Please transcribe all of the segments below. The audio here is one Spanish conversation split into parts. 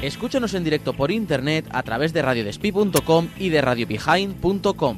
Escúchanos en directo por internet a través de radiodespí.com y de radiobehind.com.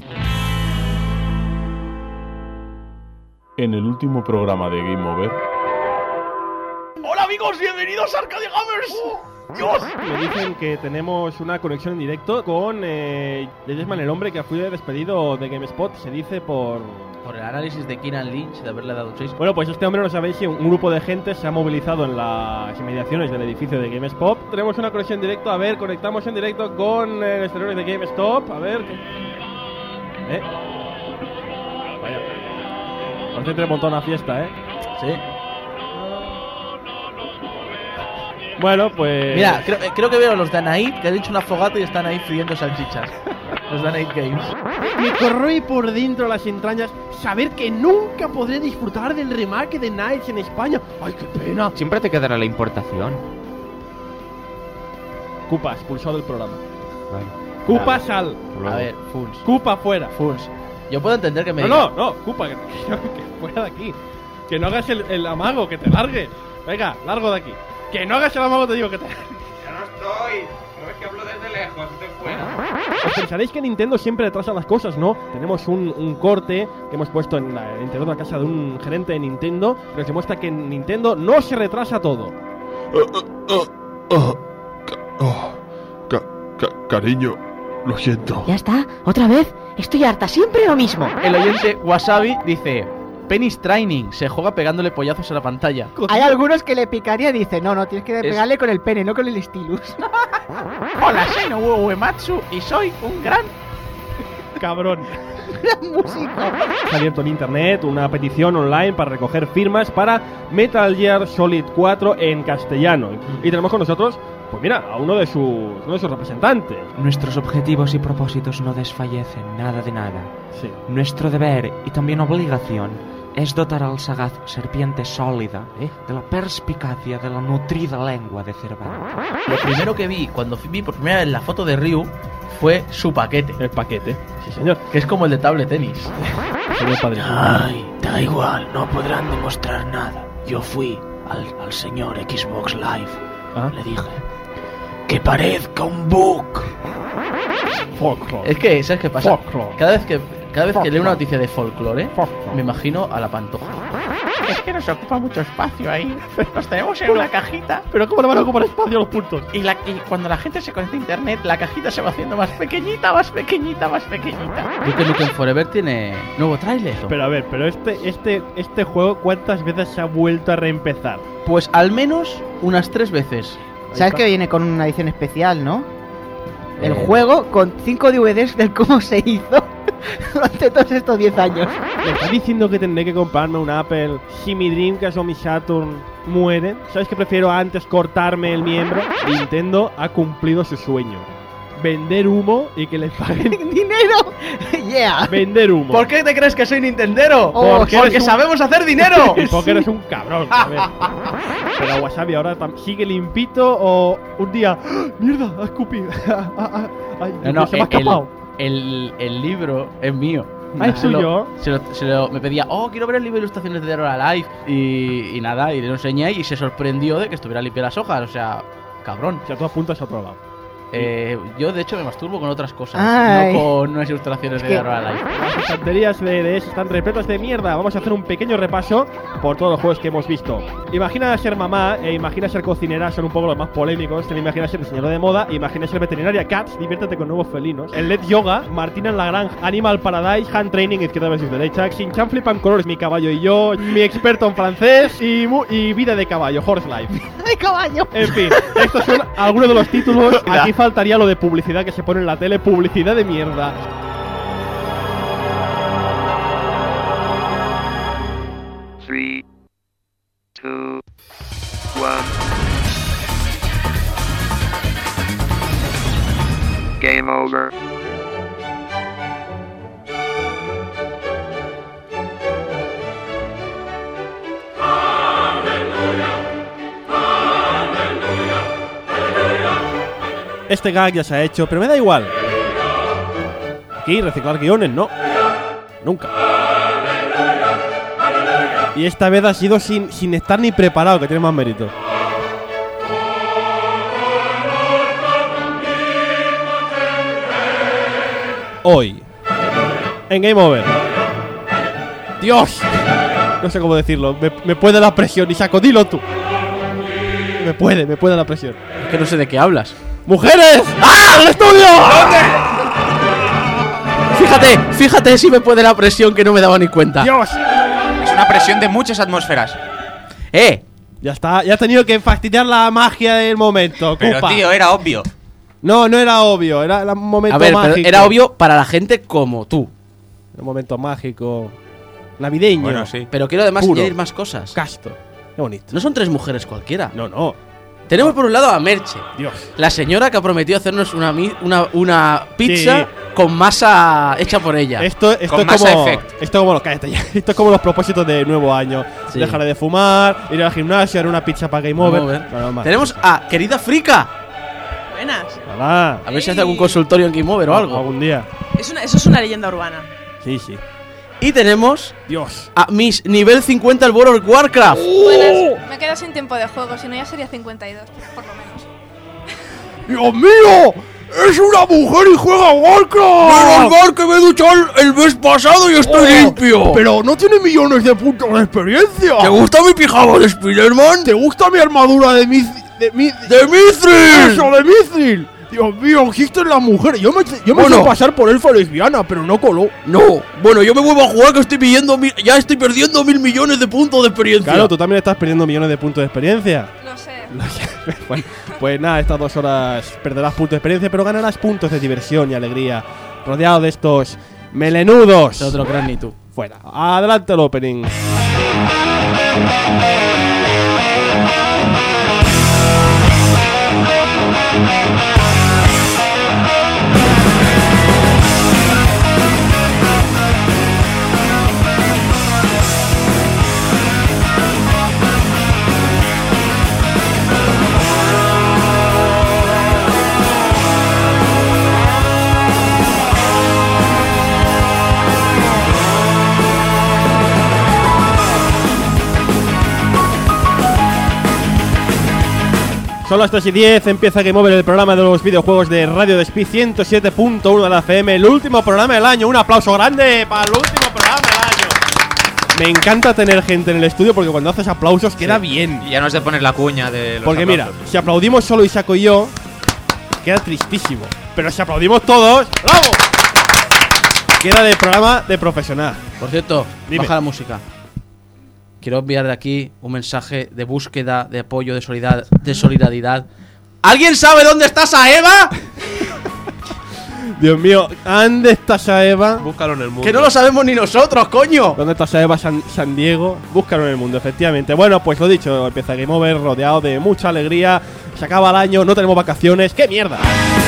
En el último programa de Game Over... ¡Hola amigos! ¡Bienvenidos a Arcadia Gamers! ¡Dios! Me dicen que tenemos una conexión en directo con Ledesman, el hombre que fue despedido de GameSpot, se dice por el análisis de Keenan Lynch de haberle dado un 6. Bueno, pues este hombre, no sabéis si un grupo de gente se ha movilizado en las inmediaciones del edificio de GameSpot. Tenemos una conexión en directo, a ver, conectamos en directo con exteriores de GameStop, a ver... Vaya. Parece que montado una fiesta, Sí. Bueno, pues... Mira, creo que veo a los de Anaid que han hecho una fogata y están ahí friendo salchichas. Los de Anaid Games. Me corroe por dentro las entrañas saber que nunca podré disfrutar del remake de Nights en España. ¡Ay, qué pena! Siempre te quedará la importación. Cupa, expulsado del programa. Vale. Cupa, sal. A ver, Funs. Cupa, fuera. Funs. Yo puedo entender que me No, Cupa, que fuera de aquí. Que no hagas el amago, que te largue. Venga, largo de aquí. Que no hagas el amago, te digo que te... Ya no estoy. No ves que hablo desde lejos, estoy fuera. Os pensaréis que Nintendo siempre retrasa las cosas, ¿no? Tenemos un corte que hemos puesto en el interior de la casa de un gerente de Nintendo, que nos demuestra que en Nintendo no se retrasa todo. Cariño, lo siento. Ya está, otra vez. Estoy harta, siempre lo mismo. El oyente Wasabi dice: Penny's Training, se juega pegándole pollazos a la pantalla. Hay algunos que le picaría y dice, no, tienes que pegarle con el pene, no con el stylus. Hola, soy Nobuo Uematsu y soy un gran... Cabrón. Gran músico. Se ha abierto en internet una petición online para recoger firmas para Metal Gear Solid 4 en castellano. Y tenemos con nosotros, pues mira, a uno de sus representantes. Nuestros objetivos y propósitos no desfallecen, nada de nada. Sí. Nuestro deber y también obligación es dotar al sagaz serpiente sólida de la perspicacia de la nutrida lengua de Cervantes. Lo primero que vi cuando vi por primera vez la foto de Ryu fue su paquete. El paquete, sí señor. Que es como el de tablet tenis. Señor padre. Ay, da igual, no podrán demostrar nada. Yo fui al señor Xbox Live. Le dije que parezca un bug. Folklore. Es que, ¿sabes qué pasa? Folklore. Cada vez que leo una noticia de folclore, me imagino a la Pantoja. Es que nos ocupa mucho espacio ahí. Los tenemos en una cajita. Pero ¿cómo le van a ocupar espacio los puntos? Y cuando la gente se conecta a internet, la cajita se va haciendo más pequeñita, más pequeñita, más pequeñita. Duke Nukem Forever tiene nuevo tráiler. Pero este juego, ¿cuántas veces se ha vuelto a reempezar? Pues al menos unas 3 veces. ¿Sabes que viene con una edición especial, no? El juego con 5 DVDs del cómo se hizo durante todos estos 10 años. ¿Me estás diciendo que tendré que comprarme un Apple si mi Dreamcast o mi Saturn mueren? ¿Sabes que prefiero antes cortarme el miembro? Nintendo ha cumplido su sueño. Vender humo y que les paguen ¡Dinero! ¡Yeah! Vender humo. ¿Por qué te crees que soy Nintendero? Porque Porque sabemos hacer dinero. Porque eres un cabrón. A ver. Pero Wasabi ahora sigue limpito o un día... ¡Ah, ¡mierda! ¡Ha escupido! Ay, No, se me ha escapado. El libro es mío. Ah, ¿es tuyo? Me pedía, quiero ver el libro de ilustraciones de Dead or Alive. Y nada, y le lo enseñé y se sorprendió de que estuviera limpio las hojas. O sea, cabrón. O sea, tú apuntas a otro lado. Yo de hecho me masturbo con otras cosas. Ay. No con unas ilustraciones de Dead or Alive. Las estanterías de DS están repletas de mierda. Vamos a hacer un pequeño repaso por todos los juegos que hemos visto. Imagina ser mamá e imagina ser cocinera, son un poco los más polémicos. Te imaginas ser diseñadora de moda, imagina ser veterinaria. Cats, diviértete con nuevos felinos. El Let Yoga, Martina en la Granja, Animal Paradise, Hand Training, izquierda versus derecha. Shin-Chan Flipan Colors, mi caballo y yo, mi experto en francés y vida de caballo, Horse Life. ¡De caballo! En fin, estos son algunos de los títulos. Aquí faltaría lo de publicidad que se pone en la tele, publicidad de mierda. Three, 2, 1. Game over. Este gag ya se ha hecho, pero me da igual. Aquí, reciclar guiones, no. Nunca. Y esta vez ha sido sin estar ni preparado, que tiene más mérito. hoy en Game Over. Dios, no sé cómo decirlo. Me puede la presión. Isako, dilo tú. Me puede la presión. Es que no sé de qué hablas. ¡Mujeres! ¡Ah! ¡El estudio! Fíjate si me puede la presión que no me daba ni cuenta. ¡Dios! Es una presión de muchas atmósferas. Ya está, ya he tenido que fastidiar la magia del momento. Pero Cupa. tío, era obvio. No era obvio, era un momento A ver, mágico. pero era obvio para la gente como tú. Un momento mágico. Navideño. Bueno, sí. Pero quiero además Puro. añadir más cosas. Casto. Qué bonito. No son 3 mujeres cualquiera. No. Tenemos por un lado a Merche, Dios. la señora que ha prometido hacernos una pizza Sí. con masa hecha por ella. Esto Con es Mass como. Effect. Esto como. Cállate ya. Esto es como los propósitos de nuevo año. Sí. Dejaré de fumar, ir al gimnasio, haré una pizza para Game Over. Nada más. Tenemos a querida Frica. Buenas. Hola. A ver si hace algún consultorio en Game Over o algo. Algún día. Eso es una leyenda urbana. Sí. Y tenemos Dios. a Miss nivel 50 el World of Warcraft. Buenas, me quedo sin tiempo de juego, si no ya sería 52, por lo menos. ¡Dios mío! ¡Es una mujer y juega a Warcraft! que me he duchado el mes pasado y estoy limpio! Pero no tiene millones de puntos de experiencia. ¿Te gusta mi pijama de Spider-Man? ¿Te gusta mi armadura de Mithril? ¡De Mithril! ¡Eso, de Mithril! Dios mío, existen las mujeres. Yo me Bueno. hice pasar por elfa lesbiana, pero no coló. No, bueno, yo me vuelvo a jugar que ya estoy perdiendo 1.000 millones de puntos de experiencia. Claro, tú también estás perdiendo millones de puntos de experiencia. Lo sé. Bueno, pues nada, estas 2 horas perderás puntos de experiencia, pero ganarás puntos de diversión y alegría. Rodeado de estos melenudos. No te lo creas ni tú. Fuera. Adelante el opening. Son las 3:10, empieza Game Over, el programa de los videojuegos de Radio Despí 107.1 de la FM, el último programa del año. Un aplauso grande para el último programa del año. Me encanta tener gente en el estudio porque cuando haces aplausos queda bien. Y ya no es de poner la cuña de los Porque aplausos. mira, si aplaudimos solo Isako y yo, queda tristísimo. Pero si aplaudimos todos, ¡bravo! Queda de programa de profesional. Por cierto, Dime. baja la música. Quiero enviar de aquí un mensaje de búsqueda, de apoyo, de solidaridad. ¿Alguien sabe dónde está Saeva? Dios mío, ¿dónde está Saeva? Búscalo en el mundo. Que no lo sabemos ni nosotros, coño. ¿Dónde está Saeva San Diego? Búscalo en el mundo, efectivamente. Bueno, pues lo dicho, empieza Game Over rodeado de mucha alegría. Se acaba el año, no tenemos vacaciones. ¡Qué mierda!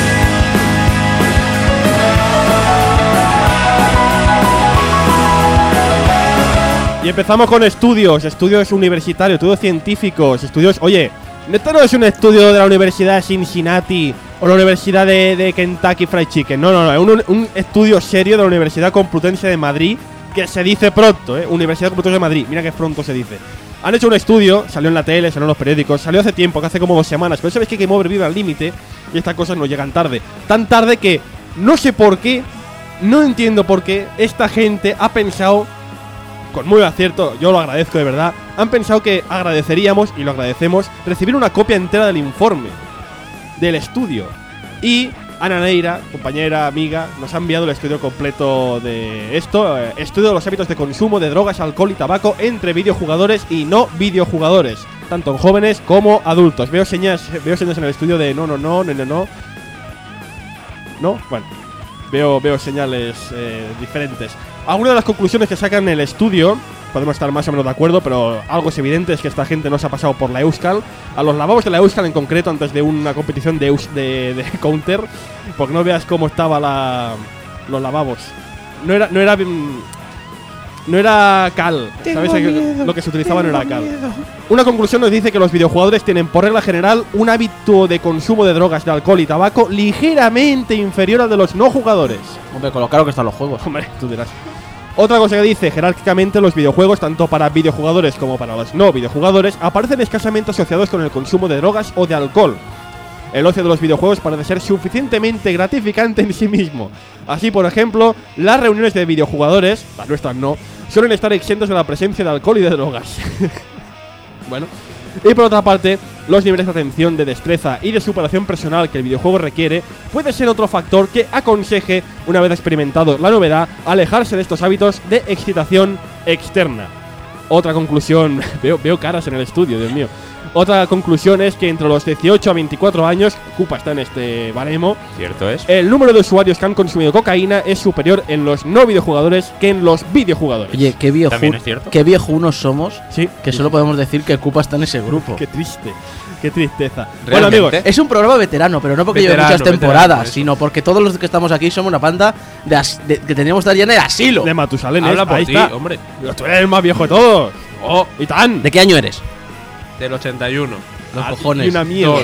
Y empezamos con estudios universitarios, estudios científicos, estudios... Oye, esto no es un estudio de la Universidad de Cincinnati o la Universidad de Kentucky Fried Chicken. No, es un estudio serio de la Universidad Complutense de Madrid, que se dice pronto, Universidad Complutense de Madrid. Mira que pronto se dice. Han hecho un estudio, salió en la tele, salió en los periódicos, salió hace tiempo, que hace como 2 semanas. Pero sabes que Game Over vive al límite y estas cosas nos llegan tarde. Tan tarde que no sé por qué, no entiendo por qué esta gente ha pensado, con muy acierto, yo lo agradezco de verdad, han pensado que agradeceríamos, y lo agradecemos, recibir una copia entera del informe del estudio. Y Ana Neira, compañera, amiga, nos ha enviado el estudio completo de esto, estudio de los hábitos de consumo de drogas, alcohol y tabaco entre videojugadores y no videojugadores, tanto en jóvenes como adultos. Veo señas en el estudio de no. ¿No? Bueno, veo señales diferentes. Algunas de las conclusiones que sacan en el estudio, podemos estar más o menos de acuerdo, pero algo es evidente, es que esta gente no se ha pasado por la Euskal, a los lavabos de la Euskal en concreto, antes de una competición de Counter, porque no veas cómo estaban los lavabos. No era cal, ¿sabes? Lo que se utilizaba no era cal. Una conclusión nos dice que los videojugadores tienen por regla general un hábito de consumo de drogas, de alcohol y tabaco ligeramente inferior al de los no jugadores. Hombre, con lo caro que están los juegos. Hombre, tú dirás. Otra cosa que dice, jerárquicamente los videojuegos, tanto para videojugadores como para los no videojugadores, aparecen escasamente asociados con el consumo de drogas o de alcohol. el ocio de los videojuegos parece ser suficientemente gratificante en sí mismo. Así, por ejemplo, las reuniones de videojugadores, las nuestras no, suelen estar exentos de la presencia de alcohol y de drogas. Bueno. Y por otra parte, los niveles de atención, de destreza y de superación personal que el videojuego requiere puede ser otro factor que aconseje, una vez experimentado la novedad, alejarse de estos hábitos de excitación externa. Otra conclusión, veo caras en el estudio, Dios mío. Otra conclusión es que entre los 18 a 24 años, Koopa está en este baremo, Cierto es. el número de usuarios que han consumido cocaína es superior en los no videojugadores que en los videojugadores. Oye, También es cierto. qué viejunos somos, Sí. que solo podemos decir que Koopa está en ese grupo. Qué triste, qué tristeza. Bueno, Realmente. amigos, Es un programa veterano, pero no porque lleve Veterano, muchas veterano, temporadas, por eso. sino porque todos los que estamos aquí somos una banda que teníamos que estar ya en el asilo. de Matusalén, Habla por ahí ti, está. hombre. Tú eres el más viejo de todos. Oh, Y tan. ¿De qué año eres? del 81. Los Ah, cojones. y una mierda.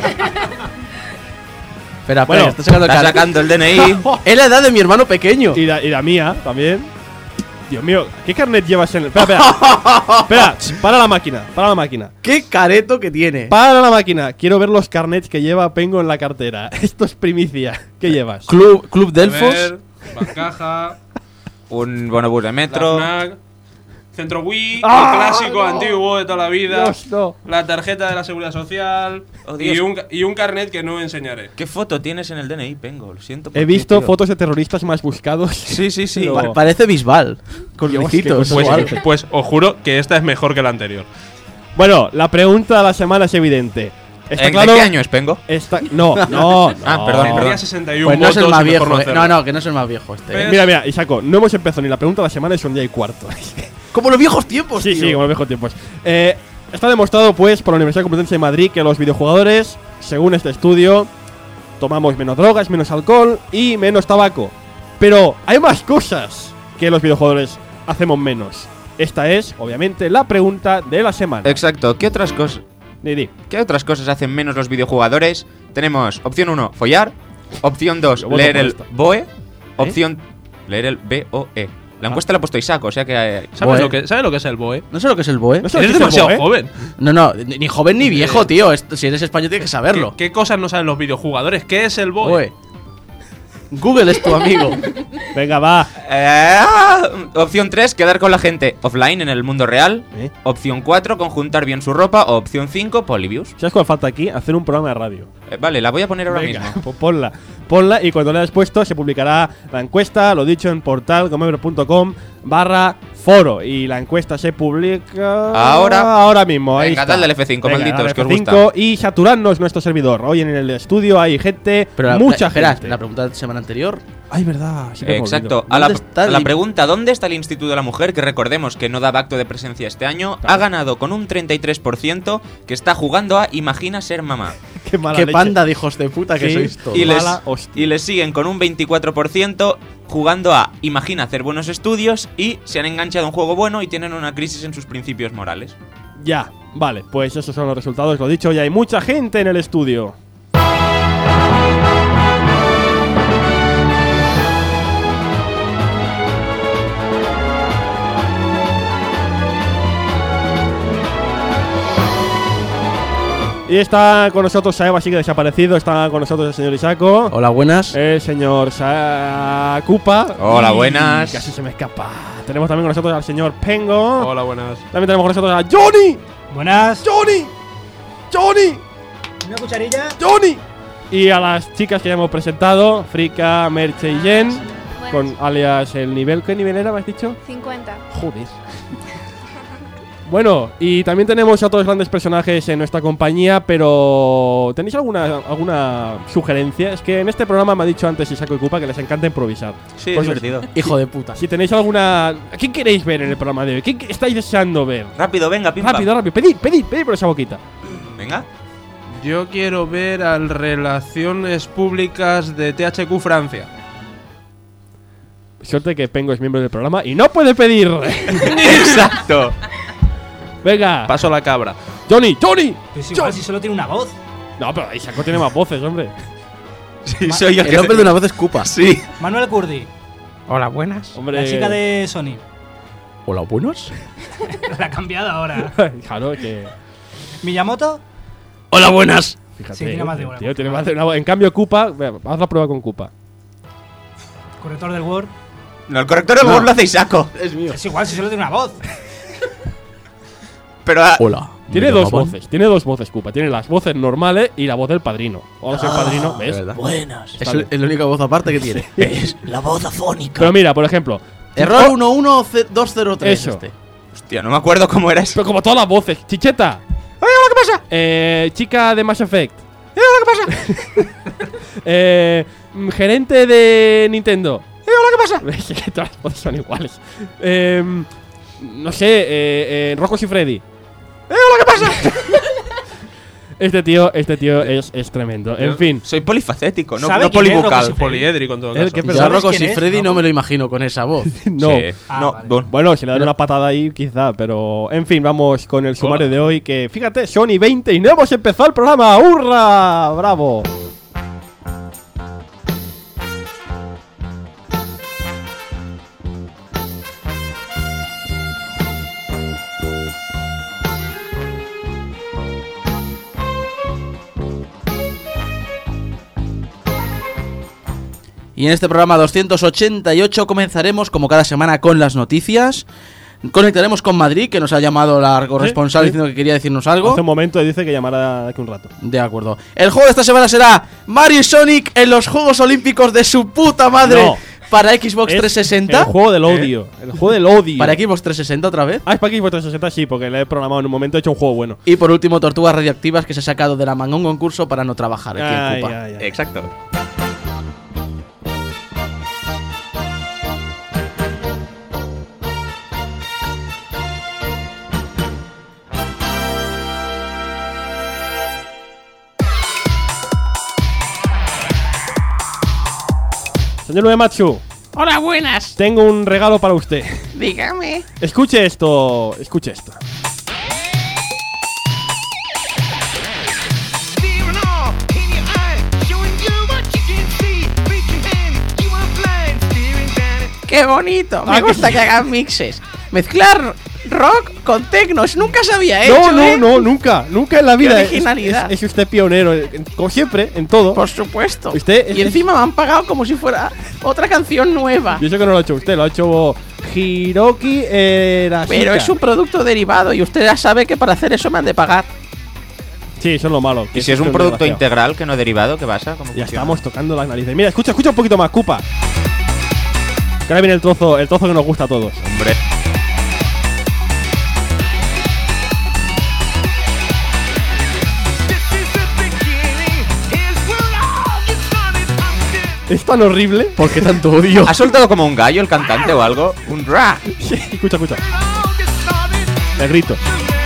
Espera, Bueno, está sacando el Está carnet. sacando el DNI. Es la edad de mi hermano pequeño. Y la mía también. Dios mío, ¿qué carnet llevas en el...? Espera, para la máquina. Qué careto que tiene. Para la máquina. Quiero ver los carnets que lleva Pengo en la cartera. Esto es primicia. ¿Qué llevas? Club Delfos. A ver, Bancaja, Un bonobús de metro. la FNAC, Centro Wii, ¡Ah, el clásico no! antiguo de toda la vida, Dios, no. la tarjeta de la Seguridad Social Oh, Dios. y un carnet que no enseñaré. ¿Qué foto tienes en el DNI, Pengo? Lo siento. por He ti, visto tío. fotos de terroristas más buscados. Sí, sí, sí. Pero- Parece Bisbal. Con Dios, lujitos. qué Pues, o algo. pues os juro que esta es mejor que la anterior. Bueno, la pregunta de la semana es evidente. ¿Está ¿De claro? qué año es, Pengo? No. Ah, perdón, Tendría perdón. 61 Pues no es el votos más y mejor viejo. hacerlo. No, que no es el más viejo este. Pero- Mira, Isaco, no hemos empezado ni la pregunta de la semana y son día y cuarto. Como los viejos tiempos, Sí, tío. sí, como los viejos tiempos. Está demostrado, pues, por la Universidad Complutense de Madrid que los videojugadores, según este estudio, tomamos menos drogas, menos alcohol y menos tabaco. Pero hay más cosas que los videojugadores hacemos menos. Esta es, obviamente, la pregunta de la semana. Exacto. ¿Qué otras cosas? Didi. ¿Qué otras cosas hacen menos los videojugadores? Tenemos opción 1, follar. Opción 2, Yo voto leer por el esta. BOE. Opción, leer el BOE. La encuesta la ha puesto Isaco, o sea que... ¿Sabes Boe. lo que es el BOE? No sé lo que es el BOE. No sé lo que Eres es el demasiado BOE. joven. No, ni joven ni viejo, tío. Si eres español tienes que saberlo. ¿Qué cosas no saben los videojugadores? ¿Qué es el BOE? BOE. Google es tu amigo. Venga, va. Opción 3, quedar con la gente offline en el mundo real. ¿Eh? Opción 4, conjuntar bien su ropa. O opción 5, Polybius. ¿Sabes cuál falta aquí? Hacer un programa de radio. Vale, la voy a poner ahora Venga, mismo. pues ponla y cuando la hayas puesto se publicará la encuesta, lo dicho en portal.com/foro y la encuesta se publica ahora mismo. Ahí Venga, está. dale al F5, Venga, malditos, dale que os F5 gusta. y saturarnos nuestro servidor. Hoy en el estudio hay gente, Pero mucha espera, gente. la pregunta de la semana anterior. Ay, verdad. siempre me Exacto. olvido. A la, ¿Dónde está a la el- pregunta ¿dónde está el Instituto de la Mujer? Que recordemos que no daba acto de presencia este año. Ha ganado con un 33% que está jugando a Imagina ser mamá. Qué mala Qué leche. panda de hijos de puta que Sí. sois todos. Y les, Mala hostia. y les siguen con un 24% jugando a Imagina hacer buenos estudios y se han enganchado a un juego bueno y tienen una crisis en sus principios morales. Ya, vale, pues esos son los resultados. Lo dicho, ya hay mucha gente en el estudio. Y está con nosotros Saeva, sigue desaparecido. Está con nosotros el señor Isaco. Hola, buenas. El señor Sakupa. Hola, Y buenas. Casi se me escapa. Tenemos también con nosotros al señor Pengo. Hola, buenas. También tenemos con nosotros a Johnny. Buenas. Johnny. Una cucharilla. Johnny. Y a las chicas que ya hemos presentado, Frika, Merche y Jen. Con alias el nivel. ¿Qué nivel era, me has dicho? 50. Joder. Bueno, y también tenemos a otros grandes personajes en nuestra compañía, pero ¿tenéis alguna sugerencia? Es que en este programa me ha dicho antes Isaco y Kupa que les encanta improvisar. Sí, es Por eso, divertido. Hijo de puta. Si tenéis alguna... ¿A quién queréis ver en el programa de hoy? ¿Quién estáis deseando ver? Rápido, venga, pim, pam. Rápido. Pedid por esa boquita. Venga. Yo quiero ver al Relaciones Públicas de THQ Francia. Suerte que Pengo es miembro del programa y no puede pedir. Exacto. Venga. Paso la cabra. Johnny. Pues igual si solo tiene una voz. No, pero Isaco tiene más voces, hombre. Sí, soy El hombre de una voz es Kupa. Sí. Manuel Curdi, Hola, buenas. Hombre. la chica de Sony. Hola, buenos. La ha cambiado ahora. Claro, que... Miyamoto. Hola, buenas. Fíjate. Sí, tiene más de una. Tío, tiene más de una voz. En cambio, Koopa, haz la prueba con Koopa. Corrector del Word. No, el corrector del Word lo hace Isako. Es mío. Es igual si solo tiene una voz. Pero Hola. Tiene dos voces, Koopa. Tiene las voces normales y la voz del padrino. Ahora soy el padrino, ¿ves? Buenas. Es la única voz aparte que tiene. Es la voz afónica. Pero mira, por ejemplo. Error 11203. Eso. Hostia, no me acuerdo cómo era eso. Pero como todas las voces. Chicheta. ¿Qué pasa? Chica de Mass Effect. ¿Qué pasa? Gerente de Nintendo. ¿Qué pasa? Es que todas las voces son iguales. No sé, Rocco y Freddy. ¿Qué pasa? Este tío es tremendo. En fin. Soy polifacético, no ¿Sabe quién es polivocal. Rocco Siffredi? Poliédrico en todo caso. ¿Qué Yo a Rocco Siffredi no me lo imagino con esa voz. No. Sí. Ah, vale. Bueno, si le dan una patada ahí, quizá. Pero, en fin, vamos con el sumario de hoy. Que fíjate, Sony 20 y no hemos empezado el programa. ¡Hurra! ¡Bravo! Y en este programa 288 comenzaremos, como cada semana, con las noticias. Conectaremos con Madrid, que nos ha llamado la corresponsal Sí. diciendo que quería decirnos algo. Hace un momento dice que llamará aquí un rato. De acuerdo. El juego de esta semana será Mario y Sonic en los Juegos Olímpicos de su puta madre No. para Xbox 360. El juego del odio. El juego del odio. Para Xbox 360 otra vez. Ah, es para Xbox 360, sí, porque le he programado en un momento, he hecho un juego bueno. Y por último, Tortugas Radioactivas, que se ha sacado de la manga un concurso para no trabajar aquí en Cupa. Ay, ay. Exacto. Señor Uematsu, Hola, buenas. tengo un regalo para usted. Dígame. Escuche esto. Escuche esto. Qué bonito. Me gusta que hagan mixes. Mezclar rock con technos. Nunca se había hecho. No, nunca en la vida. Qué originalidad. Es usted pionero, como siempre, en todo. Por supuesto. Usted Y encima me han pagado como si fuera otra canción nueva. Yo sé que no lo ha hecho usted, lo ha hecho Hiroki Erashika. Pero es un producto derivado y usted ya sabe que para hacer eso me han de pagar. Sí, eso es lo malo. ¿Y si es un producto integral que no derivado? ¿Qué pasa? ¿Cómo Ya funciona? estamos tocando las narices. Mira, escucha un poquito más, Koopa. Que ahora viene el trozo que nos gusta a todos. Hombre. Es tan horrible. ¿Por qué tanto odio? ¿Ha soltado como un gallo el cantante o algo? Un ra. Sí, escucha. El grito.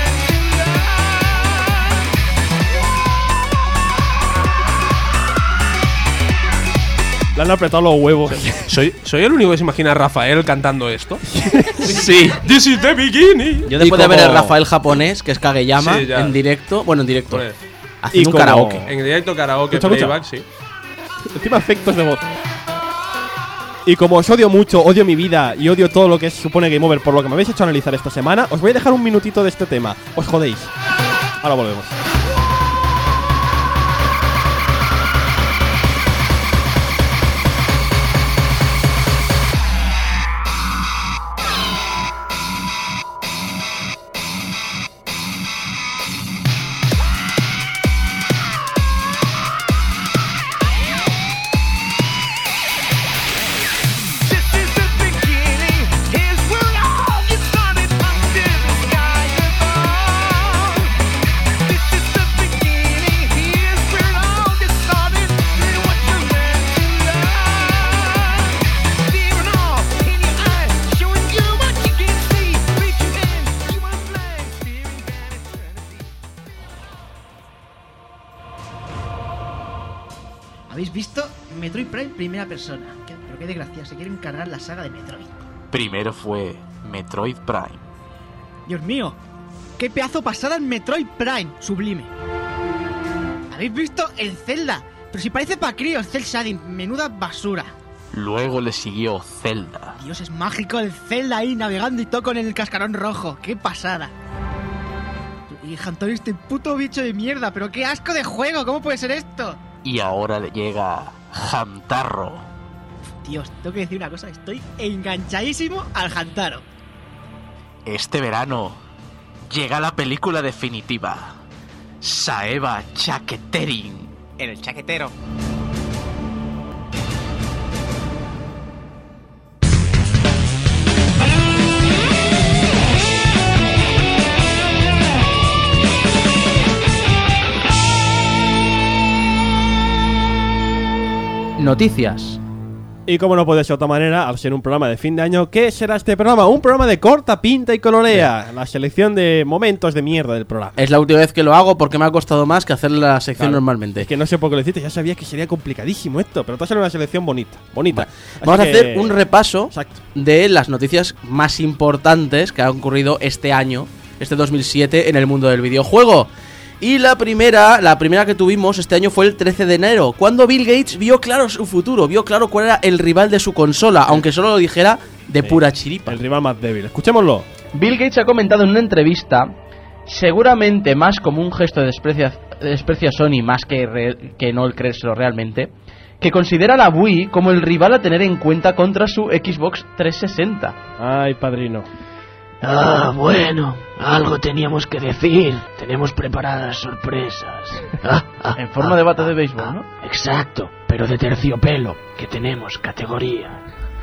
Le han apretado los huevos. ¿Soy el único que se imagina a Rafael cantando esto? Sí. This is the beginning. Yo después de ver el Rafael japonés, que es Kageyama, Sí, ya. en directo, bueno, en directo, Joder. haciendo un como- karaoke. En directo, karaoke, Escucha. playback, sí. Encima efectos de voz. Y como os odio mucho, odio mi vida y odio todo lo que supone Game Over por lo que me habéis hecho analizar esta semana, os voy a dejar un minutito de este tema. Os jodéis. Ahora volvemos. ¿Habéis visto? Metroid Prime primera persona. Pero qué desgracia, se quieren cargar la saga de Metroid. Primero fue Metroid Prime. Dios mío, qué pedazo pasada en Metroid Prime, sublime. ¿Habéis visto el Zelda? Pero si parece pa' críos, Cell Shading, menuda basura. Luego le siguió Zelda. Dios, es mágico el Zelda ahí navegando y todo con el cascarón rojo, qué pasada. Y Hamtaro, este puto bicho de mierda, pero qué asco de juego, ¿cómo puede ser esto? Y ahora le llega Hamtaro. Dios, tengo que decir una cosa, estoy enganchadísimo al Hamtaro. Este verano llega la película definitiva. Saeva Chaqueterin. El chaquetero. Noticias. Y como no puede ser de otra manera, al ser un programa de fin de año, ¿qué será este programa? Un programa de corta, pinta y colorea. La selección de momentos de mierda del programa. Es la última vez que lo hago porque me ha costado más que hacer la sección normalmente. Es que no sé por qué lo hiciste, ya sabía que sería complicadísimo esto, pero te ha salido una selección bonita. Bonita. Vamos a hacer un repaso de las noticias más importantes que han ocurrido este año, este 2007, en el mundo del videojuego. Y la primera que tuvimos este año fue el 13 de enero, cuando Bill Gates vio claro su futuro, vio claro cuál era el rival de su consola, aunque solo lo dijera de pura chiripa. El rival más débil. Escuchémoslo. Bill Gates ha comentado en una entrevista, seguramente más como un gesto de desprecio a Sony, más que no el creérselo realmente, que considera la Wii como el rival a tener en cuenta contra su Xbox 360. Ay, padrino. Ah, bueno, algo teníamos que decir. Tenemos preparadas sorpresas. En forma de bate de béisbol, ¿no? Exacto, pero de terciopelo, que tenemos categoría.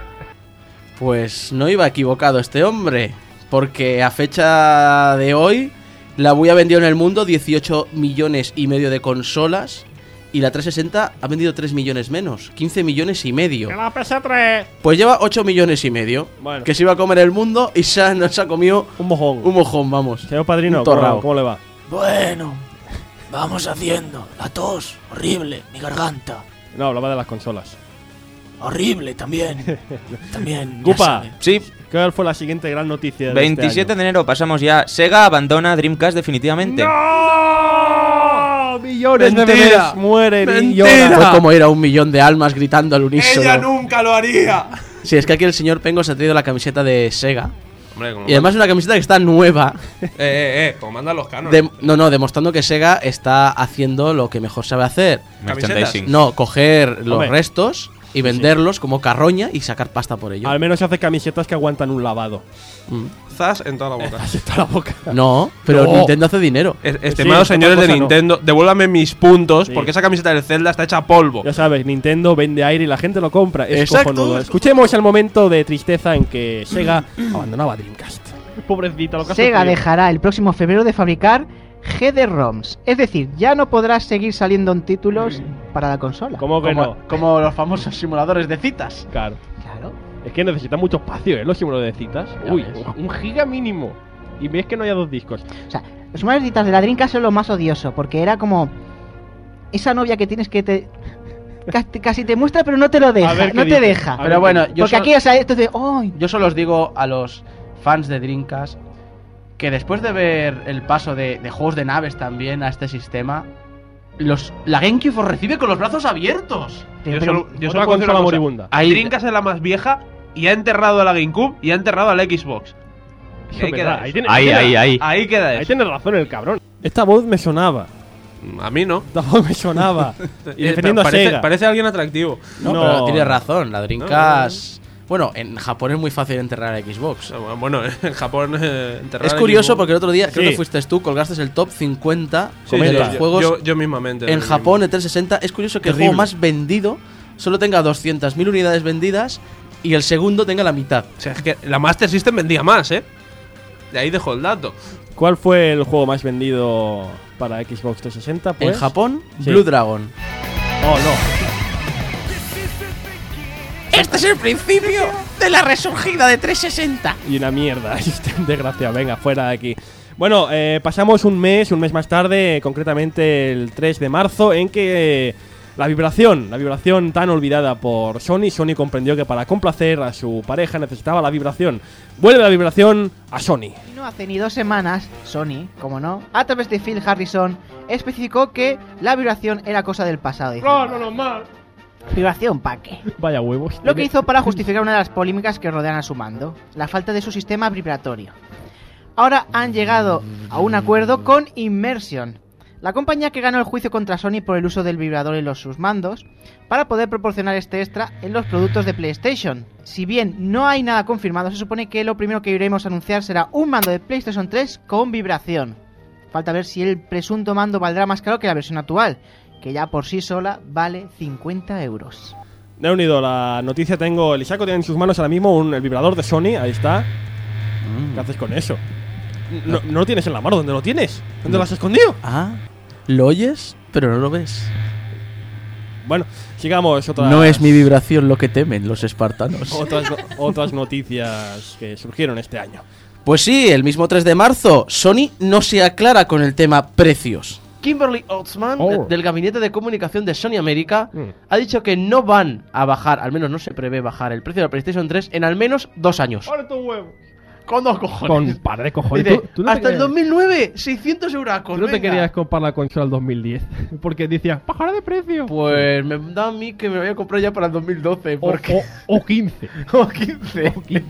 Pues no iba equivocado este hombre, porque a fecha de hoy la Wii ha vendido en el mundo 18 millones y medio de consolas y la 360 ha vendido 3 millones menos, 15 millones y medio. ¡Que la PS3! Pues lleva 8 millones y medio, bueno, que se iba a comer el mundo y se ha comido un mojón. Un mojón, vamos. Señor padrino, ¿cómo le va? Bueno, vamos haciendo. La tos, horrible, mi garganta. No, hablaba de las consolas. Horrible también. También. Gupa, sí. ¿Cuál fue la siguiente gran noticia de 27 este año? de enero pasamos ya. Sega abandona Dreamcast definitivamente. ¡No! Millones de bebés mueren y lloran. Fue como ir a 1 millón de almas gritando al unísono. ¡Ella nunca lo haría! Sí, es que aquí el señor Pengo se ha traído la camiseta de Sega. Hombre, y además una camiseta que está nueva. Como mandan los cánones. Demostrando que Sega está haciendo lo que mejor sabe hacer. Merchandising. No, coger los Hombre. restos y venderlos como carroña y sacar pasta por ello. Al menos hace camisetas que aguantan un lavado. Zas en toda la boca. En toda la boca. No, pero No. Nintendo hace dinero. Estimados Sí, señores de otra cosa Nintendo, devuélvame mis puntos Sí. porque esa camiseta del Zelda está hecha polvo. Ya sabes, Nintendo vende aire y la gente lo compra. Es Exacto. cojonudo. Escuchemos el momento de tristeza en que Sega abandonaba Dreamcast. Pobrecita, lo que ha Sega sufrido. dejará el próximo febrero de fabricar GD-ROMs. Es decir, ya no podrás seguir saliendo en títulos para la consola. ¿Cómo que no? Como los famosos simuladores de citas. Claro. Claro. Es que necesita mucho espacio, ¿eh? Los simuladores de citas. Ya Uy, ves. un giga mínimo. Y ves que no haya 2 discos. O sea, los simuladores de la Dreamcast son lo más odioso, porque era como esa novia que tienes que te... Casi te muestra, pero no te lo deja. A ver qué No te dice. deja. A ver Pero bueno, yo Porque aquí, o sea, esto de... ¡ay! Yo solo os digo a los fans de Dreamcast que después de ver el paso de juegos de naves también a este sistema, la GameCube os recibe con los brazos abiertos. Yo Pero- solo otra puedo decir una consola cosa. moribunda. Ahí- Dreamcast es la más vieja y ha enterrado a la GameCube y ha enterrado a la Xbox. Eso Ahí es queda verdad, eso. ahí tiene- Ahí queda Ahí eso. tienes razón el cabrón. Esta voz me sonaba. A mí no. Esta voz me sonaba. Y defendiendo a Sega. Parece alguien atractivo. No, No. pero tiene razón, la Dreamcast... Bueno, en Japón es muy fácil enterrar a Xbox. Bueno, en Japón enterrar Es a curioso Xbox- porque el otro día, creo Sí. que fuiste tú, colgaste el top 50 Sí, de sí, los yo- juegos yo mismamente. en Japón en 360. Es curioso que Terrible. el juego más vendido solo tenga 200.000 unidades vendidas y el segundo tenga la mitad. O sea, es que la Master System vendía más, ¿eh? De ahí dejo el dato. ¿Cuál fue el juego más vendido para Xbox 360? Pues? En Japón, Sí. Blue Dragon. Oh, no. Este es el principio de la resurgida de 360. Y una mierda. Desgracia, venga, fuera de aquí. Bueno, pasamos un mes más tarde, concretamente el 3 de marzo, en que la vibración tan olvidada por Sony comprendió que para complacer a su pareja necesitaba la vibración. Vuelve la vibración a Sony. Y no hace ni 2 semanas, Sony, como no, a través de Phil Harrison, especificó que la vibración era cosa del pasado. Dice, normal. ¿vibración pa' qué? Vaya huevos. Lo que hizo para justificar una de las polémicas que rodean a su mando, la falta de su sistema vibratorio. ahora han llegado a un acuerdo con Immersion, la compañía que ganó el juicio contra Sony por el uso del vibrador en sus mandos, para poder proporcionar este extra en los productos de PlayStation. Si bien no hay nada confirmado, se supone que lo primero que iremos a anunciar será un mando de PlayStation 3 con vibración. Falta ver si el presunto mando valdrá más caro que la versión actual, que ya por sí sola vale 50 euros. Me he unido la noticia, tengo... El Isako tiene en sus manos ahora mismo el vibrador de Sony, ahí está. ¿Qué haces con eso? No lo tienes en la mano, ¿dónde lo tienes? ¿Dónde lo has escondido? Ah, lo oyes, pero no lo ves. Bueno, sigamos. No es mi vibración lo que temen los espartanos. Otras noticias que surgieron este año. Pues sí, el mismo 3 de marzo, Sony no se aclara con el tema precios. Kimberly Otzman, del Gabinete de Comunicación de Sony América, ha dicho que no van a bajar, al menos no se prevé bajar el precio de la PlayStation 3 en al menos 2 años. ¡Vale tu huevo! Con 2 cojones. Con par de cojones. Dice, ¿Tú no hasta el querías, 2009, 600 euracos. ¿tú no te querías comprar la consola el 2010? Porque decías, bajará de precio. Pues me da a mí que me voy a comprar ya para el 2012. Porque... O 15. O 15.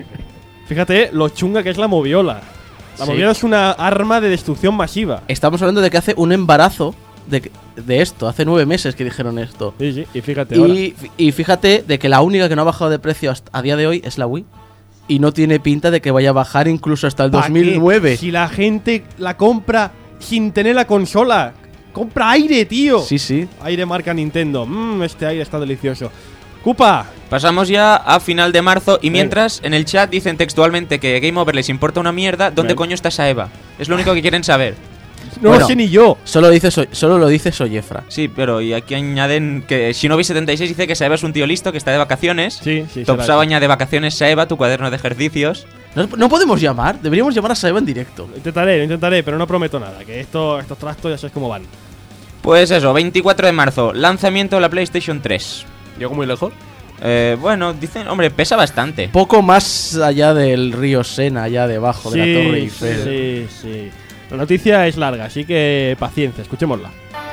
Fíjate lo chunga que es la moviola. La moviola es una arma de destrucción masiva. Estamos hablando de que hace un embarazo de esto. Hace 9 meses que dijeron esto. Sí, y fíjate y fíjate de que la única que no ha bajado de precio a día de hoy es la Wii. Y no tiene pinta de que vaya a bajar incluso hasta el 2009. ¿Qué? Si la gente la compra sin tener la consola. Compra aire, tío. Sí. Aire marca Nintendo. Este aire está delicioso. Cupa. Pasamos ya a final de marzo y mientras en el chat dicen textualmente que Game Over les importa una mierda. ¿Dónde coño está Saeva? Es lo único que quieren saber. No lo sé ni yo. Solo lo dice Soyefra. Sí, pero y aquí añaden que Shinobi76 dice que Saeva es un tío listo, que está de vacaciones. Sí. Topsaba añade vacaciones Saeva, tu cuaderno de ejercicios. No podemos llamar, deberíamos llamar a Saeva en directo. Lo intentaré, pero no prometo nada. Que estos trastos ya sabes cómo van. Pues eso, 24 de marzo, lanzamiento de la PlayStation 3. ¿Llegó muy lejos? Bueno, dicen, hombre, pesa bastante. Poco más allá del río Sena, allá debajo de la Torre Eiffel. Sí. La noticia es larga, así que paciencia, escuchémosla.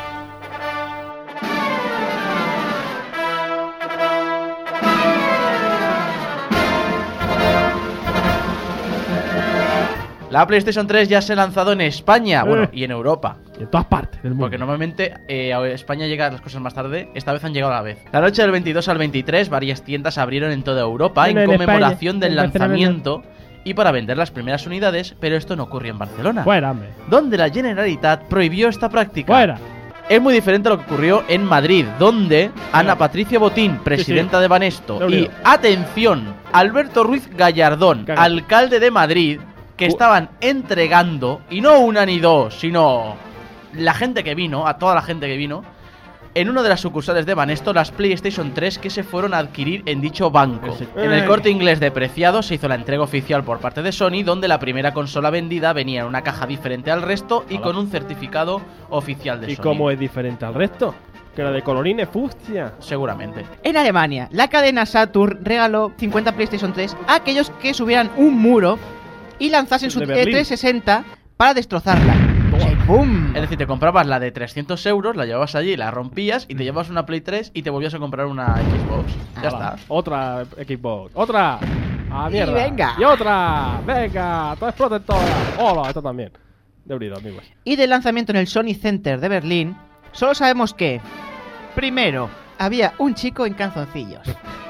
La PlayStation 3 ya se ha lanzado en España, bueno, y en Europa. En todas partes del mundo. Porque normalmente a España llegan las cosas más tarde, esta vez han llegado a la vez. La noche del 22 al 23, varias tiendas abrieron en toda Europa en conmemoración del lanzamiento y para vender las primeras unidades, pero esto no ocurrió en Barcelona. Fuera, hombre. Donde la Generalitat prohibió esta práctica. Fuera. Es muy diferente a lo que ocurrió en Madrid, donde Ana Patricia Botín, presidenta de Banesto, y, atención, Alberto Ruiz Gallardón, alcalde de Madrid, que estaban entregando, y no una ni dos, sino la gente que vino, a toda la gente que vino, en una de las sucursales de Banesto, las PlayStation 3 que se fueron a adquirir en dicho banco. En el Corte Inglés de Preciado se hizo la entrega oficial por parte de Sony, donde la primera consola vendida venía en una caja diferente al resto y con un certificado oficial de Sony. ¿Y cómo es diferente al resto? ¿Que era de colorines fucsia? Seguramente. En Alemania, la cadena Saturn regaló 50 PlayStation 3 a aquellos que subieran un muro y lanzasen su 360 para destrozarla. ¡Pum! Es decir, te comprabas la de 300 euros, la llevabas allí, la rompías y te llevabas una Play 3 y te volvías a comprar una Xbox. Ya está. Otra Xbox. ¡Otra! ¡Ah, mierda! Y venga. ¡Y otra! ¡Venga! ¡Todo exploten todas! ¡Hola! Esto también. De unido, amigos. Y del lanzamiento en el Sony Center de Berlín, solo sabemos que, primero, había un chico en calzoncillos.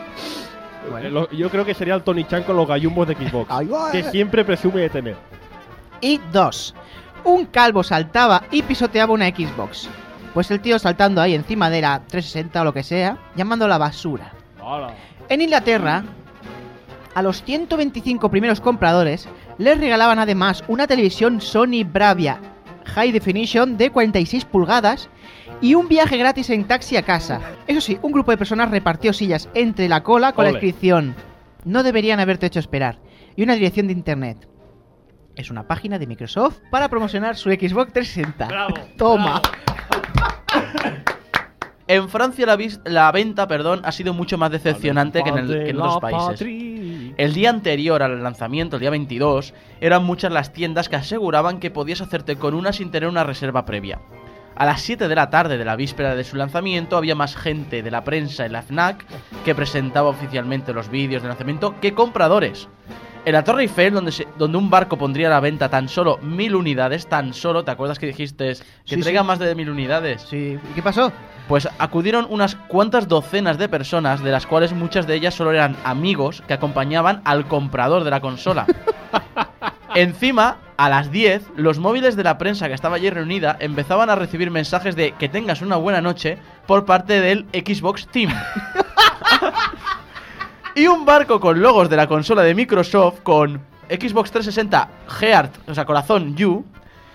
Bueno. Yo creo que sería el Tony Chan con los gallumbos de Xbox, que siempre presume de tener. Y 2. Un calvo saltaba y pisoteaba una Xbox. Pues el tío saltando ahí encima de la 360 o lo que sea, llamándola basura. Hola. En Inglaterra, a los 125 primeros compradores les regalaban además una televisión Sony Bravia High Definition de 46 pulgadas y un viaje gratis en taxi a casa. Eso sí, un grupo de personas repartió sillas entre la cola con la inscripción: no deberían haberte hecho esperar, y una dirección de internet. Es una página de Microsoft para promocionar su Xbox 360. ¡Bravo! ¡Toma! Bravo. En Francia la venta ha sido mucho más decepcionante que en otros países. El día anterior al lanzamiento, el día 22, eran muchas las tiendas que aseguraban que podías hacerte con una sin tener una reserva previa. A las 7 de la tarde de la víspera de su lanzamiento había más gente de la prensa en la FNAC que presentaba oficialmente los vídeos de lanzamiento que compradores. En la Torre Eiffel, donde un barco pondría a la venta tan solo 1000 unidades, tan solo, ¿te acuerdas que dijiste que traigan más de 1000 unidades? Sí, ¿y qué pasó? Pues acudieron unas cuantas docenas de personas, de las cuales muchas de ellas solo eran amigos que acompañaban al comprador de la consola. Encima, a las 10, los móviles de la prensa que estaba allí reunida empezaban a recibir mensajes de que tengas una buena noche por parte del Xbox Team. Y un barco con logos de la consola de Microsoft con Xbox 360 Heart, o sea, corazón You,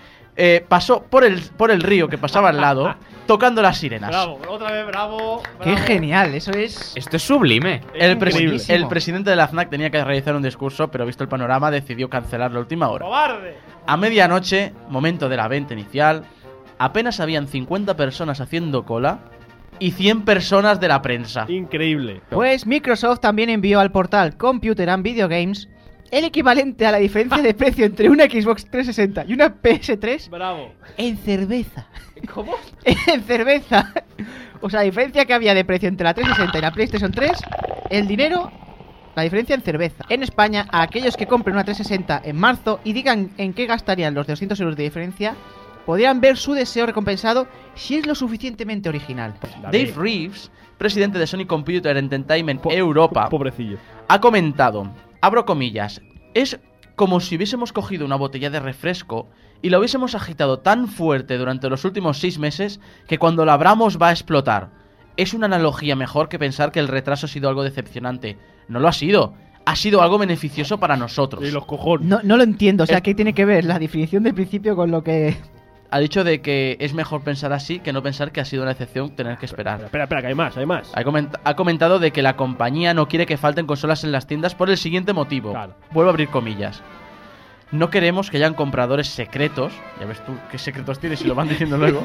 pasó por el río que pasaba al lado, tocando las sirenas. Bravo, otra vez, bravo. Qué genial, eso es... Esto es sublime. El presidente de la FNAC tenía que realizar un discurso, pero visto el panorama decidió cancelar la última hora. ¡Cobarde! A medianoche, momento de la venta inicial, apenas habían 50 personas haciendo cola y 100 personas de la prensa. Increíble. Pues Microsoft también envió al portal Computer and Video Games el equivalente a la diferencia de precio entre una Xbox 360 y una PS3 Bravo. en cerveza. ¿Cómo? En cerveza. O sea, la diferencia que había de precio entre la 360 y la PlayStation 3, el dinero, la diferencia en cerveza. En España, a aquellos que compren una 360 en marzo y digan en qué gastarían los 200 euros de diferencia, podrían ver su deseo recompensado si es lo suficientemente original. Dave Reeves, presidente de Sony Computer Entertainment Europa, pobrecillo, ha comentado, abro comillas, es como si hubiésemos cogido una botella de refresco y la hubiésemos agitado tan fuerte durante los últimos 6 meses que cuando la abramos va a explotar. Es una analogía mejor que pensar que el retraso ha sido algo decepcionante. No lo ha sido. Ha sido algo beneficioso para nosotros. Y los cojones. No lo entiendo, o sea, ¿qué tiene que ver la definición del principio con lo que...? Ha dicho de que es mejor pensar así que no pensar que ha sido una excepción tener que esperar. Espera, que hay más. Ha comentado de que la compañía no quiere que falten consolas en las tiendas por el siguiente motivo. Claro. Vuelvo a abrir comillas. No queremos que hayan compradores secretos, ya ves tú qué secretos tienes y lo van diciendo luego,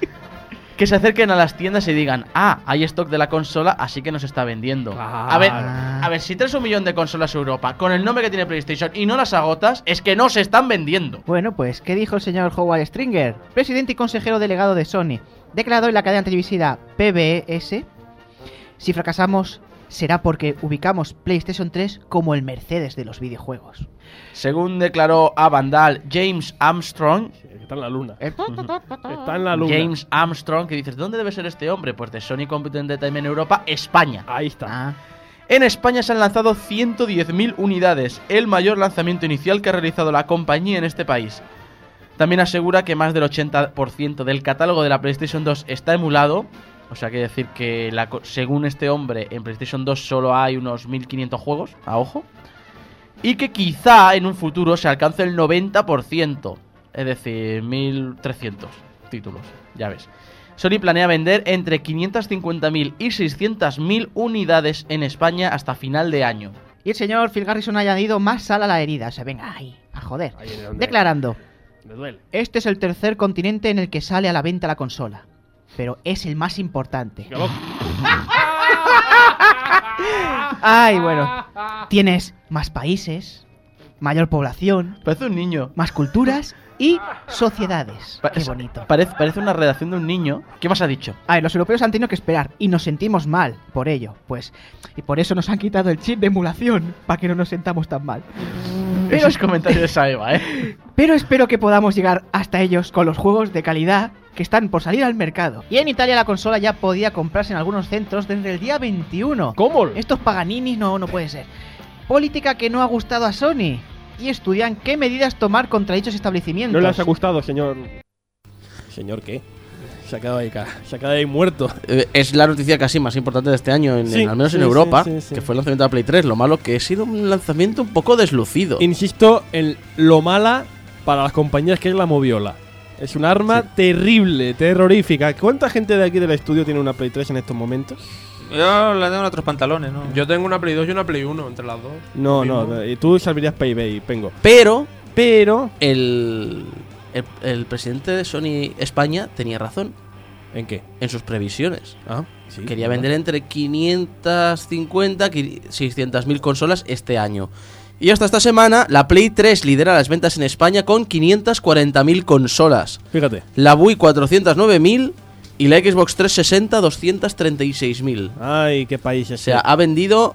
que se acerquen a las tiendas y digan, hay stock de la consola, así que nos está vendiendo. A ver, si traes 1 millón de consolas a Europa con el nombre que tiene PlayStation y no las agotas, es que no se están vendiendo. Bueno, pues, ¿qué dijo el señor Howard Stringer, presidente y consejero delegado de Sony, declarado en la cadena televisiva PBS? Si fracasamos, será porque ubicamos PlayStation 3 como el Mercedes de los videojuegos. Según declaró a Vandal James Armstrong, está en la luna. Está en la luna. James Armstrong, que dices, ¿de dónde debe ser este hombre? Pues de Sony Computer Entertainment Europa, España. Ahí está. En España se han lanzado 110.000 unidades, el mayor lanzamiento inicial que ha realizado la compañía en este país. También asegura que más del 80% del catálogo de la PlayStation 2 está emulado. O sea, quiere decir que según este hombre, en PlayStation 2 solo hay unos 1.500 juegos, a ojo. Y que quizá en un futuro se alcance el 90%. Es decir, 1.300 títulos, ya ves. Sony planea vender entre 550.000 y 600.000 unidades en España hasta final de año. Y el señor Phil Garrison ha añadido más sal a la herida. O sea, venga, ahí, a joder. Declarando, me duele. Este es el tercer continente en el que sale a la venta la consola, pero es el más importante. Ay, bueno. Tienes más países, mayor población. Parece un niño. Más culturas y sociedades. Qué bonito. Parece una redacción de un niño. ¿Qué más ha dicho? Los europeos han tenido que esperar y nos sentimos mal por ello. Pues, y por eso nos han quitado el chip de emulación, para que no nos sentamos tan mal. Pero es comentario de esa Eva, ¿eh? Pero espero que podamos llegar hasta ellos con los juegos de calidad que están por salir al mercado. Y en Italia la consola ya podía comprarse en algunos centros desde el día 21. ¿Cómo? Estos paganinis no puede ser. Política que no ha gustado a Sony. Y estudian qué medidas tomar contra dichos establecimientos. No les ha gustado, señor. ¿Señor qué? Se ha quedado ahí muerto. Es la noticia casi más importante de este año, al menos en Europa, que fue el lanzamiento de la Play 3. Lo malo que ha sido un lanzamiento un poco deslucido. Insisto en lo mala para las compañías que es la moviola. Es un arma terrible, terrorífica. ¿Cuánta gente de aquí del estudio tiene una Play 3 en estos momentos? Yo la tengo en otros pantalones, ¿no? Yo tengo una Play 2 y una Play 1 entre las dos. No, y tú servirías para eBay, Pengo. Pero el presidente de Sony España tenía razón. ¿En qué? En sus previsiones. Sí, quería vender entre 550 y 600.000 consolas este año. Y hasta esta semana, la Play 3 lidera las ventas en España con 540.000 consolas. Fíjate. La Wii 409.000 Y la Xbox 360, 236.000. Ay, qué país es. O sea, ha vendido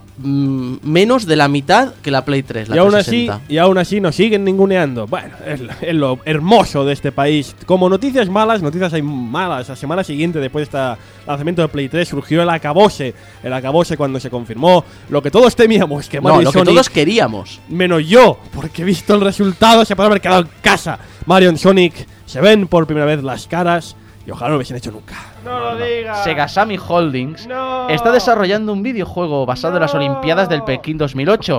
menos de la mitad que la Play 3, la 360. Y aún así nos siguen ninguneando. Bueno, es lo hermoso de este país. Como noticias malas, noticias hay malas. La semana siguiente, después de este lanzamiento de Play 3, surgió el acabose. El acabose cuando se confirmó lo que todos temíamos, que Mario y lo Sonic, que todos queríamos. menos yo, porque he visto el resultado, se puede haber quedado en casa. Mario y Sonic se ven por primera vez las caras. Y ojalá no lo hubiesen hecho nunca. ¡No lo digas! Sega Sammy Holdings está desarrollando un videojuego basado en las Olimpiadas del Pekín 2008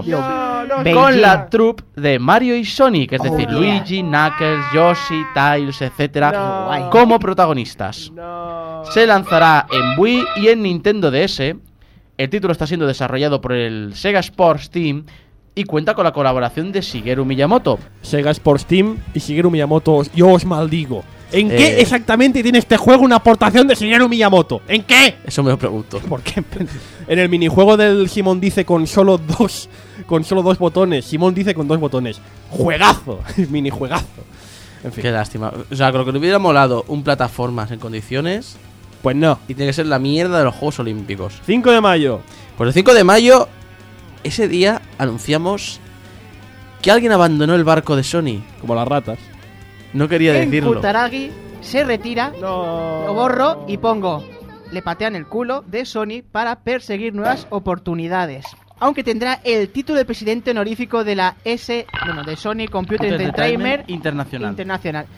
con la troupe de Mario y Sonic, es decir, Luigi, Knuckles, Yoshi, Tails, etcétera, como protagonistas. Se lanzará en Wii y en Nintendo DS. El título está siendo desarrollado por el Sega Sports Team y cuenta con la colaboración de Shigeru Miyamoto. Sega Sports Team y Shigeru Miyamoto, yo os maldigo. ¿En qué exactamente tiene este juego una aportación de Shigeru Miyamoto? ¿En qué? Eso me lo pregunto. ¿Por qué? En el minijuego del Simón dice con solo dos botones. Simón dice con 2 botones. ¡Juegazo! Minijuegazo. En fin. Qué lástima. O sea, creo que le hubiera molado un plataformas en condiciones. Pues no. Y tiene que ser la mierda de los Juegos Olímpicos. 5 de mayo. Pues el 5 de mayo, ese día anunciamos que alguien abandonó el barco de Sony. Como las ratas. No quería decirlo. Kutaragi se retira, lo borro y pongo. Le patean el culo de Sony para perseguir nuevas oportunidades. Aunque tendrá el título de presidente honorífico de la de Sony Computer Entertainment Internacional.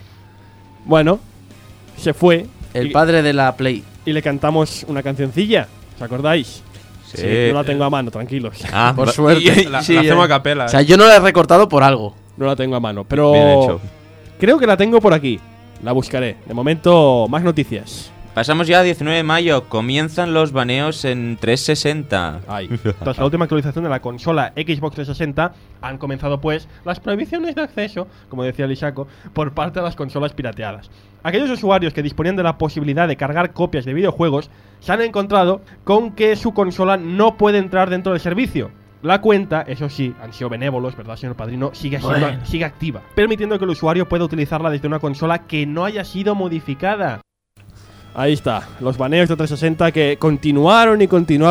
Bueno, se fue. El padre de la Play. Y le cantamos una cancioncilla, ¿os acordáis? Sí. No la tengo a mano, tranquilos. Ah, por suerte. La hacemos a capela. O sea, yo no la he recortado por algo. No la tengo a mano, pero Bien hecho. Creo que la tengo por aquí. La buscaré. De momento, más noticias. Pasamos ya a 19 de mayo. Comienzan los baneos en 360. Ay. Tras la última actualización de la consola Xbox 360, han comenzado pues las prohibiciones de acceso, como decía Lisaco, por parte de las consolas pirateadas. Aquellos usuarios que disponían de la posibilidad de cargar copias de videojuegos se han encontrado con que su consola no puede entrar dentro del servicio. La cuenta, eso sí, han sido benévolos, ¿verdad, señor Padrino? Sigue activa, permitiendo que el usuario pueda utilizarla desde una consola que no haya sido modificada. Ahí está, los baneos de 360 que continuaron y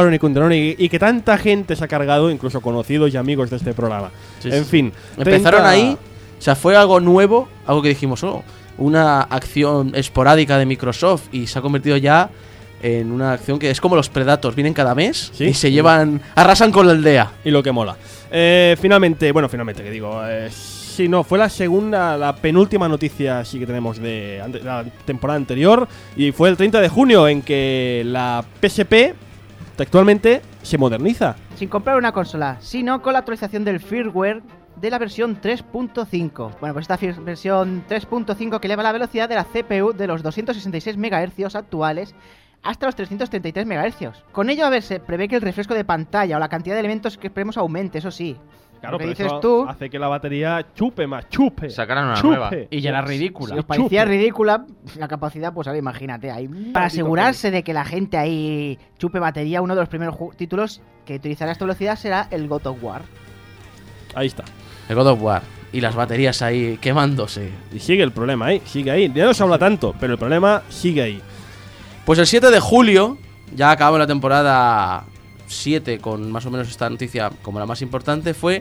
que tanta gente se ha cargado, incluso conocidos y amigos de este programa. Sí, en fin. Empezaron ahí, o sea, fue algo nuevo, algo que dijimos, una acción esporádica de Microsoft y se ha convertido ya en una acción que es como los Predators, vienen cada mes y se llevan, arrasan con la aldea. Y lo que mola. Finalmente, que digo, sí, no, fue la penúltima noticia sí que tenemos de la temporada anterior y fue el 30 de junio en que la PSP actualmente se moderniza. Sin comprar una consola, sino con la actualización del firmware de la versión 3.5. Bueno, pues esta versión 3.5 que eleva la velocidad de la CPU de los 266 MHz actuales hasta los 333 MHz. Con ello, se prevé que el refresco de pantalla o la cantidad de elementos que esperemos aumente, eso sí. Claro, pero dices eso tú hace que la batería chupe. Sacarán una nueva. Y ya era ridícula. Si os parecía ridícula la capacidad, pues ahora imagínate. Ahí, para asegurarse de que la gente ahí chupe batería, uno de los primeros títulos que utilizará esta velocidad será el God of War. Ahí está. El God of War. Y las baterías ahí quemándose. Y sigue el problema ahí, sigue ahí. Ya no se habla tanto, pero el problema sigue ahí. Pues el 7 de julio, ya acabamos la temporada 7 con más o menos esta noticia como la más importante, fue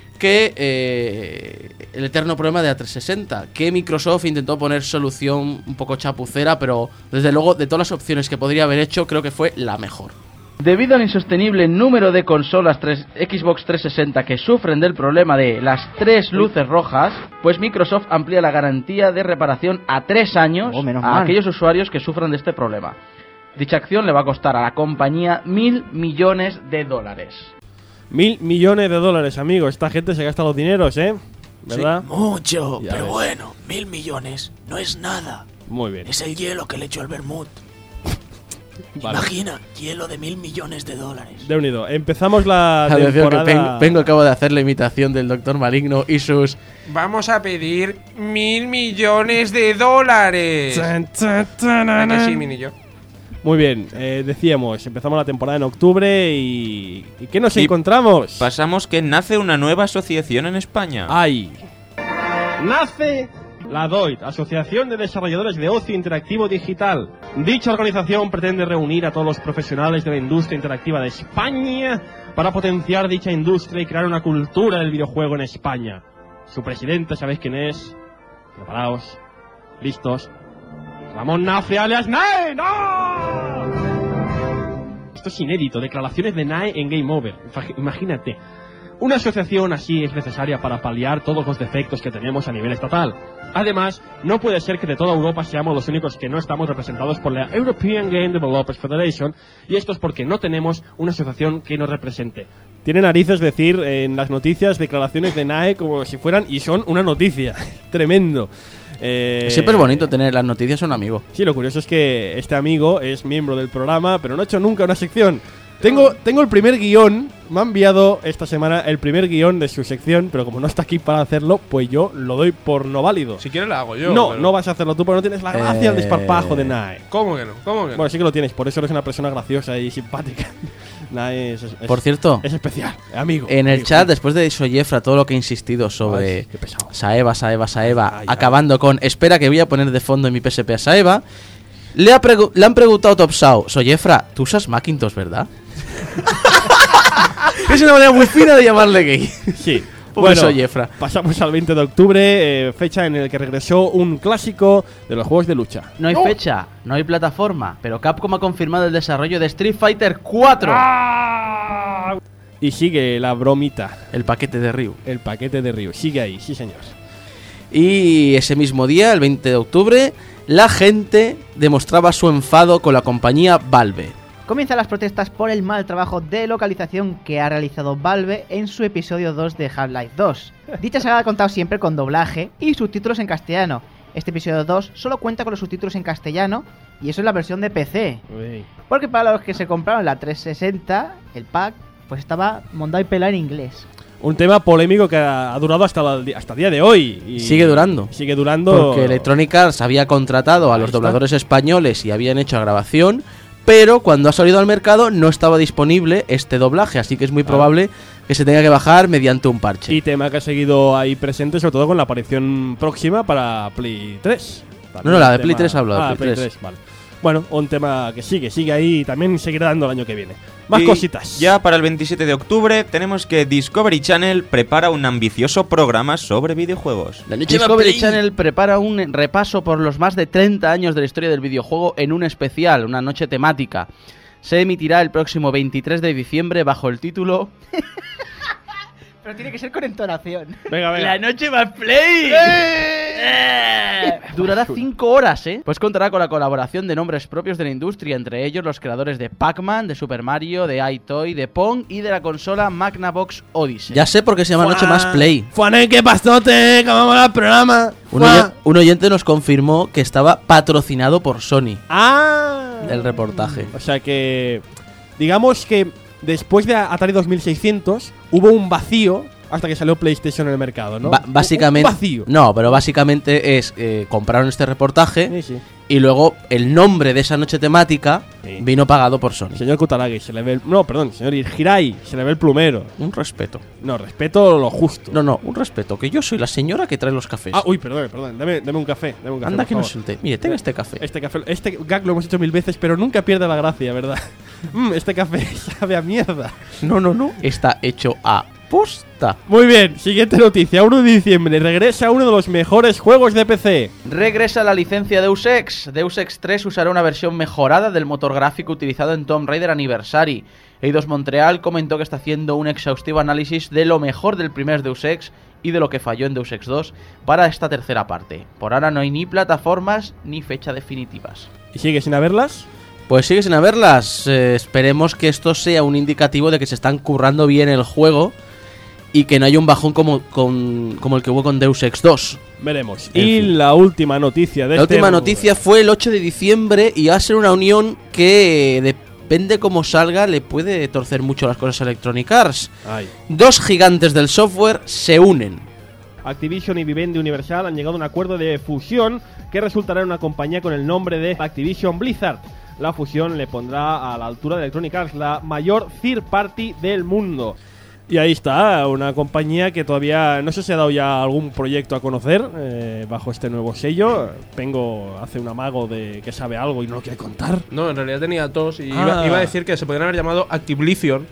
que el eterno problema de la 360, que Microsoft intentó poner solución un poco chapucera, pero desde luego de todas las opciones que podría haber hecho, creo que fue la mejor. Debido al insostenible número de consolas Xbox 360 que sufren del problema de las 3 luces rojas, pues Microsoft amplía la garantía de reparación a 3 años a aquellos usuarios que sufran de este problema. Dicha acción le va a costar a la compañía $1.000 millones. $1.000 millones, amigos. Esta gente se gasta los dineros, ¿verdad? Sí, mucho, Ya pero ves. bueno, 1.000 millones no es nada. Muy bien. Es el hielo que le echó el vermut. Vale. Imagina, hielo de $1.000 millones. De unido. Empezamos la Atención, temporada. que Pengo acabo de hacer la imitación del Doctor Maligno y sus... Vamos a pedir $1.000 millones. ¿A que sí, Mini yo? Muy bien, decíamos, empezamos la temporada en octubre y ¿qué nos encontramos? Pasamos que nace una nueva asociación en España. ¡Ay! Nace la DOID, Asociación de Desarrolladores de Ocio Interactivo Digital. Dicha organización pretende reunir a todos los profesionales de la industria interactiva de España para potenciar dicha industria y crear una cultura del videojuego en España. Su presidente, ¿sabéis quién es? Preparaos, listos. Ramón Nafre alias NAE, ¡no! Esto es inédito, declaraciones de NAE en Game Over. Imagínate. Una asociación así es necesaria para paliar todos los defectos que tenemos a nivel estatal. Además, no puede ser que de toda Europa seamos los únicos que no estamos representados por la European Game Developers Federation, y esto es porque no tenemos una asociación que nos represente. Tiene narices decir en las noticias declaraciones de NAE como si fueran, y son una noticia. Tremendo. Siempre es bonito tener las noticias a un amigo. Sí, lo curioso es que este amigo es miembro del programa, pero no ha hecho nunca una sección. Tengo el primer guión, me ha enviado esta semana el primer guión de su sección, pero como no está aquí para hacerlo, pues yo lo doy por no válido. Si quieres la hago yo. No, pero... no vas a hacerlo tú porque no tienes la gracia del desparpajo de NAE. ¿Cómo que no? ¿Cómo que no? Bueno, sí que lo tienes, por eso eres una persona graciosa y simpática. NAE es por cierto, es especial, amigo. En el chat, después de Soyefra, todo lo que he insistido sobre Saeva, acabando con espera que voy a poner de fondo en mi PSP a Saeva, le han preguntado Topsao, Soyefra, tú usas Macintosh, ¿verdad? Es una manera muy fina de llamarle gay. Sí. Bueno, Soyefra. Pasamos al 20 de octubre, fecha en la que regresó un clásico de los juegos de lucha. No hay fecha, no hay plataforma, pero Capcom ha confirmado el desarrollo de Street Fighter 4. Y sigue la bromita. El paquete de Ryu. El paquete de Ryu, sigue ahí, sí señor. Y ese mismo día, el 20 de octubre, la gente demostraba su enfado con la compañía Valve. Comienzan las protestas por el mal trabajo de localización que ha realizado Valve en su episodio 2 de Half-Life 2. Dicha saga ha contado siempre con doblaje y subtítulos en castellano. Este episodio 2 solo cuenta con los subtítulos en castellano y eso es la versión de PC. Uy. Porque para los que se compraron la 360, el pack, pues estaba mondado y pelado en inglés. Un tema polémico que ha durado hasta el día de hoy. Y sigue durando. Sigue durando. Porque Electronic Arts había contratado a los dobladores españoles y habían hecho la grabación, pero cuando ha salido al mercado no estaba disponible este doblaje, así que es muy probable que se tenga que bajar mediante un parche. Y tema que ha seguido ahí presente, sobre todo con la aparición próxima para Play 3. No, la de Play 3 hablo, de Play 3, vale. Bueno, un tema que sigue ahí y también seguirá dando el año que viene. Más cositas. Ya para el 27 de octubre tenemos que Discovery Channel prepara un ambicioso programa sobre videojuegos. Discovery Channel prepara un repaso por los más de 30 años de la historia del videojuego en un especial, una noche temática. Se emitirá el próximo 23 de diciembre bajo el título... Pero tiene que ser con entonación. Venga. La noche más play. Durará 5 horas, Pues contará con la colaboración de nombres propios de la industria, entre ellos los creadores de Pac-Man, de Super Mario, de iToy, de Pong y de la consola Magnavox Odyssey. Ya sé por qué se llama Noche más Play. Juané, ¿qué pasote? ¿Cómo va el programa? Un oyente nos confirmó que estaba patrocinado por Sony. El reportaje. O sea que, digamos que después de Atari 2600 hubo un vacío hasta que salió PlayStation en el mercado, ¿no? Básicamente, un vacío. No, pero básicamente es compraron este reportaje y luego el nombre de esa noche temática vino pagado por Sony. Señor Kutaragi, se le ve señor Hirai, se le ve el plumero. Un respeto. No, respeto lo justo. No, un respeto, que yo soy la señora que trae los cafés. Perdón, dame un café. Anda que no suelte. Mire, tenga este café. Este gag lo hemos hecho 1000 veces, pero nunca pierde la gracia, ¿verdad? Este café sabe a mierda. No, está hecho a posta. Muy bien, siguiente noticia. 1 de diciembre regresa uno de los mejores juegos de PC. Regresa la licencia Deus Ex. Deus Ex 3 usará una versión mejorada del motor gráfico utilizado en Tomb Raider Anniversary. Eidos Montreal comentó que está haciendo un exhaustivo análisis de lo mejor del primer Deus Ex y de lo que falló en Deus Ex 2 para esta tercera parte. Por ahora no hay ni plataformas ni fecha definitivas. ¿Y sigue sin haberlas? Pues sigue sin haberlas. Esperemos que esto sea un indicativo de que se están currando bien el juego y que no haya un bajón como el que hubo con Deus Ex 2. Veremos. Y la última noticia de La última noticia fue el 8 de diciembre y va a ser una unión que depende cómo salga, le puede torcer mucho las cosas a Electronic Arts. Dos gigantes del software se unen. Activision y Vivendi Universal han llegado a un acuerdo de fusión que resultará en una compañía con el nombre de Activision Blizzard. La fusión le pondrá a la altura de Electronic Arts, la mayor third party del mundo. Y ahí está, una compañía que todavía no sé si ha dado ya algún proyecto a conocer bajo este nuevo sello. Pengo hace un amago de que sabe algo y no lo quiere contar. No, en realidad tenía tos y iba a decir que se podrían haber llamado Activision.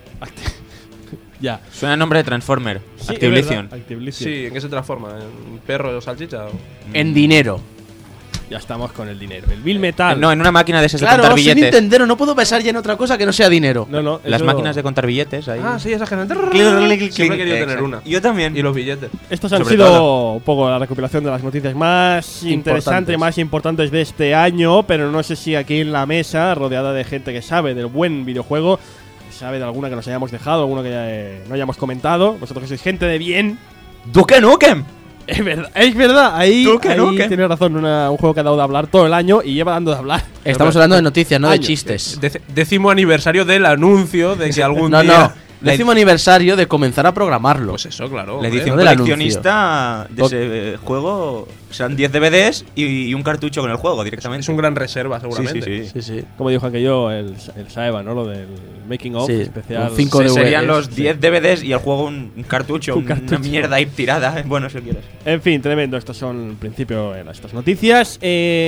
Ya. Suena el nombre de Transformer. Sí, Activision. Sí, ¿en qué se transforma? ¿En perro o salchicha? En dinero. Ya estamos con el dinero. El Bill Metal. No, en una máquina de esas Claro, de contar soy billetes. Nintendero, no puedo pensar ya en otra cosa que no sea dinero. No, Las eso- máquinas de contar billetes ahí. Ah, sí, esas que hacen. Clic. Siempre he querido tener Exacto. una. Yo también. Y los billetes. Estos han Sobre sido todo. un poco la recopilación de las noticias más interesantes, más importantes de este año, pero no sé si aquí en la mesa, rodeada de gente que sabe del buen videojuego, sabe de alguna que nos hayamos dejado, alguna que no hayamos comentado. Vosotros que sois gente de bien. ¡Duke Nukem! Es verdad, ahí Duke Nukem. tienes razón, un juego que ha dado de hablar todo el año y lleva dando de hablar. Estamos hablando de noticias, no de Años. chistes. 10º aniversario del anuncio de que algún No, día. no. 10º aniversario de comenzar a programarlo. Pues eso, claro. La hombre. edición del coleccionista de ese juego serán 10 DVDs y un cartucho con el juego directamente. Es un gran reserva, seguramente. Sí. Como dijo aquello el Saeva, ¿no? Lo del making of Sí, especial. un 5 DVDs. Serían los 10 DVDs y el juego un cartucho, Un cartucho. una mierda ahí tirada. Bueno, si quieres. En fin, tremendo. Estos son, en principio, estas noticias.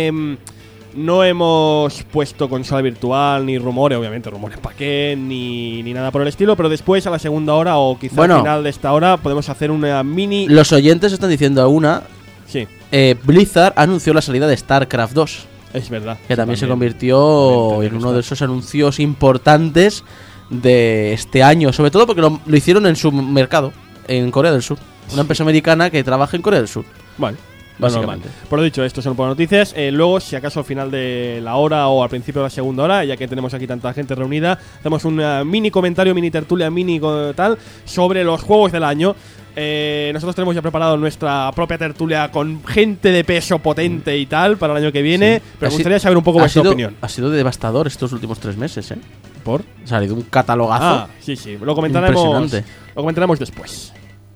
No hemos puesto consola virtual, ni rumores, obviamente, rumores para qué, ni nada por el estilo, pero después, a la segunda hora o quizá Bueno. al final de esta hora, podemos hacer una mini... Los oyentes están diciendo una. Sí, Blizzard anunció la salida de StarCraft 2. es verdad. Que también se También convirtió en uno de esos anuncios importantes de este año. Sobre todo porque lo hicieron en su mercado, en Corea del Sur. Una empresa americana que trabaja en Corea del Sur. Vale. Básicamente. Normal. Por lo dicho, estos son por noticias. Luego, si acaso al final de la hora o al principio de la segunda hora, ya que tenemos aquí tanta gente reunida, hacemos un mini comentario, mini tertulia, tal, sobre los juegos del año. Nosotros tenemos ya preparado nuestra propia tertulia con gente de peso potente y tal para el año que viene. Sí. Pero me gustaría saber un poco vuestra opinión. Ha sido devastador estos últimos 3 meses, ¿eh? ¿Por? Ha salido un catalogazo. Ah, sí. Lo comentaremos Impresionante. después.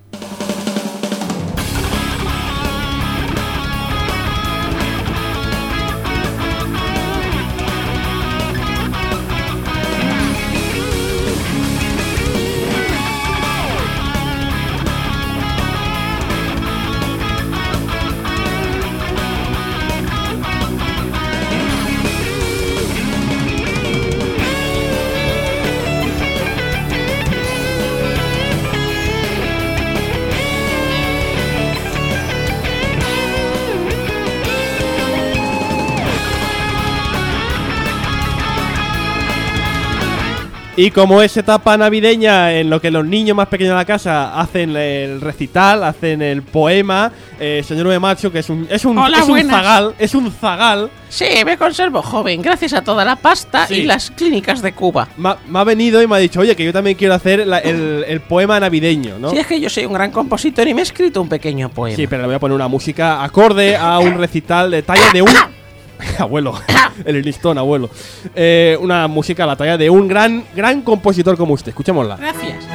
Y como es etapa navideña en lo que los niños más pequeños de la casa hacen el recital, hacen el poema, señor Uematsu, que es un zagal. Sí, me conservo joven, gracias a toda la pasta Sí. y las clínicas de Cuba. Me ha venido y me ha dicho, oye, que yo también quiero hacer el poema navideño, ¿no? Si es que yo soy un gran compositor y me he escrito un pequeño poema. Sí, pero le voy a poner una música acorde a un recital de talla de un... abuelo, el listón, abuelo. Una música a la talla de un gran compositor como usted. Escuchémosla. Gracias.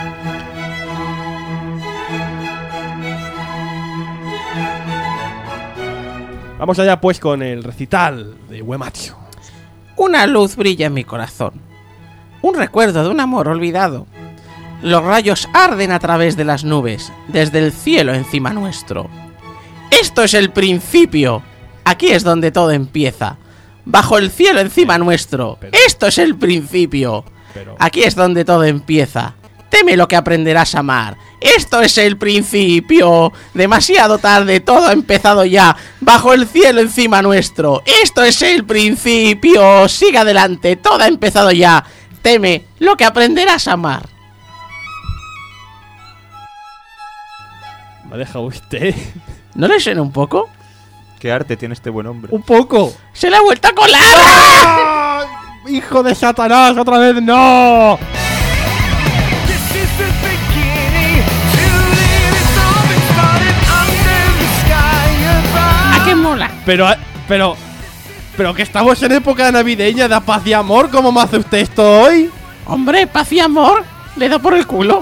Vamos allá pues con el recital de Uematsu. Una luz brilla en mi corazón. Un recuerdo de un amor olvidado. Los rayos arden a través de las nubes, desde el cielo encima nuestro. Esto es el principio. Aquí es donde todo empieza. Bajo el cielo encima nuestro. Esto es el principio. Aquí es donde todo empieza. Teme lo que aprenderás a amar. Esto es el principio. Demasiado tarde, todo ha empezado ya. Bajo el cielo encima nuestro. Esto es el principio. Siga adelante, todo ha empezado ya. Teme lo que aprenderás a amar. ¿Me deja usted? ¿No le suena un poco? ¿Qué arte tiene este buen hombre? Un poco. ¡Se le ha vuelto a colar! ¡Ah! ¡Hijo de Satanás! ¡Otra vez no! ¡Ah, qué mola! Pero que estamos en época navideña de paz y amor. ¿Cómo me hace usted esto hoy? Hombre, paz y amor. Le da por el culo.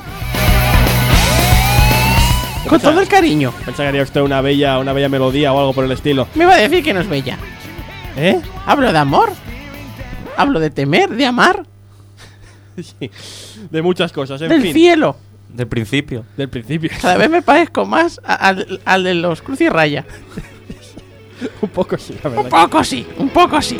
Con todo el cariño. Pensaba que haría usted una bella melodía o algo por el estilo. Me va a decir que no es bella. ¿Eh? Hablo de amor. Hablo de temer, de amar. Sí, de muchas cosas, en del fin. cielo. Del principio. Del principio. Cada vez me parezco más al de los Cruz y Raya. Un poco sí, la verdad. Un poco sí.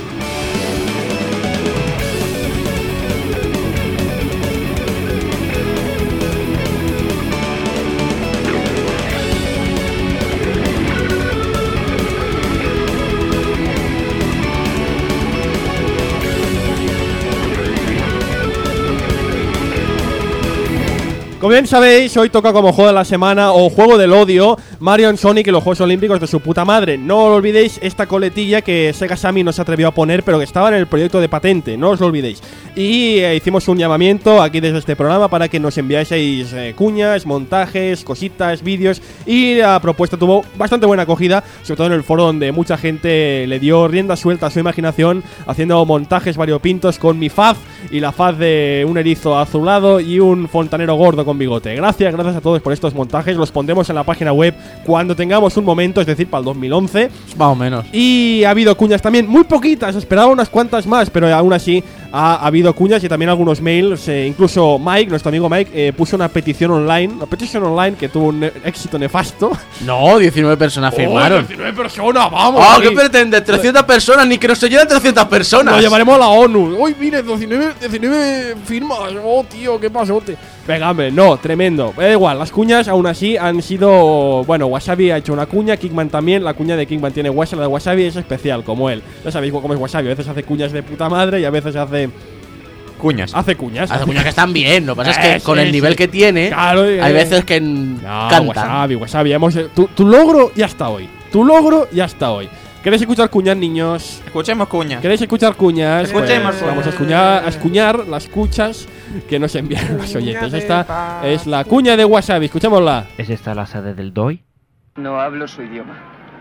Como bien sabéis, hoy toca como juego de la semana o juego del odio Mario & Sonic y los Juegos Olímpicos de su puta madre. No os olvidéis esta coletilla que Sega Sammy no se atrevió a poner, pero que estaba en el proyecto de patente, no os lo olvidéis. Y hicimos un llamamiento aquí desde este programa para que nos enviaseis cuñas, montajes, cositas, vídeos. Y la propuesta tuvo bastante buena acogida, sobre todo en el foro donde mucha gente le dio rienda suelta a su imaginación, haciendo montajes variopintos con mi faz y la faz de un erizo azulado y un fontanero gordo con bigote. Gracias a todos por estos montajes. Los pondremos en la página web cuando tengamos un momento, es decir, para el 2011. Más o menos. Y ha habido cuñas también, muy poquitas, esperaba unas cuantas más, pero aún así ha habido cuñas y también algunos mails. Incluso Mike, nuestro amigo Mike, puso una petición online que tuvo un éxito nefasto. No, 19 personas firmaron. 19 personas, vamos. ¡Ah, qué pretende! 300 personas, ni que nos oyeran 300 personas. Lo llamaremos a la ONU. Uy, mire, 19 firmas. Oh, tío, qué pasote. Venga, hombre, no, tremendo. Da igual, las cuñas aún así han sido... Bueno, Wasabi ha hecho una cuña, Kickman también. La cuña de Kickman tiene Wasabi, la de Wasabi es especial, como él. Ya sabéis cómo es Wasabi, a veces hace cuñas de puta madre y a veces hace... Cuñas. Hace cuñas que están bien. Lo que pasa es que con el nivel que tiene, claro, hay veces que cantan. Wasabi. Tu logro ya está hoy. ¿Queréis escuchar cuñas, niños? Escuchemos cuñas. ¿Queréis escuchar cuñas? Escuchemos. Pues vamos a escuñar las cuchas que nos enviaron los oyentes. Esta es la cuña de Wasabi. Escuchémosla. ¿Es esta la sede del DOI? No hablo su idioma.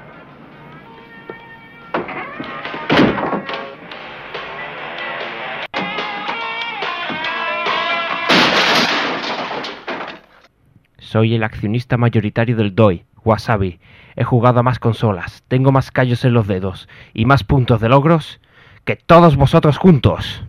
Soy el accionista mayoritario del DOI, Wasabi. He jugado a más consolas, tengo más callos en los dedos y más puntos de logros que todos vosotros juntos.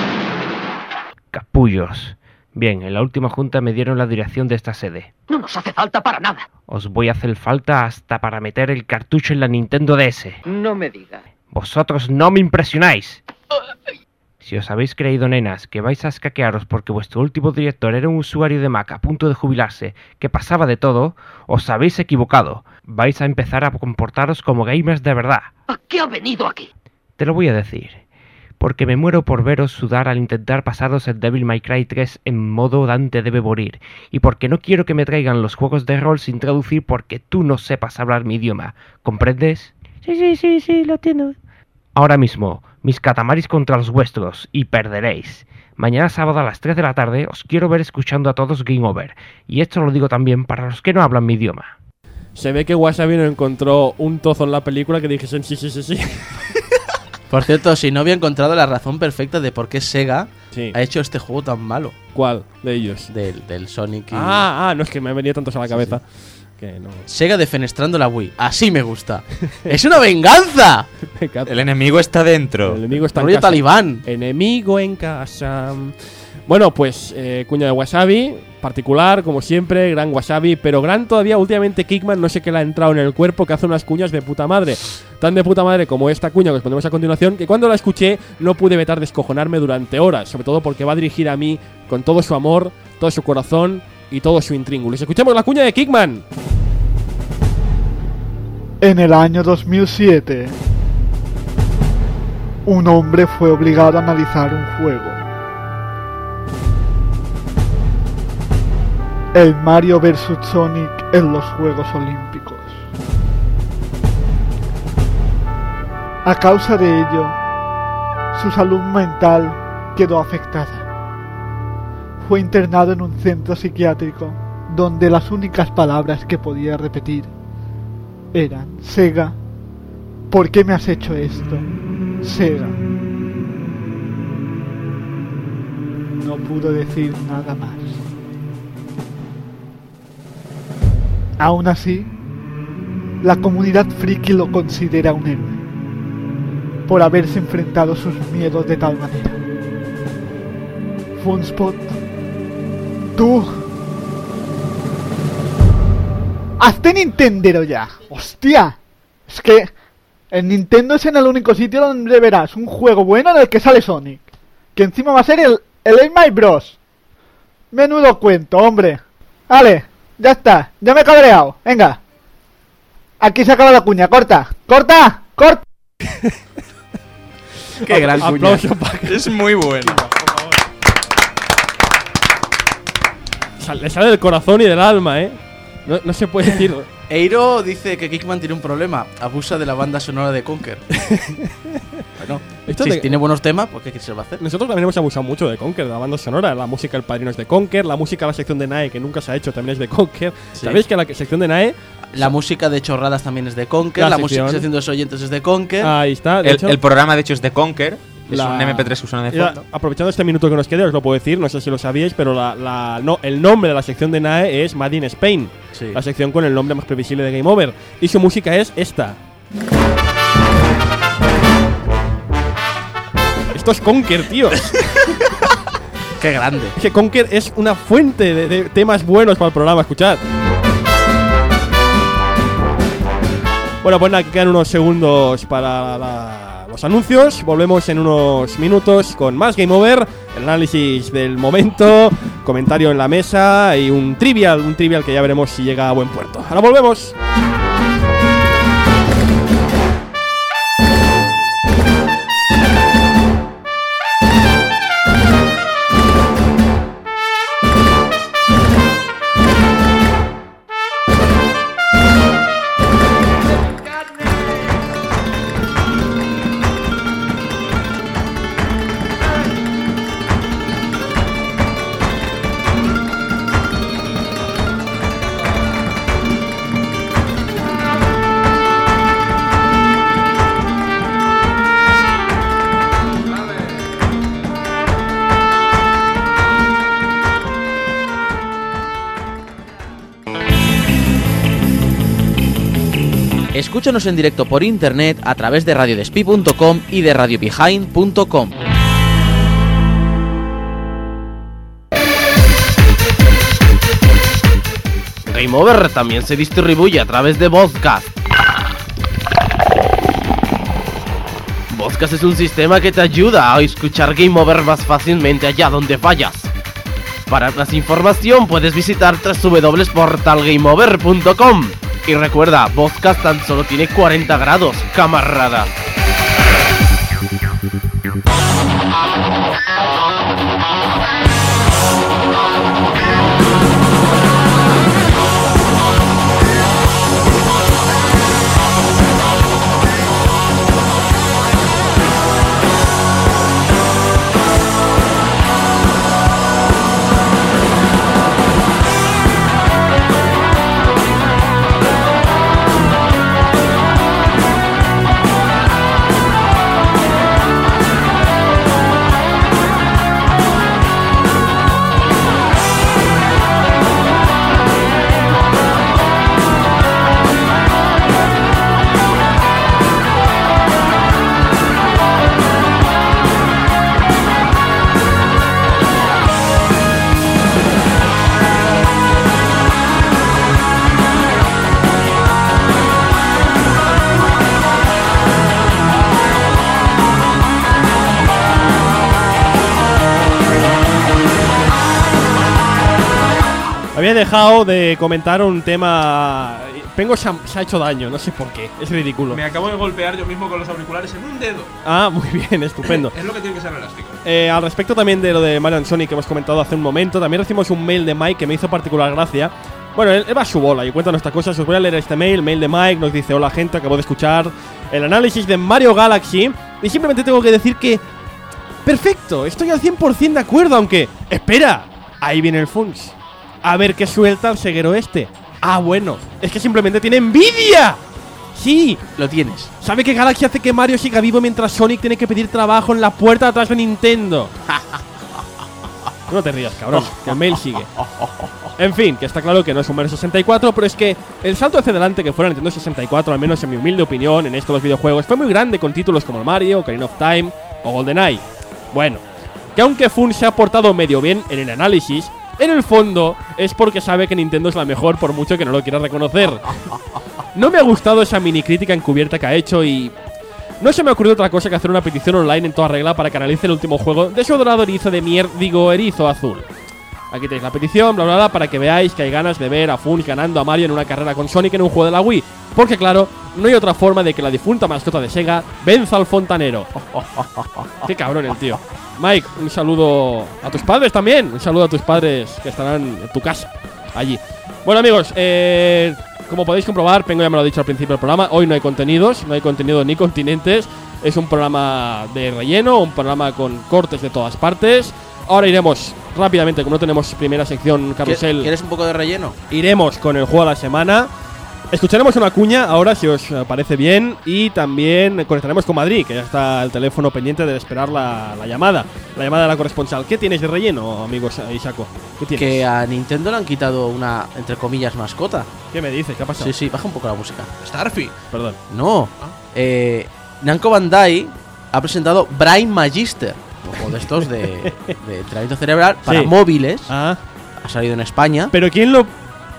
Capullos. Bien, en la última junta me dieron la dirección de esta sede. No nos hace falta para nada. Os voy a hacer falta hasta para meter el cartucho en la Nintendo DS. No me diga. Vosotros no me impresionáis. Si os habéis creído, nenas, que vais a escaquearos porque vuestro último director era un usuario de Mac a punto de jubilarse, que pasaba de todo, os habéis equivocado. Vais a empezar a comportaros como gamers de verdad. ¿A qué ha venido aquí? Te lo voy a decir. Porque me muero por veros sudar al intentar pasaros el Devil May Cry 3 en modo Dante debe morir. Y porque no quiero que me traigan los juegos de rol sin traducir porque tú no sepas hablar mi idioma. ¿Comprendes? Sí, lo entiendo. Ahora mismo, mis catamaris contra los vuestros, y perderéis. Mañana sábado a las 3 de la tarde os quiero ver escuchando a todos Game Over. Y esto lo digo también para los que no hablan mi idioma. Se ve que Wasabi no encontró un trozo en la película que dijesen sí. Por cierto, si no había encontrado la razón perfecta de por qué Sega ha hecho este juego tan malo. ¿Cuál de ellos? Del Sonic y... no, es que me han venido tantos a la cabeza. Sí. Que no. Sega defenestrando la Wii. Así me gusta. ¡Es una venganza! El enemigo está dentro. El enemigo está en casa. Talibán. Enemigo en casa. Bueno, pues cuña de Wasabi, particular, como siempre, gran Wasabi, pero gran todavía últimamente Kickman, no sé qué le ha entrado en el cuerpo, que hace unas cuñas de puta madre. Tan de puta madre como esta cuña que os pondremos a continuación, que cuando la escuché no pude evitar descojonarme durante horas, sobre todo porque va a dirigir a mí con todo su amor, todo su corazón y todo su intríngulis. Escuchemos la cuña de Kickman. En el año 2007, un hombre fue obligado a analizar un juego. El Mario vs Sonic en los Juegos Olímpicos. A causa de ello, su salud mental quedó afectada. Fue internado en un centro psiquiátrico donde las únicas palabras que podía repetir eran: Sega, ¿por qué me has hecho esto? Sega. No pudo decir nada más. Aún así, la comunidad friki lo considera un héroe por haberse enfrentado a sus miedos de tal manera. Funspot, tú ¡Hazte Nintendero ya! ¡Hostia! Es que el Nintendo es en el único sitio donde verás un juego bueno en el que sale Sonic. Que encima va a ser el Smash Bros. Menudo cuento, hombre. Vale, ya está. Ya me he cabreado. Venga. Aquí se acaba la cuña. Corta. ¡Corta! ¡Corta! Qué gran cuña. Es muy bueno. Le sale del corazón y del alma, ¿eh? No se puede decir. Eiro dice que Kickman tiene un problema. Abusa de la banda sonora de Conker. Bueno, si tiene buenos temas, pues ¿qué se va a hacer? Nosotros también hemos abusado mucho de Conker, de la banda sonora. La música del Padrino es de Conker. La música de la sección de NAE, que nunca se ha hecho, también es de Conker. Sí. ¿Sabéis que la sección de NAE... La música de Chorradas también es de Conker. La música de sección de los oyentes es de Conker. Ahí está. El programa, de hecho, es de Conker. Es un MP3 que suena de fondo. Aprovechando este minuto que nos queda, os lo puedo decir, no sé si lo sabíais, pero el nombre de la sección de NAE es Made in Spain. Sí. La sección con el nombre más previsible de Game Over. Y su música es esta. Esto es Conker, tío. Qué grande. Es que Conker es una fuente de temas buenos para el programa, escuchad. Bueno, pues nada, quedan unos segundos para los anuncios. Volvemos en unos minutos con más Game Over, el análisis del momento, comentario en la mesa y un trivial que ya veremos si llega a buen puerto. Ahora volvemos. Escúchanos en directo por internet a través de radiodespi.com y de radiobehind.com. Game Over también se distribuye a través de Vodcast. Vodcast es un sistema que te ayuda a escuchar Game Over más fácilmente allá donde vayas. Para más información puedes visitar www.portalgameover.com. Y recuerda, Vodcast tan solo tiene 40 grados, camarada. Había dejado de comentar un tema. Pengo se ha hecho daño, no sé por qué, es ridículo. Me acabo de golpear yo mismo con los auriculares en un dedo. Ah, muy bien, estupendo. Es lo que tiene que ser elástico. Al respecto también de lo de Mario & Sonic que hemos comentado hace un momento, también recibimos un mail de Mike que me hizo particular gracia. Bueno, él va a su bola y cuenta nuestras cosas. Os voy a leer este mail de Mike. Nos dice: hola gente, acabo de escuchar el análisis de Mario Galaxy y simplemente tengo que decir que perfecto, estoy al 100% de acuerdo, aunque espera, ahí viene el Funs. A ver qué suelta el ceguero este. Ah, bueno, es que simplemente tiene envidia. Sí, lo tienes. ¿Sabe que Galaxy hace que Mario siga vivo mientras Sonic tiene que pedir trabajo en la puerta atrás de Nintendo? No te rías, cabrón, que el mail sigue. En fin, que está claro que no es un Mario 64, pero es que el salto hacia adelante que fuera Nintendo 64, al menos en mi humilde opinión, en esto de los videojuegos, fue muy grande con títulos como Mario, Ocarina of Time o GoldenEye. Bueno, que aunque Fun se ha portado medio bien en el análisis, en el fondo es porque sabe que Nintendo es la mejor, por mucho que no lo quiera reconocer. No me ha gustado esa mini crítica encubierta que ha hecho y no se me ha ocurrido otra cosa que hacer una petición online en toda regla para que analice el último juego de su adorado erizo de erizo azul. Aquí tenéis la petición, bla bla bla, para que veáis que hay ganas de ver a Fun ganando a Mario en una carrera con Sonic en un juego de la Wii. Porque claro, no hay otra forma de que la difunta mascota de Sega venza al fontanero. Qué cabrón el tío. Mike, un saludo a tus padres también. Un saludo a tus padres que estarán en tu casa, allí. Bueno amigos, como podéis comprobar, Pengo ya me lo ha dicho al principio del programa, hoy no hay contenidos, no hay contenido ni continentes. Es un programa de relleno, un programa con cortes de todas partes. Ahora iremos rápidamente, como no tenemos primera sección carrusel. ¿Quieres un poco de relleno? Iremos con el juego de la semana. Escucharemos una cuña ahora, si os parece bien. Y también conectaremos con Madrid, que ya está el teléfono pendiente de esperar la llamada. La llamada de la corresponsal. ¿Qué tienes de relleno, amigos Isaco? ¿Qué tienes? Que a Nintendo le han quitado una, entre comillas, mascota. ¿Qué me dices? ¿Qué ha pasado? Sí, baja un poco la música. Starfy. Perdón. No. Namco Bandai ha presentado Brain Magister, un juego de estos de entrenamiento cerebral para móviles. Ha salido en España. ¿Pero quién lo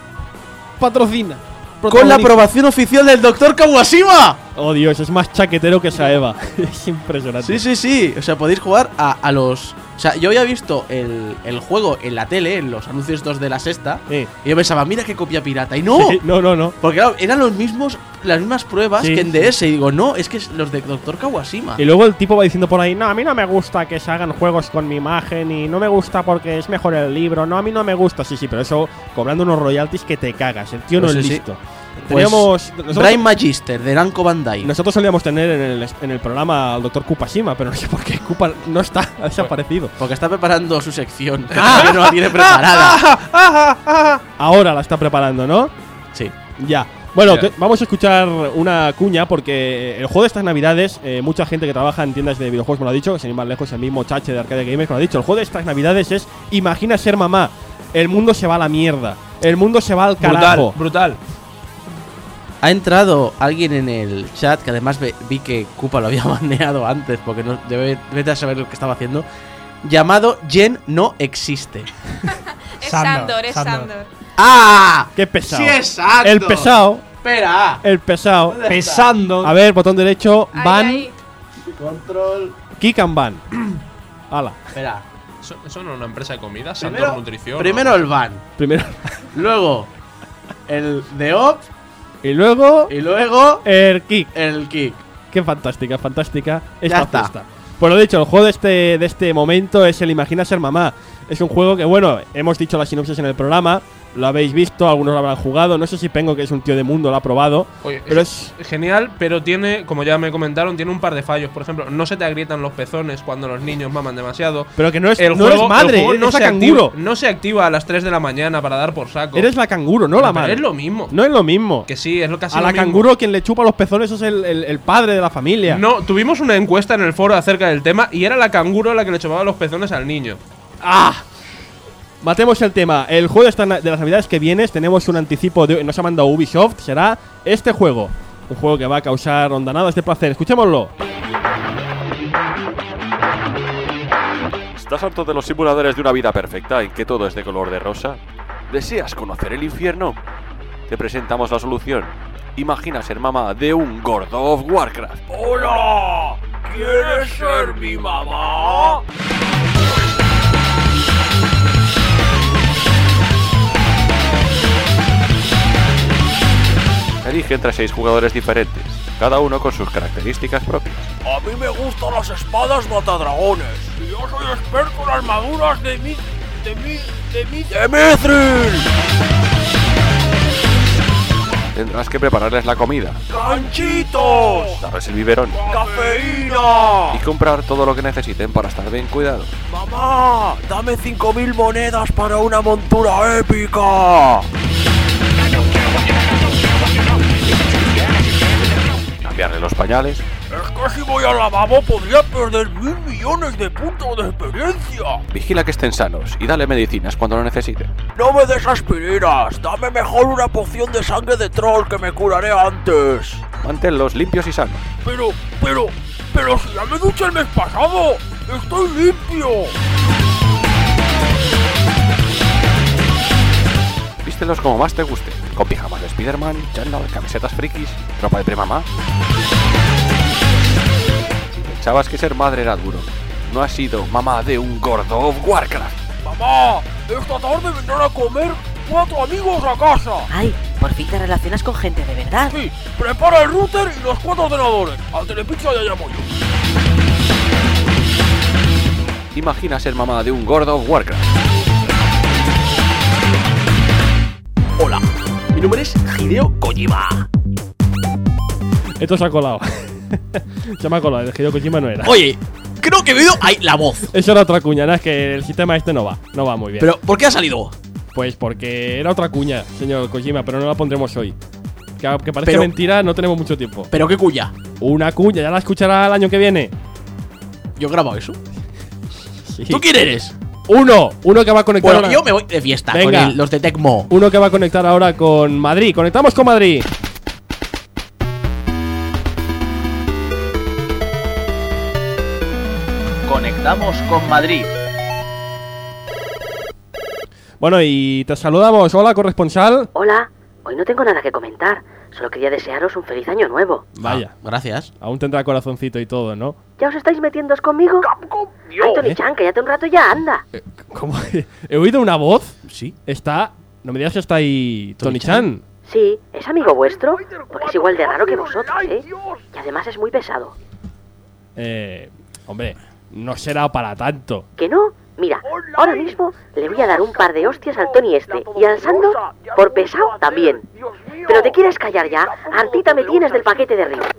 patrocina? Con la aprobación oficial del Dr. Kawashima. Oh Dios, es más chaquetero que Saeva. Es impresionante. Sí. O sea, podéis jugar a los... O sea, yo había visto el juego en la tele, en los anuncios estos de La Sexta. Y yo pensaba, mira qué copia pirata. Y no. Sí, no. Porque claro, eran las mismas pruebas que en DS. Y digo, no, es que es los de Dr. Kawashima. Y luego el tipo va diciendo por ahí, no, a mí no me gusta que se hagan juegos con mi imagen. Y no me gusta porque es mejor el libro. No, a mí no me gusta. Sí, pero eso cobrando unos royalties que te cagas. El tío no es listo. Teníamos Brain Magister de Namco Bandai. Nosotros solíamos tener en el programa al Dr. Kupashima, pero no sé por qué Kupa no está, ha desaparecido. Porque está preparando su sección, que todavía no la tiene preparada. Ahora la está preparando, ¿no? Sí. Ya. Bueno, vamos a escuchar una cuña porque el juego de estas navidades, mucha gente que trabaja en tiendas de videojuegos me lo ha dicho, que sin ir más lejos, el mismo Chache de Arcade Gamers me lo ha dicho. El juego de estas navidades es Imagina ser mamá. El mundo se va a la mierda. El mundo se va al carajo. Brutal. Ha entrado alguien en el chat, que además vi que Koopa lo había baneado antes, porque no debe de saber lo que estaba haciendo. Llamado Jen no existe. Es Sandor. ¡Ah! ¡Qué pesado! ¡Sí es Sandor! El pesado. Espera. El pesado. Pesando. A ver, botón derecho, ban. Ahí. Control. Kick and ban. Hala. Espera. ¿Eso no es una empresa de comida? Sandor Nutrición. Primero el ban. Luego el de off. Y luego el kick. El kick. Qué fantástica Ya esta fiesta. Pues lo dicho, el juego de este momento es el Imagina ser mamá. Es un juego que, bueno, hemos dicho la sinopsis en el programa. Lo habéis visto, algunos lo habrán jugado. No sé si Pengo, que es un tío de mundo, lo ha probado. Oye, pero es genial, pero tiene, como ya me comentaron, tiene un par de fallos. Por ejemplo, no se te agrietan los pezones cuando los niños maman demasiado. Pero que no es madre, eres la canguro. No se activa a las 3 de la mañana para dar por saco. Eres la canguro, no la madre. Es lo mismo. No es lo mismo. Que sí, es lo casi a lo la mismo. canguro quien le chupa los pezones es el padre de la familia. No, tuvimos una encuesta en el foro acerca del tema y era la canguro la que le chupaba los pezones al niño. ¡Ah! Matemos el tema. El juego de las navidades que vienes, tenemos un anticipo de, nos ha mandado Ubisoft, será este juego. Un juego que va a causar ondanadas de placer. Escuchémoslo. ¿Estás harto de los simuladores de una vida perfecta en que todo es de color de rosa? ¿Deseas conocer el infierno? Te presentamos la solución. Imagina ser mamá de un gordo of Warcraft. ¡Hola! ¿Quieres ser mi mamá? Elige entre 6 jugadores diferentes, cada uno con sus características propias. A mí me gustan las espadas matadragones. Y yo soy experto en armaduras de Mithril. Tendrás que prepararles la comida, ¡Ganchitos! darles el biberón ¡Cafeína! y comprar todo lo que necesiten para estar bien cuidados. ¡Mamá! ¡Dame 5000 monedas para una montura épica! Cambiarle los pañales, Es que si voy al lavabo podría perder 1000 millones de puntos de experiencia. vigila que estén sanos y dale medicinas cuando lo necesiten. No me des aspirinas, dame mejor una poción de sangre de troll que me curaré antes. Manténlos limpios y sanos. Pero si ya me duché el mes pasado, estoy limpio. Vístelos como más te guste, con pijamas de Spider-Man, chándal, camisetas frikis, ropa de premamá. Si pensabas que ser madre era duro, no has sido mamá de un gordo of Warcraft. ¡Mamá! Esta tarde vendrán a comer 4 amigos a casa. Ay, por fin te relacionas con gente de verdad. Sí, prepara el router y los 4 ordenadores. Al Telepizza ya llamo yo. Imagina ser mamá de un gordo of Warcraft. Hola, mi nombre es Hideo Kojima. Esto se ha colado. Se me ha colado, el Hideo Kojima no era. Oye, creo que he oído ahí la voz. Eso era otra cuña, ¿no? Es que el sistema este no va muy bien. Pero, ¿por qué ha salido? Pues porque era otra cuña, señor Kojima, pero no la pondremos hoy. Que parece mentira, no tenemos mucho tiempo. ¿Pero qué cuña? Una cuña, ya la escuchará el año que viene. ¿Yo he grabado eso? Sí. ¿Tú quién eres? Uno que va a conectar Bueno, ahora. yo me voy de fiesta. Venga. Con los de Tecmo. Uno que va a conectar ahora con Madrid. Conectamos con Madrid. Conectamos con Madrid. Bueno, y te saludamos. Hola, corresponsal. Hola, hoy no tengo nada que comentar. Solo quería desearos un feliz año nuevo. Vaya. Gracias. Aún tendrá corazoncito y todo, ¿no? ¿Ya os estáis metiendo conmigo? Ay, Tony-chan, cállate un rato ya, anda. ¿Cómo? ¿He oído una voz? Sí. Está... No me digas que está ahí Tony-chan. Sí, ¿es amigo vuestro? Porque es igual de raro que vosotros, ¿eh? Y además es muy pesado. Hombre, no será para tanto. ¿Que no? Mira, ahora mismo le voy a dar un par de hostias al Tony este y al Sando por pesado también. Pero te quieres callar ya, hartita me tienes del paquete de Ryu.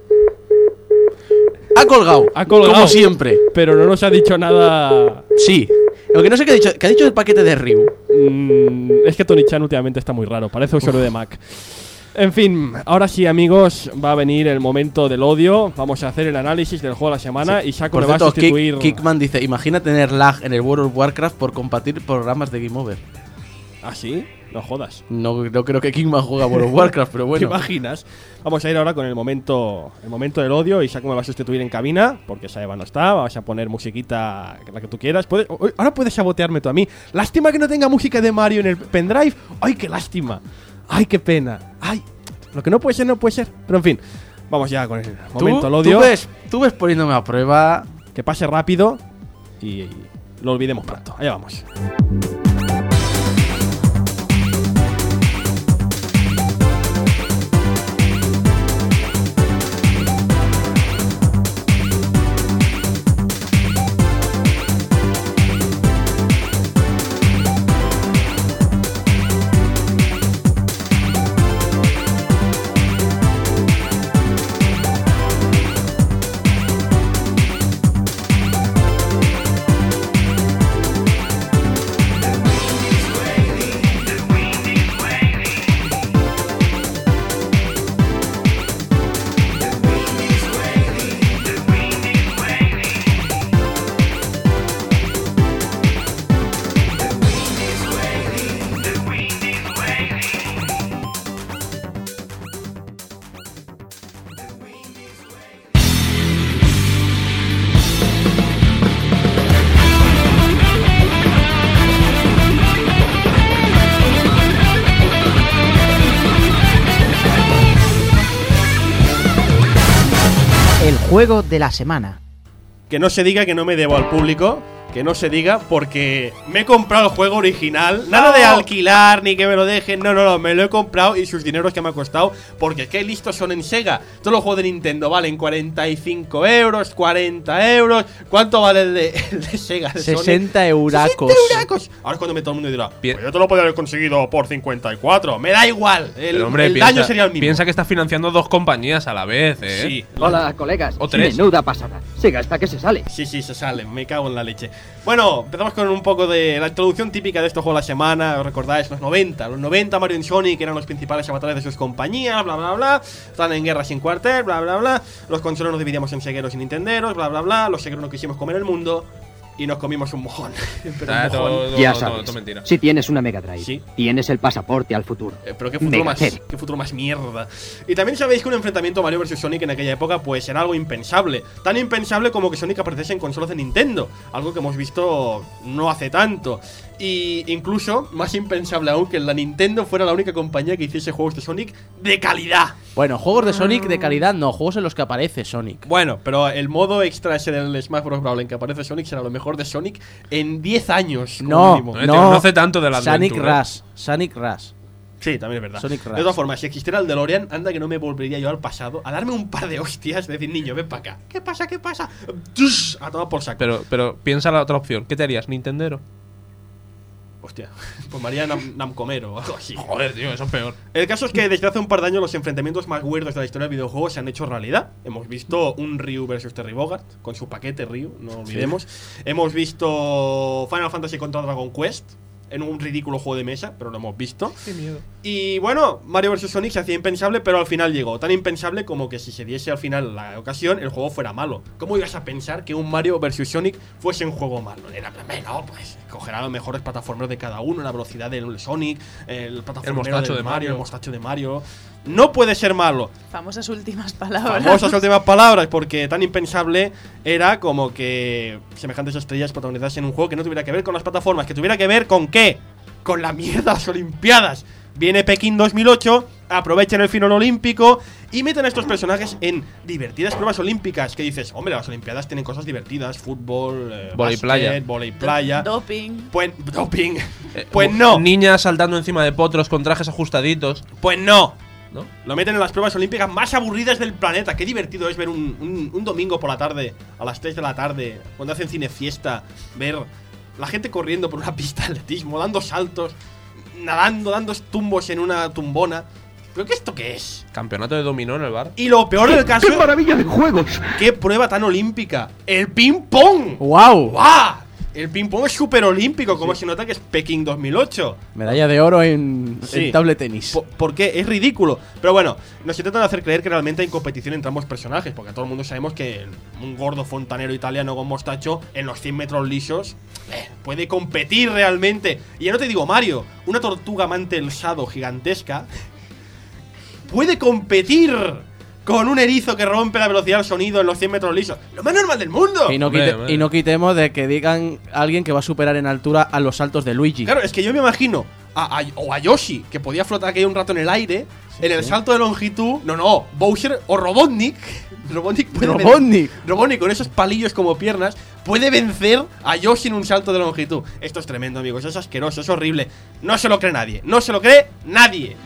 Ha colgado. Como siempre. Pero no nos ha dicho nada. Sí. Lo que no sé qué ha dicho. ¿Qué ha dicho del paquete de Ryu? Es que Tony-chan últimamente está muy raro. Parece usuario de Mac. En fin, ahora sí, amigos, va a venir el momento del odio. Vamos a hacer el análisis del juego de la semana. Sí. Y Shaco Por me va a cierto, sustituir. Kickman dice: imagina tener lag en el World of Warcraft por compartir programas de Game Over. ¿Ah, sí? No jodas. No creo que Kickman juega a World of Warcraft, pero bueno. ¿Te imaginas? Vamos a ir ahora con el momento del odio. Y Shaco me va a sustituir en cabina, porque Saeva no está. Vamos a poner musiquita, la que tú quieras. Ahora puedes sabotearme tú a mí. Lástima que no tenga música de Mario en el pendrive. ¡Ay, qué lástima! ¡Ay, qué pena! ¡Ay! Lo que no puede ser, no puede ser. Pero en fin, vamos ya con el momento del odio. Tú ves poniéndome a prueba. Que pase rápido y lo olvidemos pronto. Allá vamos. Juego de la semana. Que no se diga que no me debo al público. Que no se diga porque me he comprado el juego original. Nada de alquilar ni que me lo dejen. No, me lo he comprado y sus dineros que me ha costado. Porque qué listos son en Sega. Todos los juegos de Nintendo valen 45 euros, 40 euros. ¿Cuánto vale el de Sega? De 60 euracos. 60 euracos. Ahora es cuando todo el mundo dirá: pues yo te lo podría haber conseguido por 54. Me da igual. Pero hombre, daño sería el mismo. Piensa que estás financiando dos compañías a la vez, ¿eh? Sí. Hola, colegas. O tres. Menuda pasada. Sega hasta que se sale. Sí, se sale. Me cago en la leche. Bueno, empezamos con un poco de la introducción típica de este juego de la semana. ¿Os recordáis? Los 90 Mario y Sonic eran los principales avatares de sus compañías, bla, bla, bla. Estaban en guerra sin cuartel, bla, bla, bla. Los consoleros nos dividíamos en segueros y nintenderos, bla, bla, bla. Los segueros no quisimos comer el mundo. y nos comimos un mojón. Pero un mojón. Ya sabes, si tienes una Mega Drive, tienes el pasaporte al futuro. Pero qué futuro más mierda. Y también sabéis que un enfrentamiento Mario vs Sonic en aquella época pues era algo impensable. Tan impensable como que Sonic apareciese en consolas de Nintendo. Algo que hemos visto no hace tanto. Y incluso más impensable aún que la Nintendo fuera la única compañía que hiciese juegos de Sonic de calidad. Bueno, juegos de Sonic de calidad no, juegos en los que aparece Sonic. Bueno, pero el modo extra ese del Smash Bros. Brawl en que aparece Sonic será lo mejor de Sonic en 10 años. No hace tanto de la Sonic Rush. Sí, también es verdad. Sonic Rush. De todas formas, si existiera el DeLorean, anda que no me volvería yo al pasado a darme un par de hostias, decir, niño, ven para acá. ¿Qué pasa? A tomar por saco. Pero piensa la otra opción. ¿Qué te harías? ¿Nintendero? Hostia, pues me haría Namcomero o algo así. Joder, tío, eso es peor. El caso es que desde hace un par de años los enfrentamientos más weirdos de la historia del videojuego se han hecho realidad. Hemos visto un Ryu vs Terry Bogard, con su paquete Ryu, no olvidemos. Hemos visto Final Fantasy contra Dragon Quest, en un ridículo juego de mesa, pero lo hemos visto. Qué miedo. Y bueno, Mario vs Sonic se hacía impensable, pero al final llegó. Tan impensable como que si se diese al final la ocasión, el juego fuera malo. ¿Cómo ibas a pensar que un Mario vs Sonic fuese un juego malo? Era, no, pues cogerá los mejores plataformeros de cada uno, la velocidad del Sonic, el plataformero del Mario, el mostacho de Mario. No puede ser malo. Famosas últimas palabras. Famosas últimas palabras, porque tan impensable era como que semejantes estrellas protagonizasen un juego que no tuviera que ver con las plataformas, que tuviera que ver con ¿qué? Con la mierda de las Olimpiadas. Viene Pekín 2008, aprovechan el filón olímpico y meten a estos personajes en divertidas pruebas olímpicas. Que dices, hombre, las Olimpiadas tienen cosas divertidas: fútbol, vóley playa, doping. Pues no. Niñas saltando encima de potros con trajes ajustaditos. Pues no. ¿No? Lo meten en las pruebas olímpicas más aburridas del planeta. Qué divertido es ver un domingo por la tarde, a las 3 de la tarde, cuando hacen cine fiesta, ver la gente corriendo por una pista de atletismo, dando saltos, nadando, dando tumbos en una tumbona. ¿Pero esto qué es? Campeonato de dominó en el bar. Y lo peor del caso… ¡Qué maravilla de juegos! ¡Qué prueba tan olímpica! ¡El ping-pong! ¡Wow! ¡Guau! El ping-pong es súper olímpico, como se nota que es Pekín 2008. Medalla de oro en table tenis. Porque es ridículo. Pero bueno, nos intentan hacer creer que realmente hay competición entre ambos personajes, porque todo el mundo sabemos que un gordo fontanero italiano con mostacho en los 100 metros lisos puede competir realmente. Y ya no te digo Mario, una tortuga mantelsado gigantesca puede competir con un erizo que rompe la velocidad del sonido en los 100 metros lisos. Lo más normal del mundo. Y no quitemos de que digan a alguien que va a superar en altura a los saltos de Luigi. Claro, es que yo me imagino a Yoshi, que podía flotar aquí un rato en el aire, en el salto de longitud. No, Bowser o Robotnik. Robotnik con esos palillos como piernas puede vencer a Yoshi en un salto de longitud. Esto es tremendo, amigos, es asqueroso, es horrible. No se lo cree nadie, no se lo cree nadie.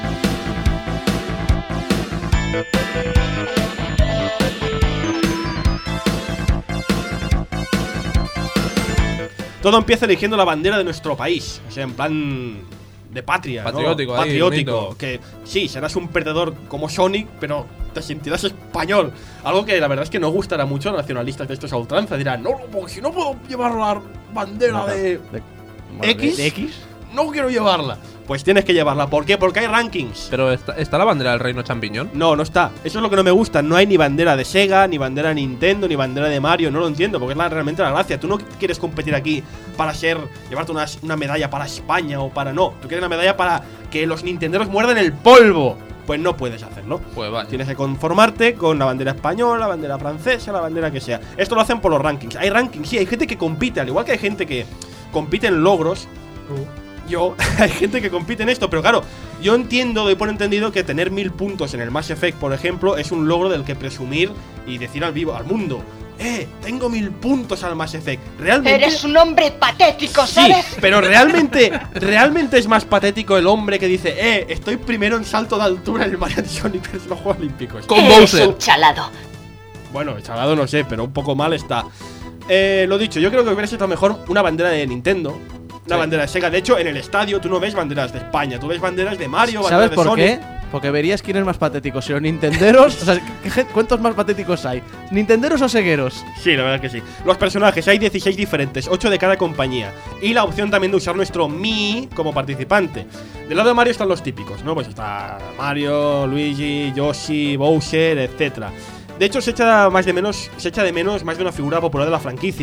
Todo empieza eligiendo la bandera de nuestro país, o sea, en plan de patria, patriótico, ¿no? Patriótico, que sí, serás un perdedor como Sonic, pero te sentirás español. Algo que la verdad es que no gustará mucho a los nacionalistas de estos a ultranza. Dirán, no, porque si no puedo llevar la bandera de X, no quiero llevarla. Pues tienes que llevarla. ¿Por qué? Porque hay rankings. ¿Pero está la bandera del Reino Champiñón? No está. Eso es lo que no me gusta. No hay ni bandera de Sega, ni bandera de Nintendo, ni bandera de Mario. No lo entiendo, porque es realmente la gracia. Tú no quieres competir aquí para llevarte una medalla para España o para… No, tú quieres una medalla para que los nintenderos muerdan el polvo. Pues no puedes hacerlo. Pues vale. Tienes que conformarte con la bandera española, la bandera francesa, la bandera que sea. Esto lo hacen por los rankings. Hay rankings, sí, hay gente que compite, al igual que hay gente que compite en logros. Hay gente que compite en esto, pero claro, yo entiendo, doy por entendido que tener 1000 puntos en el Mass Effect, por ejemplo, es un logro del que presumir y decir al mundo, tengo 1000 puntos al Mass Effect. Realmente eres un hombre patético, ¿sabes? Sí, pero realmente es más patético el hombre que dice, estoy primero en salto de altura en el Mario Sonic en los Juegos Olímpicos. Con Bowser. Un chalado. Bueno, chalado no sé, pero un poco mal está. Lo dicho, yo creo que hubiera sido mejor una bandera de Nintendo. Una bandera de Sega. De hecho, en el estadio tú no ves banderas de España, tú ves banderas de Mario, ¿sabes banderas de por Sonic. qué? Porque verías quién es más patético, si los nintenderos… O sea, ¿cuántos más patéticos hay? ¿Nintenderos o segueros? Sí, la verdad que sí. Los personajes, hay 16 diferentes, 8 de cada compañía. Y la opción también de usar nuestro Mi como participante. Del lado de Mario están los típicos, ¿no? Pues está Mario, Luigi, Yoshi, Bowser, etc. De hecho, se echa de menos más de una figura popular de la franquicia.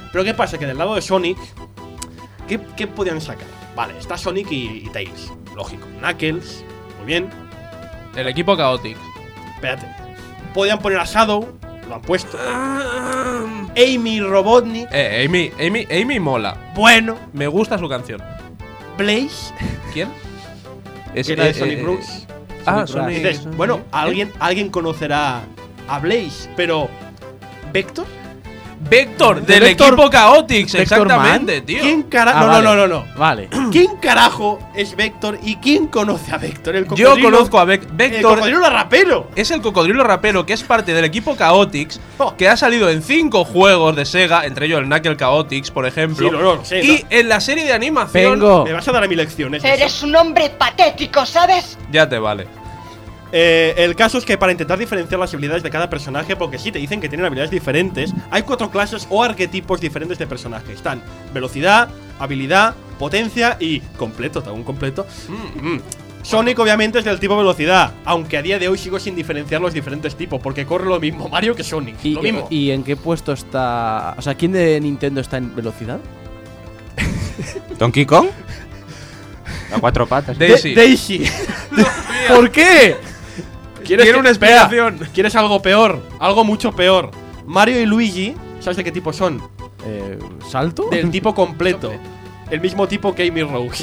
Pero ¿qué pasa? Que del lado de Sonic, ¿qué podían sacar? Vale, está Sonic y Tails, lógico. Knuckles, muy bien. El equipo Chaotix. Espérate. Podían poner a Shadow, lo han puesto. Amy Robotnik. Amy mola. Bueno. Me gusta su canción. Blaze. ¿Quién? Es la de Sonic Rush. Sonic. Dices, bueno, alguien conocerá a Blaze, pero ¿Vector? Vector, del equipo Chaotix, exactamente, tío. ¿Quién carajo? No. Vale. ¿Quién carajo es Vector y quién conoce a Vector? Yo conozco a Vector. El cocodrilo rapero. Es el cocodrilo rapero que es parte del equipo Chaotix, que ha salido en 5 juegos de Sega, entre ellos el Knuckle Chaotix, por ejemplo. Sí, lo sé, y en la serie de animación. Me vas a dar a mi lecciones. Eres un hombre patético, ¿sabes? Ya te vale. El caso es que para intentar diferenciar las habilidades de cada personaje, porque sí te dicen que tienen habilidades diferentes, hay 4 clases o arquetipos diferentes de personaje. Están velocidad, habilidad, potencia y completo, te hago un completo. Sonic obviamente es del tipo velocidad, aunque a día de hoy sigo sin diferenciar los diferentes tipos, porque corre lo mismo Mario que Sonic. Lo mismo. ¿Y en qué puesto está? O sea, ¿quién de Nintendo está en velocidad? ¿Donkey Kong? A 4 patas. Daisy. ¿Por qué? Quiero una explicación. ¿Quieres algo peor? Algo mucho peor. Mario y Luigi, ¿sabes de qué tipo son? ¿Salto? Del tipo completo. El mismo tipo que Amy Rose.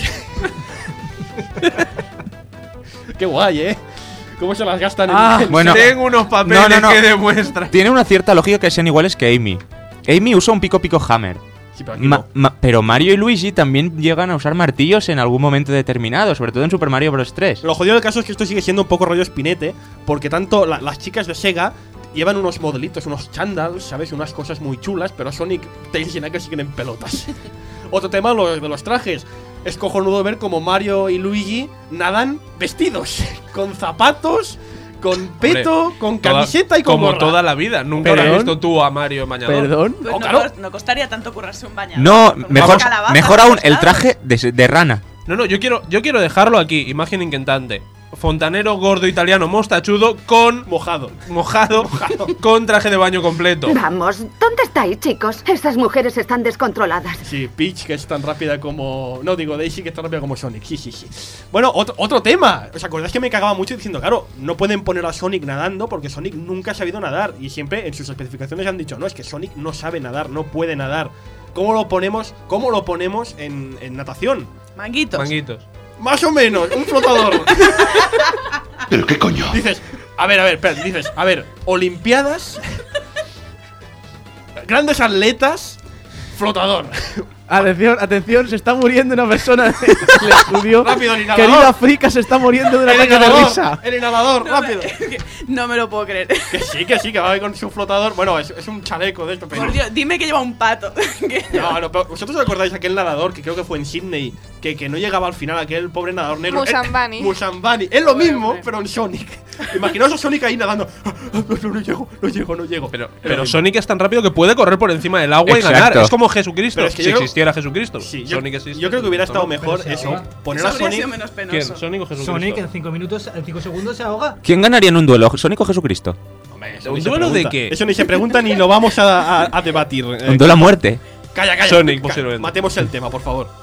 Qué guay, ¿Cómo se las gastan en bueno, tengo unos papeles que demuestran. Tiene una cierta lógica que sean iguales que Amy. Amy usa un pico hammer. Sí, pero, aquí no. Pero Mario y Luigi también llegan a usar martillos en algún momento determinado, sobre todo en Super Mario Bros. 3. Lo jodido del caso es que esto sigue siendo un poco rollo Spinete, porque tanto las chicas de Sega llevan unos modelitos, unos chandals, ¿sabes? Unas cosas muy chulas, pero Sonic, Tails y Knuckles siguen en pelotas. Otro tema de los trajes. Es cojonudo ver como Mario y Luigi nadan vestidos, con zapatos, con peto, con camiseta y con como gorra. Toda la vida. Nunca has visto tú a Mario bañador. ¿Perdón? Pues no costaría tanto currarse un bañador. No, mejor aún, el traje de rana. No, yo quiero dejarlo aquí. Imagen inquietante. Fontanero gordo italiano mostachudo con mojado con traje de baño completo. Vamos, ¿dónde estáis, chicos? Estas mujeres están descontroladas. Sí, Peach, que es tan rápida como... No, digo, Daisy, que es tan rápida como Sonic. Sí. Bueno, otro tema. ¿Os acordáis que me cagaba mucho diciendo, claro, no pueden poner a Sonic nadando porque Sonic nunca ha sabido nadar? Y siempre en sus especificaciones han dicho, no, es que Sonic no sabe nadar, no puede nadar. ¿Cómo lo ponemos en natación? Manguitos. Más o menos, un flotador. ¿Pero qué coño? Dices, a ver, Olimpiadas, grandes atletas, flotador. Atención, se está muriendo una persona en el estudio. Rápido, el inhalador. Querida Frica se está muriendo de un ataque de risa. El inhalador, rápido. No me lo puedo creer. Que sí, que va con su flotador. Bueno, es un chaleco de esto, pero... Por Dios, dime que lleva un pato. No, pero ¿vosotros os acordáis aquel nadador que creo que fue en Sydney? Que no llegaba al final, aquel pobre nadador negro. Musambani. Es lo mismo, pero en Sonic. Imaginaos a Sonic ahí nadando. No llego. Pero Sonic es tan rápido que puede correr por encima del agua y ganar. Es como Jesucristo. Pero es que si existiera Jesucristo. Sí, Sonic existe. Yo creo que hubiera estado mejor eso. Poner a Sonic. ¿Quién? ¿Sonic o Jesucristo? Sonic en 5 segundos se ahoga. ¿Quién ganaría en un duelo? ¿Sonic o Jesucristo? ¿Un duelo de qué? Eso ni se pregunta ni lo vamos a debatir. Un duelo a muerte. Calla. Sonic, posiblemente. Matemos el tema, por favor.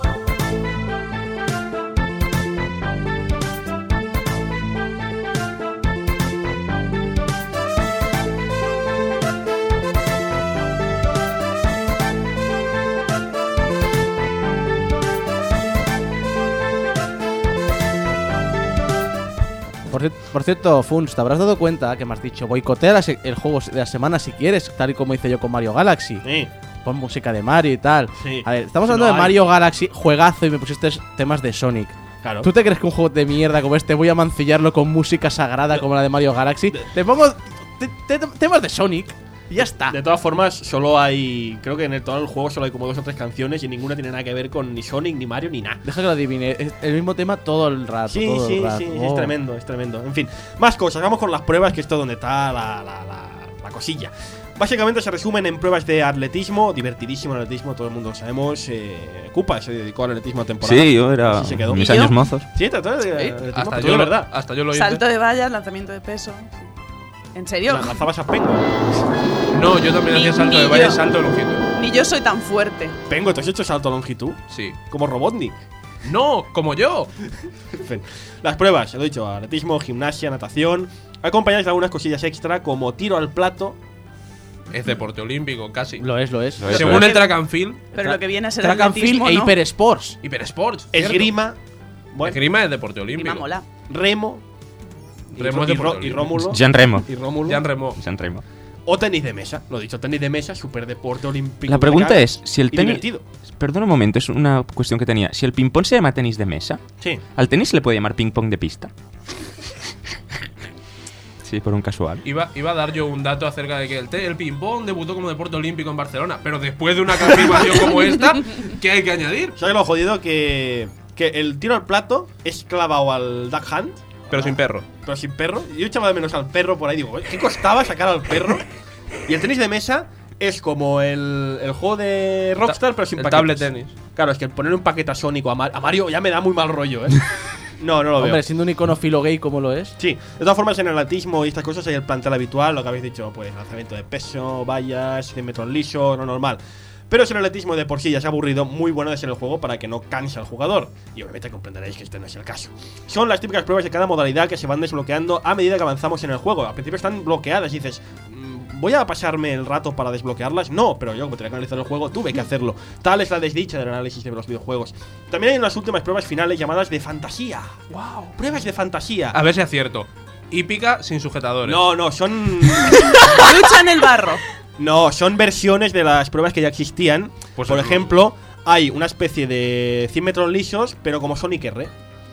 Por cierto, Funs, te habrás dado cuenta que me has dicho boicotea el juego de la semana si quieres, tal y como hice yo con Mario Galaxy. Sí. Pon música de Mario y tal. Sí. A ver, estamos hablando de Mario Galaxy, juegazo, y me pusiste temas de Sonic. Claro. ¿Tú te crees que un juego de mierda como este voy a mancillarlo con música sagrada como la de Mario Galaxy? Te pongo temas de Sonic. Y ya está. De todas formas, solo hay... Creo que en todo el juego solo hay como 2 o 3 canciones y ninguna tiene nada que ver con ni Sonic, ni Mario, ni nada. Deja que lo adivine. Es el mismo tema todo el rato. Sí, es tremendo, es tremendo. En fin, más cosas. Vamos con las pruebas, que esto es donde está la cosilla. Básicamente se resumen en pruebas de atletismo. Divertidísimo el atletismo, todo el mundo lo sabemos. Koopa se dedicó al atletismo a temporada. Sí, yo era Así se quedó. mis años mozos. Sí, hasta yo, verdad. Hasta yo lo hice. Salto de vallas, lanzamiento de peso. ¿En serio? ¿Lanzabas a pengo? No, yo también hacía salto de vallas y salto de longitud. Ni yo soy tan fuerte. Pengo, ¿te has hecho salto a longitud? Sí. Como Robotnik. No, como yo. Las pruebas, ya lo he dicho, atletismo, gimnasia, natación, acompañadas de algunas cosillas extra como tiro al plato. Es deporte olímpico, casi. Lo es. Según el track and field. Pero lo que viene a ser Track and field e Hyper Sports. Hyper Sports. Esgrima. Bueno. Esgrima es deporte olímpico. Esgrima mola. Remo. Remo es deporte olímpico. Y Rómulo. Jean Remo. Y Rómulo. Jean Remo. O tenis de mesa. Lo he dicho, tenis de mesa, super deporte olímpico. La pregunta es, si el tenis... divertido. Perdón un momento, es una cuestión que tenía. Si el ping-pong se llama tenis de mesa, sí. ¿al tenis se le puede llamar ping-pong de pista? Sí, por un casual. Iba a dar yo un dato acerca de que el ping-pong debutó como deporte olímpico en Barcelona. Pero después de una confirmación como esta, ¿qué hay que añadir? ¿Sabes lo jodido? Que el tiro al plato es clavado al duck hunt. Pero sin perro. Pero sin perro. Yo echaba de menos al perro por ahí. Digo, ¿qué costaba sacar al perro? Y el tenis de mesa es como el juego de Rockstar, pero sin paquetes. Tablet tenis. Claro, es que poner un paquete a Sonic o a Mario ya me da muy mal rollo, ¿eh? No lo veo. Hombre, siendo un icono filo gay como lo es. Sí, de todas formas en el atletismo y estas cosas hay el plantel habitual, lo que habéis dicho, pues lanzamiento de peso, vallas, 100 metros liso, lo normal. Pero si el atletismo de por sí ya es aburrido, muy bueno de ser el juego para que no canse al jugador. Y obviamente comprenderéis que este no es el caso. Son las típicas pruebas de cada modalidad que se van desbloqueando a medida que avanzamos en el juego. Al principio están bloqueadas y dices, ¿voy a pasarme el rato para desbloquearlas? No, pero yo como tenía que analizar el juego tuve que hacerlo. Tal es la desdicha del análisis de los videojuegos. También hay unas últimas pruebas finales llamadas de fantasía. ¡Wow! Pruebas de fantasía. A ver si acierto. Hípica sin sujetadores. No, son... Lucha en el barro. No, son versiones de las pruebas que ya existían. Pues por ejemplo, hay una especie de 100 metros lisos, pero como Sonic R.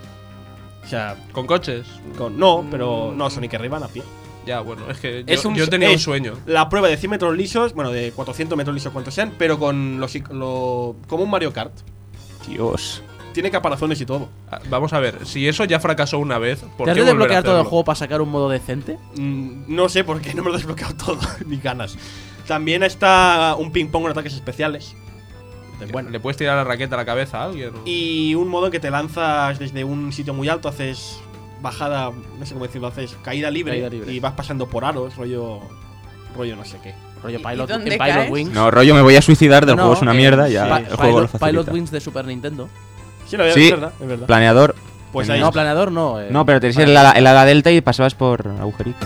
O sea, ¿con coches? No, pero no, Sonic R van a pie. Ya, bueno, es que yo tenía un sueño. La prueba de 100 metros lisos, bueno, de 400 metros lisos, cuantos sean, pero con como un Mario Kart. Dios. Tiene caparazones y todo. Vamos a ver, si eso ya fracasó una vez, ¿por qué volver a desbloquear todo el hacerlo? juego para sacar un modo decente? No sé por qué no me lo he desbloqueado todo, ni ganas. También está un ping-pong con ataques especiales. Bueno, ¿le puedes tirar la raqueta a la cabeza a alguien? Y un modo en que te lanzas desde un sitio muy alto, haces bajada, no sé cómo decirlo, haces caída libre. Y vas pasando por aros, rollo no sé qué. Rollo Pilot Wings. No, rollo me voy a suicidar del juego, es una mierda, ya el juego lo facilita. Pilot Wings de Super Nintendo. Sí, es verdad. Planeador. Pues ahí no, planeador no. No, pero tenías el ala delta y pasabas por agujeritos.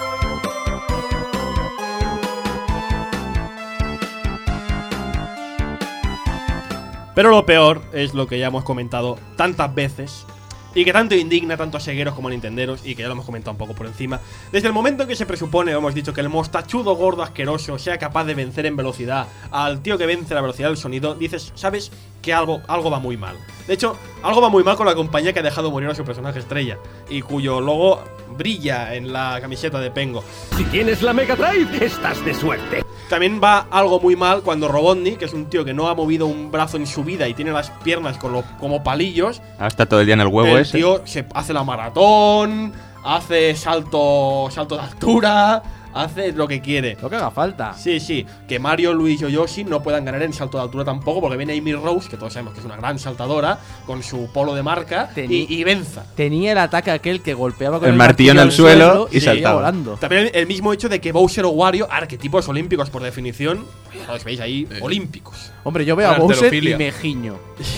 Pero lo peor es lo que ya hemos comentado tantas veces y que tanto indigna tanto a segueros como a nintenderos, y que ya lo hemos comentado un poco por encima. Desde el momento en que se presupone, hemos dicho, que el mostachudo gordo asqueroso sea capaz de vencer en velocidad al tío que vence la velocidad del sonido, dices, sabes que algo va muy mal. De hecho, algo va muy mal con la compañía que ha dejado morir a su personaje estrella y cuyo logo brilla en la camiseta de Pengo. Si tienes la Mega Drive, estás de suerte. También va algo muy mal cuando Robotnik, que es un tío que no ha movido un brazo en su vida y tiene las piernas como palillos, está todo el día en el huevo ese. El tío se hace la maratón, hace salto de altura, hace lo que quiere. Lo que haga falta. Sí. Que Mario, Luigi o Yoshi no puedan ganar en salto de altura tampoco, porque viene Amy Rose, que todos sabemos que es una gran saltadora, con su polo de marca, y venza. Tenía el ataque aquel que golpeaba con el martillo en el suelo y saltaba volando. También el mismo hecho de que Bowser o Wario, arquetipos olímpicos por definición, ya los veis ahí, olímpicos. Hombre, yo veo a Bowser y me giño.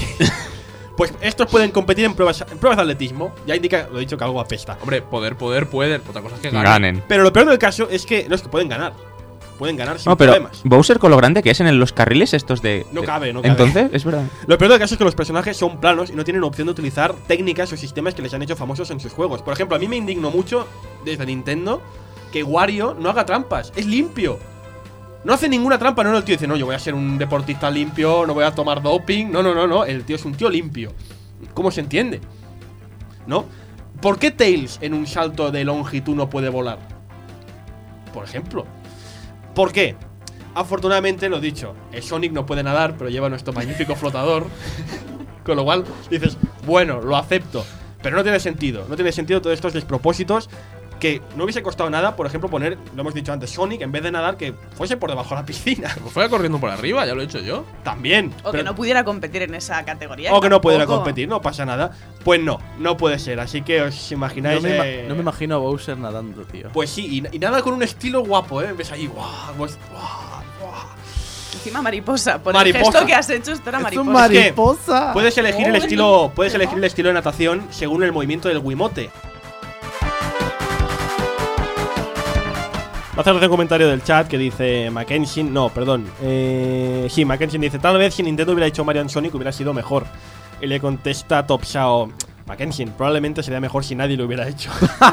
Pues estos pueden competir en pruebas de atletismo. Ya indica, lo he dicho, que algo apesta. Hombre, pueden. Otra cosa es que ganen. Pero lo peor del caso es que no es que pueden ganar. Pueden ganar sin pero problemas. Bowser, con lo grande que es en los carriles estos de... No cabe. Entonces, es verdad. Lo peor del caso es que los personajes son planos y no tienen opción de utilizar técnicas o sistemas que les han hecho famosos en sus juegos. Por ejemplo, a mí me indignó mucho desde Nintendo que Wario no haga trampas. Es limpio. No hace ninguna trampa, no, el tío dice, no, yo voy a ser un deportista limpio, no voy a tomar doping. No, el tío es un tío limpio. ¿Cómo se entiende? ¿No? ¿Por qué Tails en un salto de longitud no puede volar? Por ejemplo. ¿Por qué? Afortunadamente, lo dicho, Sonic no puede nadar, pero lleva nuestro magnífico flotador. Con lo cual, dices, bueno, lo acepto. Pero no tiene sentido. No tiene sentido todos estos despropósitos. Que no hubiese costado nada, por ejemplo, poner, lo hemos dicho antes, Sonic, en vez de nadar, que fuese por debajo de la piscina. Pues fuera corriendo por arriba, ya lo he hecho yo. También. O que no pudiera competir en esa categoría. O que no pudiera competir, no pasa nada. Pues no puede ser. Así que os imagináis. No me imagino a Bowser nadando, tío. Pues sí, y nada con un estilo guapo, ¿eh? Ves ahí, guau. encima mariposa. Por Mariposa. el gesto que has hecho, esto era mariposa. mariposa. Puedes elegir el estilo, de natación según el movimiento del Wiimote. Va a hacer un comentario del chat que dice Mackenzie. No, perdón. Sí, Mackenzie dice: tal vez si Nintendo hubiera hecho Mario & Sonic hubiera sido mejor. Y le contesta Top Shao: Mackenzie, probablemente sería mejor si nadie lo hubiera hecho.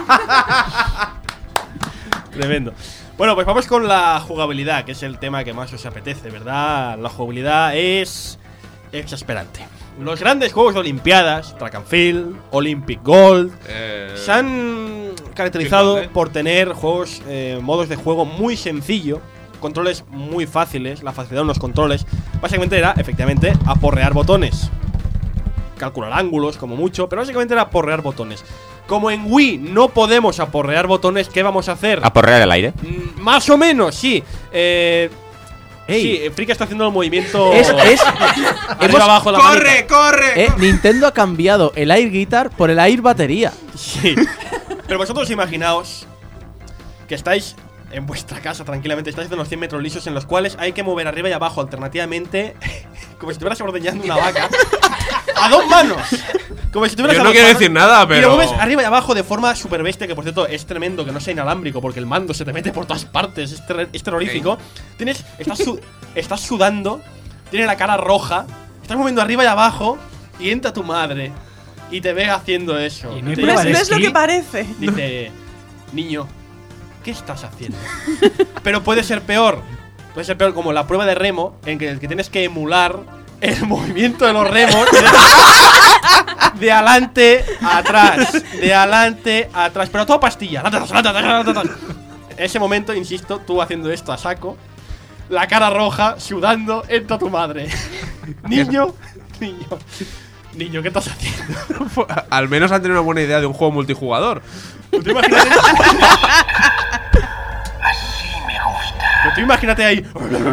Tremendo. Bueno, pues vamos con la jugabilidad, que es el tema que más os apetece, ¿verdad? La jugabilidad es exasperante. Los grandes juegos de Olimpiadas, Track and Field, Olympic Gold, se han caracterizado por tener juegos, modos de juego muy sencillo, controles muy fáciles, la facilidad de unos controles. Básicamente era, efectivamente, aporrear botones, calcular ángulos como mucho, pero básicamente era aporrear botones. Como en Wii no podemos aporrear botones, ¿qué vamos a hacer? ¿Aporrear el aire? Más o menos, sí. Sí, Friki está haciendo el movimiento. Arriba, abajo, la ¡Corre, corre! Nintendo ha cambiado el Air Guitar por el Air Batería. Sí. Pero vosotros imaginaos que estáis en vuestra casa tranquilamente, estáis en unos 100 metros lisos en los cuales hay que mover arriba y abajo alternativamente, como si estuvieras ordeñando una vaca, a dos manos. Como si estuvieras Yo no quiero decir nada, pero. Y lo mueves arriba y abajo de forma super bestia, que por cierto es tremendo que no sea inalámbrico porque el mando se te mete por todas partes, es terrorífico. Estás sudando, tienes la cara roja, estás moviendo arriba y abajo y entra tu madre y te ve haciendo eso. No es lo que parece. Dice: niño, ¿qué estás haciendo? Pero puede ser peor. Puede ser peor como la prueba de remo, en que tienes que emular el movimiento de los remos de adelante a atrás. De adelante a atrás. Pero todo pastilla. En ese momento, insisto, tú haciendo esto a saco, la cara roja, sudando, entra tu madre. Niño, ¿qué estás haciendo? Al menos han tenido una buena idea de un juego multijugador. ¿Tú imagínate? Pero tú imagínate ahí.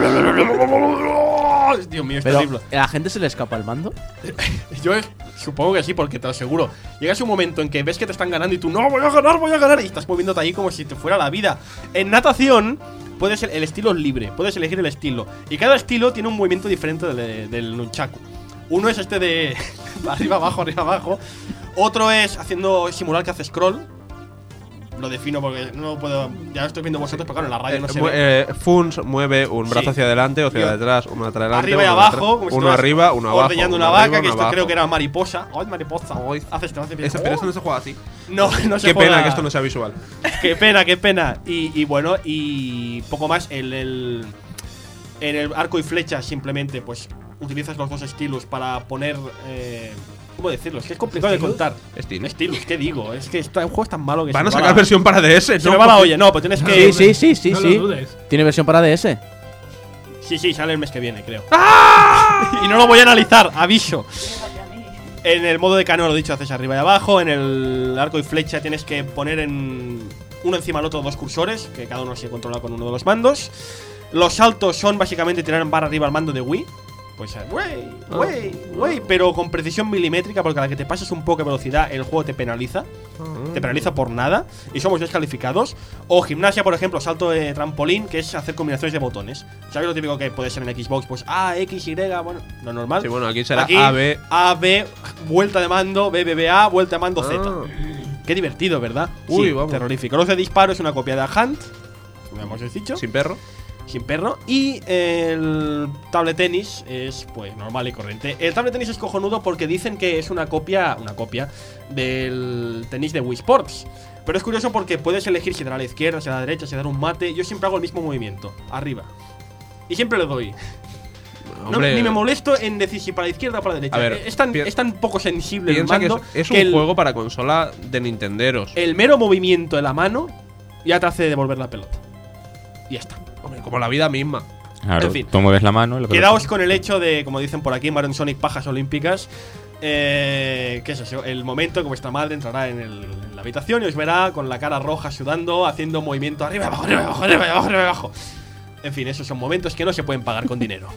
Dios mío, es Pero, terrible. ¿a la gente se le escapa el mando? Yo supongo que sí, porque te lo aseguro. Llegas un momento en que ves que te están ganando y tú, no, voy a ganar. Y estás moviéndote ahí como si te fuera la vida. En natación, el estilo es libre. Puedes elegir el estilo. Y cada estilo tiene un movimiento diferente del nunchaku. Uno es este de arriba, abajo. Otro es simular que hace scroll. Lo defino porque no puedo. Ya lo estoy viendo vosotros, pero claro, en la radio no se ve. Funs mueve un brazo hacia adelante o hacia detrás, uno hacia adelante. Arriba y abajo, como si uno arriba, uno abajo. Ordeñando una vaca, que esto creo que era mariposa. ¡Ay, mariposa! Pero eso no se juega así. No se juega. Qué pena que esto no sea visual. Qué pena. Y bueno, y poco más. En el arco y flecha, simplemente, pues utilizas los dos estilos para poner. ¿Cómo decirlo? Es que es complicado de contar. Estilos, ¿qué digo? Es que el juego es tan malo que van a sacar versión para DS, ¿no? Se me va la olla, no, pues tienes que. Sí. No lo dudes. ¿Tiene versión para DS? Sí, sale el mes que viene, creo. Y no lo voy a analizar, aviso. En el modo de cano, lo dicho, haces arriba y abajo. En el arco y flecha tienes que poner uno encima del otro dos cursores, que cada uno se controla con uno de los mandos. Los saltos son básicamente tirar en barra arriba al mando de Wii. Pues, pero con precisión milimétrica, porque a la que te pases un poco de velocidad, el juego te penaliza. Te penaliza por nada y somos descalificados. O gimnasia, por ejemplo, salto de trampolín, que es hacer combinaciones de botones. ¿Sabes lo típico que puede ser en Xbox? Pues A, X, Y, bueno, lo normal. Sí, bueno, aquí será A, B, vuelta de mando, B, B, A, vuelta de mando, Z. Qué divertido, ¿verdad? Uy, vamos. Terrorífico. Los de disparo es una copia de Hunt, como hemos dicho. Sin perro. Y el tablet tenis es pues normal y corriente. El tablet tenis es cojonudo porque dicen que es una copia del tenis de Wii Sports. Pero es curioso porque puedes elegir si dar a la izquierda, si a la derecha, si dar un mate. Yo siempre hago el mismo movimiento, arriba. Y siempre le doy. Ni me molesto en decir si para la izquierda o para la derecha. A ver, es tan poco sensible el piensa mando que es un juego para consola de Nintenderos. El mero movimiento de la mano ya te hace devolver la pelota. Y ya está. Hombre, como la vida misma. Claro, en fin, tú mueves la mano. Quedaos con el hecho de, como dicen por aquí, Mario & Sonic pajas olímpicas. ¿Qué es eso? El momento en que vuestra madre entrará en la habitación y os verá con la cara roja, sudando, haciendo movimiento arriba, abajo, arriba, abajo, arriba, abajo, arriba, abajo. En fin, esos son momentos que no se pueden pagar con dinero.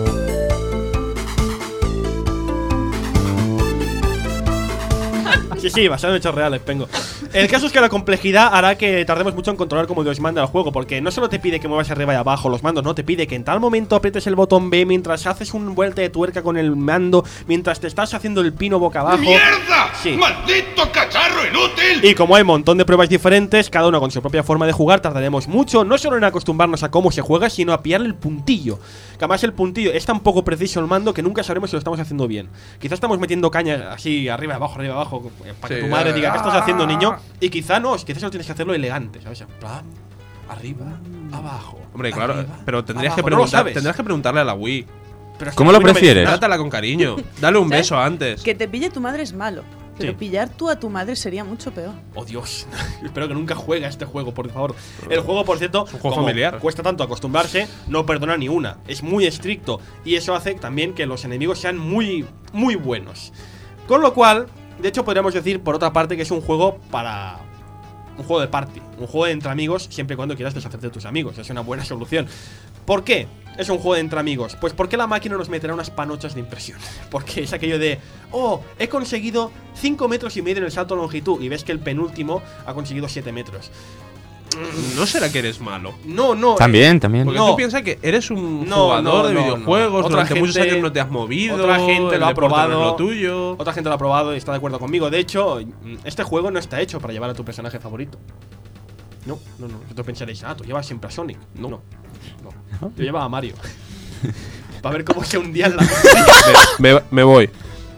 Sí, Sí, basado en hechos reales, Pengo. El caso es que la complejidad hará que tardemos mucho en controlar como Dios manda el juego, porque no solo te pide que muevas arriba y abajo los mandos, no, te pide que en tal momento aprietes el botón B mientras haces un vuelta de tuerca con el mando, mientras te estás haciendo el pino boca abajo. ¡Mierda! Sí. ¡Maldito cacharro inútil! Y como hay un montón de pruebas diferentes, cada uno con su propia forma de jugar, tardaremos mucho, no solo en acostumbrarnos a cómo se juega, sino a pillarle el puntillo. Que además el puntillo es tan poco preciso el mando que nunca sabremos si lo estamos haciendo bien. Quizás estamos metiendo caña así arriba y abajo, para que tu madre diga, ¿qué estás haciendo, niño? Y quizá no, quizás lo tienes que hacerlo elegante, ¿sabes? En plan, arriba, abajo. Hombre, claro, arriba, pero tendrías abajo. que preguntarle a la Wii. Pero ¿Cómo lo prefieres? Trátala con cariño. Dale un ¿Sabes? beso antes. Que te pille tu madre es malo. Pero Sí. pillar tú a tu madre sería mucho peor. Oh, Dios. Espero que nunca juegue a este juego, por favor. El juego, por cierto, un juego como familiar. cuesta tanto acostumbrarse, no perdona ni una. Es muy estricto. Y eso hace también que los enemigos sean muy, muy buenos. Con lo cual, de hecho, podríamos decir, por otra parte, que es un juego para... un juego de party. Un juego de entre amigos, siempre y cuando quieras deshacerte de tus amigos. Es una buena solución. ¿Por qué es un juego de entre amigos? Pues porque la máquina nos meterá unas panochas de impresión. Porque es aquello de, oh, he conseguido 5,5 metros en el salto de longitud. Y ves que el penúltimo ha conseguido 7 metros. ¿No será que eres malo? No. También. Porque tú piensas que eres un jugador de videojuegos, Otra durante muchos gente- años no te has movido. Otra gente el lo ha deporte no es probado. lo tuyo. Otra gente lo ha probado y está de acuerdo conmigo. De hecho, este juego no está hecho para llevar a tu personaje favorito. No. Vosotros pensaréis, tú llevas siempre a Sonic. No. Yo llevaba a Mario. Para ver cómo se hundía en la... Me voy.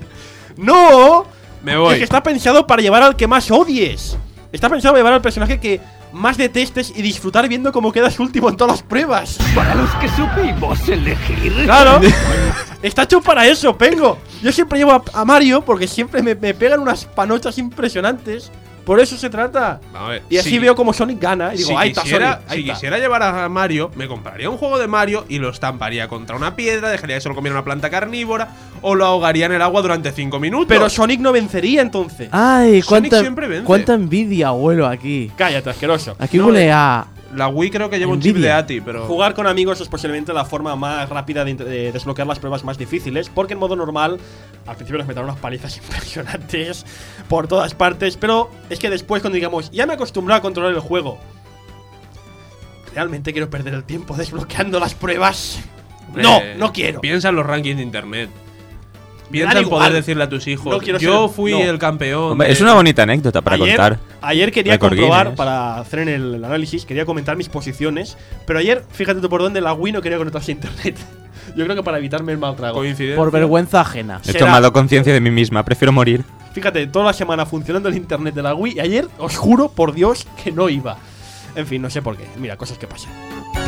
¡No! Me voy. Es que está pensado para llevar al que más odies. Está pensado para llevar al personaje que más detestes y disfrutar viendo cómo quedas último en todas las pruebas. Para los que supimos elegir. Claro. Está hecho para eso, Pengo. Yo siempre llevo a Mario porque siempre me pegan unas panochas impresionantes. Por eso se trata. A ver, Y así si- veo como Sonic gana. Y digo, si ahí está quisiera, Sonic. ahí si está. quisiera llevar a Mario, me compraría un juego de Mario y lo estamparía contra una piedra, dejaría que se lo comiera una planta carnívora o lo ahogaría en el agua durante 5 minutos. Pero Sonic no vencería entonces. Ay, Sonic siempre vence. cuánta envidia huelo aquí. Cállate, asqueroso. Aquí No, huele a... La Wii creo que lleva un chip de Envidia. ATI, pero... Jugar con amigos es posiblemente la forma más rápida de desbloquear las pruebas más difíciles, porque en modo normal al principio nos meterán unas palizas impresionantes por todas partes, pero es que después cuando digamos, ya me he acostumbrado a controlar el juego, ¿realmente quiero perder el tiempo desbloqueando las pruebas? Hombre, No quiero. Piensa en los rankings de internet. Me da Piensa en poder igual. decirle a tus hijos, No quiero yo ser- fui no. el campeón. Hombre, de- es una bonita anécdota para contar. Ayer quería Record comprobar, Guinness. para hacer en el análisis, quería comentar mis posiciones, pero ayer, fíjate tú por dónde, la Wii no quería conectarse a internet. Yo creo que para evitarme el mal trago. Por vergüenza ajena. He tomado conciencia de mí misma, prefiero morir. Fíjate, toda la semana funcionando el internet de la Wii y ayer, os juro por Dios que no iba. En fin, no sé por qué. Mira, cosas que pasan.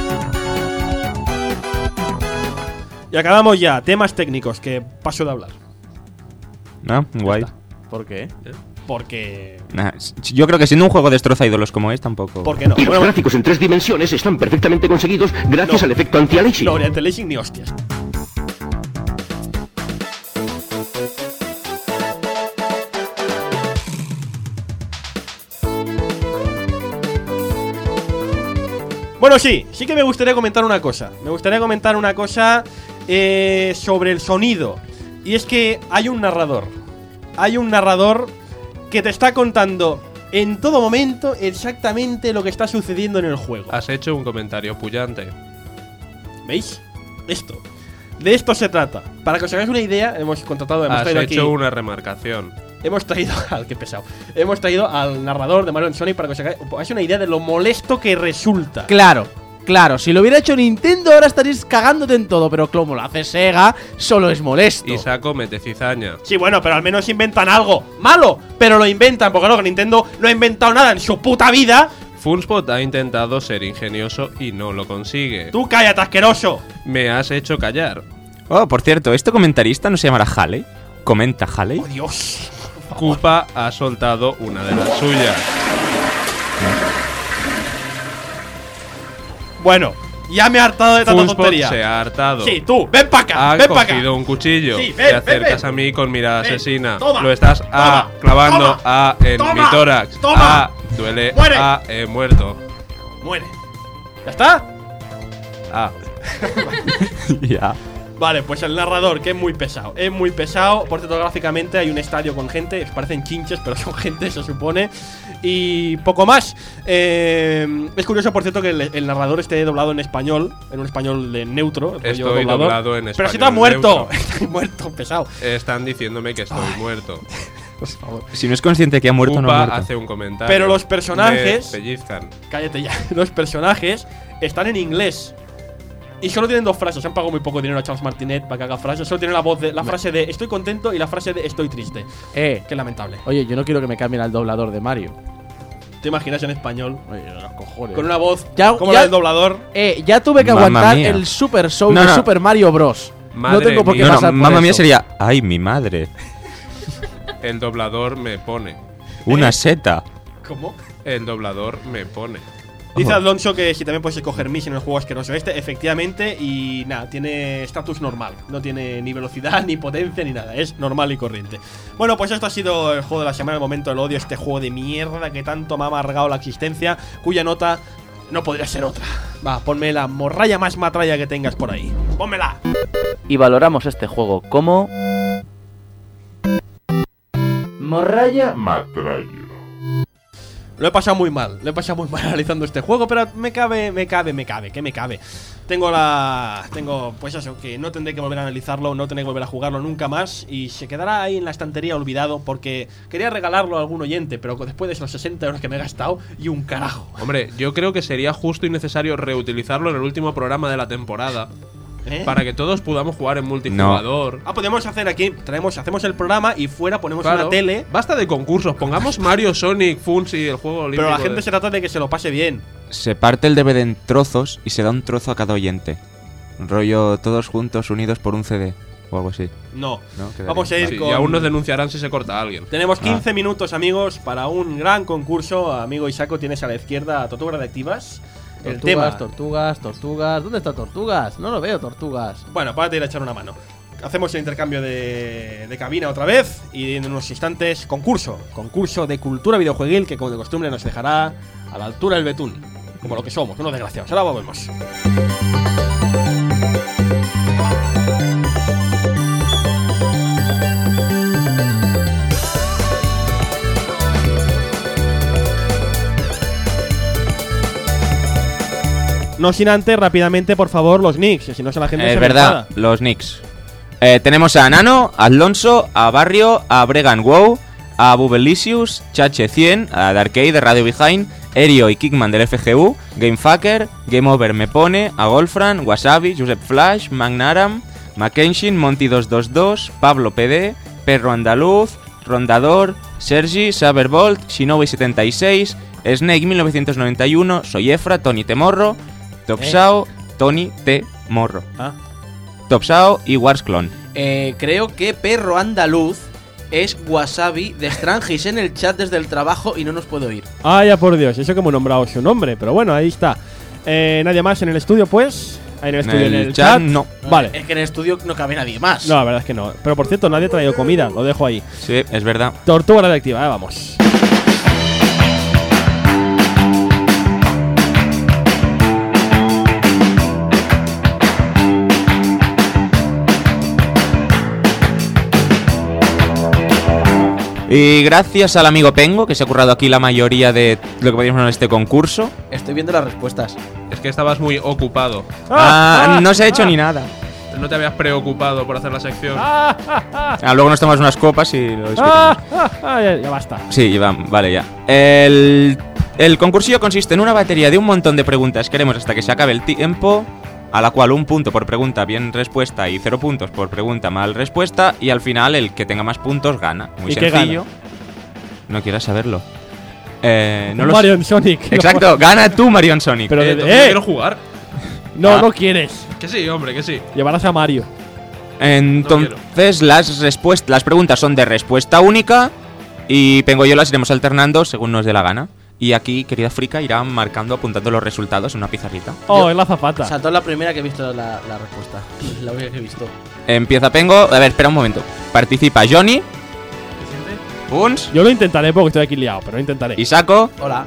Y acabamos ya. Temas técnicos que paso de hablar. ¿No? Guay. ¿Por qué? Porque... Nah, yo creo que siendo un juego destroza ídolos como es, tampoco. ¿Por qué no? Y los gráficos en 3 dimensiones están perfectamente conseguidos gracias al efecto anti-aliasing. No, ni anti-aliasing ni hostias. Bueno, sí que me gustaría comentar una cosa. Me gustaría comentar una cosa sobre el sonido. Y es que hay un narrador. Hay un narrador que te está contando en todo momento exactamente lo que está sucediendo en el juego. Has hecho un comentario pullante. ¿Veis? Esto. De esto se trata. Para que os hagáis una idea, hemos contratado, hemos Has traído hecho aquí, una remarcación. hemos traído al qué pesado. Hemos traído al narrador de Mario and Sonic para que os hagáis una idea de lo molesto que resulta. Claro, si lo hubiera hecho Nintendo ahora estaríais cagándote en todo, pero como lo hace Sega, solo es molesto. Y saco mete cizaña. Sí, bueno, pero al menos inventan algo malo, pero lo inventan, porque claro, que Nintendo no ha inventado nada en su puta vida. Funspot ha intentado ser ingenioso y no lo consigue. Tú cállate, asqueroso. Me has hecho callar. Oh, por cierto, ¿este comentarista no se llamará Halley? ¿Comenta Halley? Oh, Dios. Koopa ha soltado una de las suyas. Bueno, ya me he hartado de tanta Funspot tontería. se ha hartado. Sí, tú, ven para acá, Ha ven para acá. cogido un cuchillo. Sí, Te ven, acercas ven. a mí con mirada Ven, asesina. toma, Lo estás toma, clavando toma, en toma, mi tórax. toma. Duele. Muere. He muerto. Muere. ¿Ya está? Ah. Ya. Vale, pues el narrador, que es muy pesado. Es muy pesado. Por cierto, gráficamente hay un estadio con gente. Parecen chinches, pero son gente, se supone. Y poco más. Es curioso, por cierto, que el narrador esté doblado en español. En un español de neutro. Estoy doblado en español. Pero si te has muerto. Estoy muerto, pesado. Están diciéndome que estoy muerto. Por favor. Si no es consciente que ha muerto, no ha muerto. Hace un comentario. Pero los personajes. Me pellizcan. Cállate ya. Los personajes están en inglés. Y solo tienen 2 frases. Han pagado muy poco dinero a Charles Martinet para que haga frases. Solo tienen la frase de estoy contento y la frase de estoy triste. Qué lamentable. Oye, yo no quiero que me cambien al doblador de Mario. ¿Te imaginas en español? Oye, los cojones. Con una voz como la del doblador. Ya tuve que aguantar el Super Show de Super Mario Bros. Madre no tengo por qué mía. pasar por Mamma eso. mía sería, ay, mi madre. El doblador me pone. Una seta. ¿Cómo? El doblador me pone. Dice Alonso que si también puedes escoger Miss en el juego asqueroso efectivamente, y nada, tiene estatus normal. No tiene ni velocidad, ni potencia, ni nada. Es normal y corriente. Bueno, pues esto ha sido el juego de la semana, el momento del odio. Este juego de mierda que tanto me ha amargado la existencia, cuya nota no podría ser otra. Va, ponme la morralla más matralla que tengas por ahí. ¡Pónmela! Y valoramos este juego como... Morralla matralla. Lo he pasado muy mal analizando este juego, pero me cabe. Tengo, pues eso, que no tendré que volver a analizarlo, no tendré que volver a jugarlo nunca más, y se quedará ahí en la estantería olvidado, porque quería regalarlo a algún oyente, pero después de esos 60 euros que me he gastado, y un carajo. Hombre, yo creo que sería justo y necesario reutilizarlo en el último programa de la temporada. Para que todos podamos jugar en multijugador. Podemos hacer aquí, hacemos el programa y fuera ponemos una tele. Basta de concursos, pongamos Mario, Sonic, Funsi y el juego olímpico. Pero la gente se trata de que se lo pase bien. Se parte el DVD en trozos y se da un trozo a cada oyente. Rollo todos juntos, unidos por un CD o algo así. No, vamos a ir con... Y aún nos denunciarán si se corta a alguien. Tenemos 15 minutos, amigos, para un gran concurso. Amigo Isaco, tienes a la izquierda Tortugas Radioactivas. El tema. Tortugas. ¿Dónde está Tortugas? No lo veo, Tortugas. Bueno, párate ir a echar una mano. Hacemos el intercambio de cabina otra vez. Y en unos instantes, concurso de cultura videojueguil, que como de costumbre nos dejará a la altura del betún. Como lo que somos, unos desgraciados. Ahora volvemos. No sin antes, rápidamente, por favor, los nicks, si no se la gente se Es verdad, los nicks. Tenemos a Nano, a Alonso, a Barrio, a Bregan Wow, a Bubelicious, Chache 100, a Darkade de Radio Behind, Erio y Kickman del FGU, Gamefucker, Game Over Me Pone, a Golfran, Wasabi, Josep Flash, Magnaram, Mackenshin, Monty222, Pablo PD, Perro Andaluz, Rondador, Sergi, Saberbolt, Shinobi76, Snake 1991, Soy Efra, Tony Temorro, Topsao, Tony T. Morro. Topsao y Warsclone. Creo que Perro Andaluz es Wasabi de Strangis en el chat desde el trabajo y no nos puede oír. Ya por Dios, eso que hemos nombrado su nombre, pero bueno, ahí está. Nadie más en el estudio, pues. En el estudio, en el chat. No. Vale. Es que en el estudio no cabe nadie más. No, la verdad es que no. Pero por cierto, nadie ha traído comida, lo dejo ahí. Sí, es verdad. Tortuga Radioactiva, vamos. Y gracias al amigo Pengo, que se ha currado aquí la mayoría de lo que podíamos en este concurso. Estoy viendo las respuestas. Es que estabas muy ocupado. No se ha hecho ni nada. No te habías preocupado por hacer la sección. Luego nos tomamos unas copas y lo discutimos. Ya basta. Sí, vale, ya. El concursillo consiste en una batería de un montón de preguntas que haremos hasta que se acabe el tiempo, a la cual 1 punto por pregunta bien respuesta y 0 puntos por pregunta mal respuesta, y al final el que tenga más puntos gana. Muy sencillo. No quieras saberlo. Marion Sonic. Exacto, gana tú, Marion Sonic. Pero quiero jugar. No quieres. Que sí, hombre, que sí. Llevarás a Mario. Entonces las preguntas son de respuesta única y Pengo y yo las iremos alternando según nos dé la gana. Y aquí, querida Frica, irá marcando, apuntando los resultados en una pizarrita. Es la zapata. Saltó la primera que he visto la respuesta. La única que he visto. Empieza Pengo. A ver, espera un momento. Participa Johnny. Puns. Yo lo intentaré porque estoy aquí liado, pero lo intentaré. Isaco. Hola.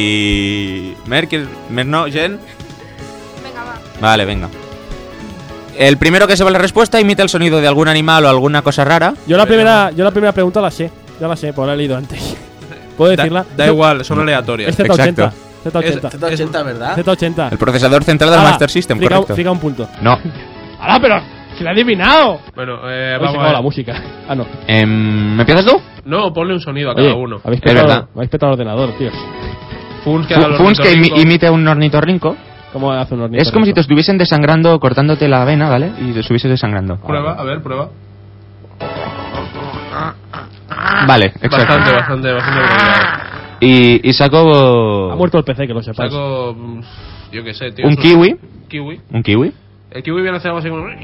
Y... Merno, Jen. Venga, va. Vale, venga. El primero que sepa la respuesta imita el sonido de algún animal o alguna cosa rara. Yo la primera pregunta la sé. Ya la sé, por haber leído antes. ¿Puedo decirla? Da igual, son aleatorias. Es Z80. Z80. Z80, ¿verdad? Z80. El procesador central del Master System, correcto. Fica un punto. No. ¡Hala, pero! ¡Se la he adivinado! Bueno, vamos a ver la música. Ah, no. ¿Me empiezas tú? No, ponle un sonido a cada uno. Habéis petado el ordenador, tío. Funs que imite un ornitorrinco. ¿Cómo hace un ornitorrinco? Es como si te estuviesen desangrando, cortándote la vena, ¿vale? Y te estuviese desangrando. Prueba, a ver, prueba. Vale, exacto. Bastante brillado. Y saco... Ha muerto el PC, que lo sepas. Saco... Yo qué sé, tío. ¿Un kiwi? ¿Kiwi? ¿Un kiwi? El kiwi viene a hacer algo así como...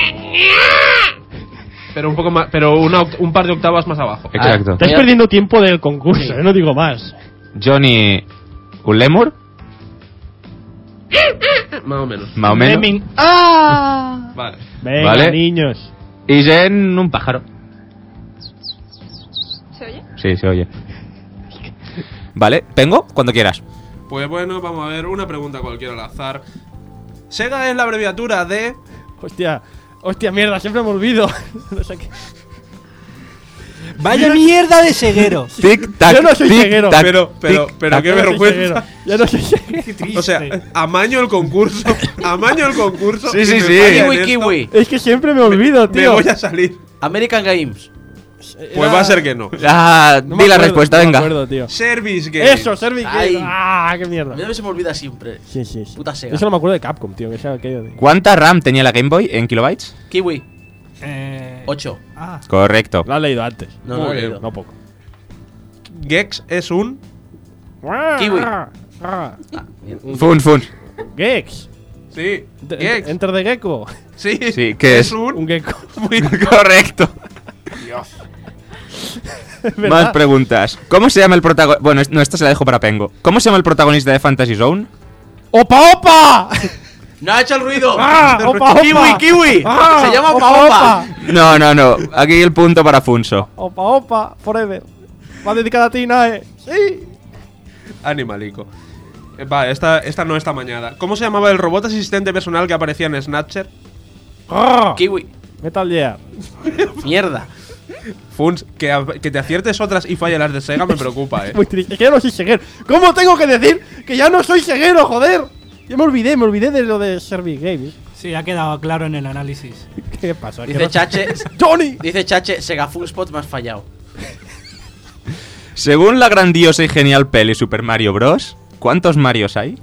Pero un poco más... Pero un par de octavas más abajo. Exacto. Estáis perdiendo tiempo del concurso, no digo más. Johnny... ¿Un lemur? Más o menos. Más o menos. ¡Ah! Vale. Venga, vale. Niños. Y Jen, un pájaro. ¿Se oye? Sí, se oye. Vale, tengo cuando quieras. Pues bueno, vamos a ver una pregunta cualquiera al azar. Sega es la abreviatura de... Hostia, mierda, siempre me olvido. No sé qué. Vaya mierda de ceguero. Tic-tac. Yo no soy ceguero. Pero qué vergüenza. Yo no soy ceguero. O sea, amaño el concurso. Sí. Kiwi. Es que siempre me olvido, tío. Me voy a salir. American Games. Pues va a ser que no. Di la respuesta, venga. No me acuerdo, tío. Service Game. Eso, Service Game. Ah, qué mierda. A mí se me olvida siempre. Sí. Puta Sega. Eso no me acuerdo de Capcom, tío. Que sea aquello de... ¿Cuánta RAM tenía la Game Boy en kilobytes? Kiwi. 8. Correcto. Lo has leído antes. No lo he leído. No poco. Gex es un... Kiwi. Funs. Gex. Sí. Gex. Enter the Gecko. Sí. Sí, ¿qué es? un gecko. Muy correcto. Dios. Más preguntas. ¿Cómo se llama el protagonista? Bueno, no, esta se la dejo para Pengo. ¿Cómo se llama el protagonista de Fantasy Zone? ¡Opa! ¡No ha hecho el ruido! ¡Opa! ¡Kiwi! ¡Se llama Opa! No. Aquí el punto para Funso. Opa, forever. Va dedicada a ti, Nae. Sí. Animalico. Va, esta no está mañana. ¿Cómo se llamaba el robot asistente personal que aparecía en Snatcher? Kiwi. Metal Gear. Mierda. Funs, que te aciertes otras y falles las de Sega me preocupa, Muy triste. Es que ya no soy ceguero. ¿Cómo tengo que decir que ya no soy ceguero, joder? Yo me olvidé de lo de Service Games. Sí, ha quedado claro en el análisis. ¿Qué pasó? Dice Chache. ¡Johnny! Dice Chache, Sega Full Spot me has fallado. Según la grandiosa y genial peli Super Mario Bros., ¿cuántos Marios hay?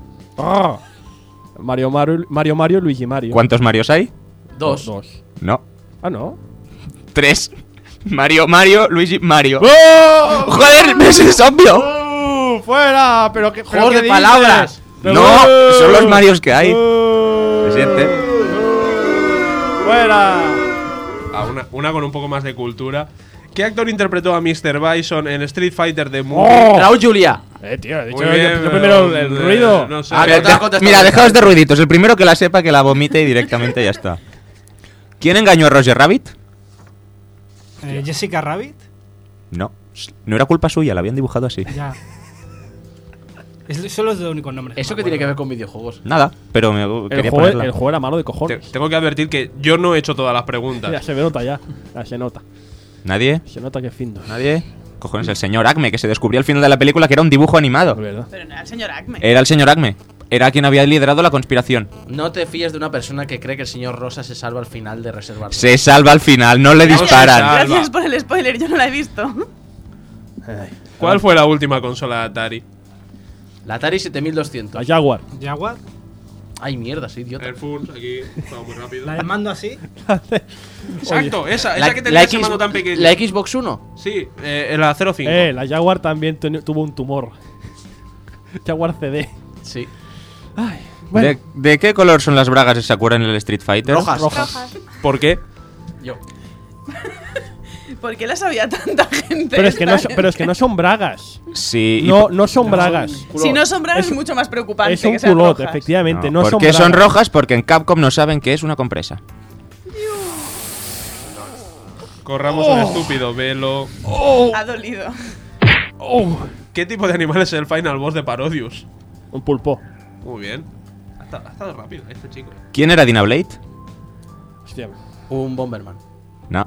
Mario, Luigi Mario. ¿Cuántos Marios hay? 2. No. Ah, ¿no? 3. Mario, Luigi, Mario. ¡Oh! ¡Joder! ¡Eso es obvio! ¡Fuera! Pero que ¡Juego de dices? palabras! No, son los Marios que hay. ¿Se siente? ¡Fuera! Una con un poco más de cultura. ¿Qué actor interpretó a Mr. Bison en Street Fighter The Movie? Raúl Julia. Tío, he dicho yo primero el ruido. No sé. Mira, dejaos de ruiditos. El primero que la sepa, que la vomite y directamente ya está. ¿Quién engañó a Roger Rabbit? ¿Jessica Rabbit? No era culpa suya, la habían dibujado así. Ya. Solo es de único nombre. ¿Eso qué tiene que ver con videojuegos? Nada, pero quería ponerla. El juego era malo de cojones. Tengo que advertir que yo no he hecho todas las preguntas. Ya se nota ya. Ya se nota. ¿Nadie? Se nota que es findo. ¿Nadie? Cojones, el señor Acme, que se descubrió al final de la película que era un dibujo animado. Pero no era el señor Acme. Era el señor Acme. Era quien había liderado la conspiración. No te fíes de una persona que cree que el señor Rosa se salva al final de Reserva. Se salva al final, no le disparan. Gracias por el spoiler, yo no la he visto. ¿Cuál fue la última consola de Atari? La Atari 7200. La Jaguar. ¿Jaguar? Ay, mierda, soy idiota. El Funs, aquí, estaba muy rápido. ¿La del mando así? Exacto, esa que tenía ese mando tan pequeño. ¿La Xbox 1? Sí, la 05. La Jaguar también tuvo un tumor. Jaguar CD. Sí. Ay, bueno. ¿De qué color son las bragas de Sakura en el Street Fighter? Rojas. ¿Por qué? Yo. ¿Por qué las había tanta gente? Pero es que no son bragas. Sí. No son bragas. Si no son bragas es mucho más preocupante. Es un que sean culot, rojas. efectivamente. No, No ¿por qué son son bragas. rojas? Porque en Capcom no saben qué es una compresa. Corramos un estúpido velo. Ha dolido. ¿Qué tipo de animal es el final boss de Parodius? Un pulpo. Muy bien. Ha estado rápido este chico. ¿Quién era Dina Blade? Hostia. Un Bomberman. No.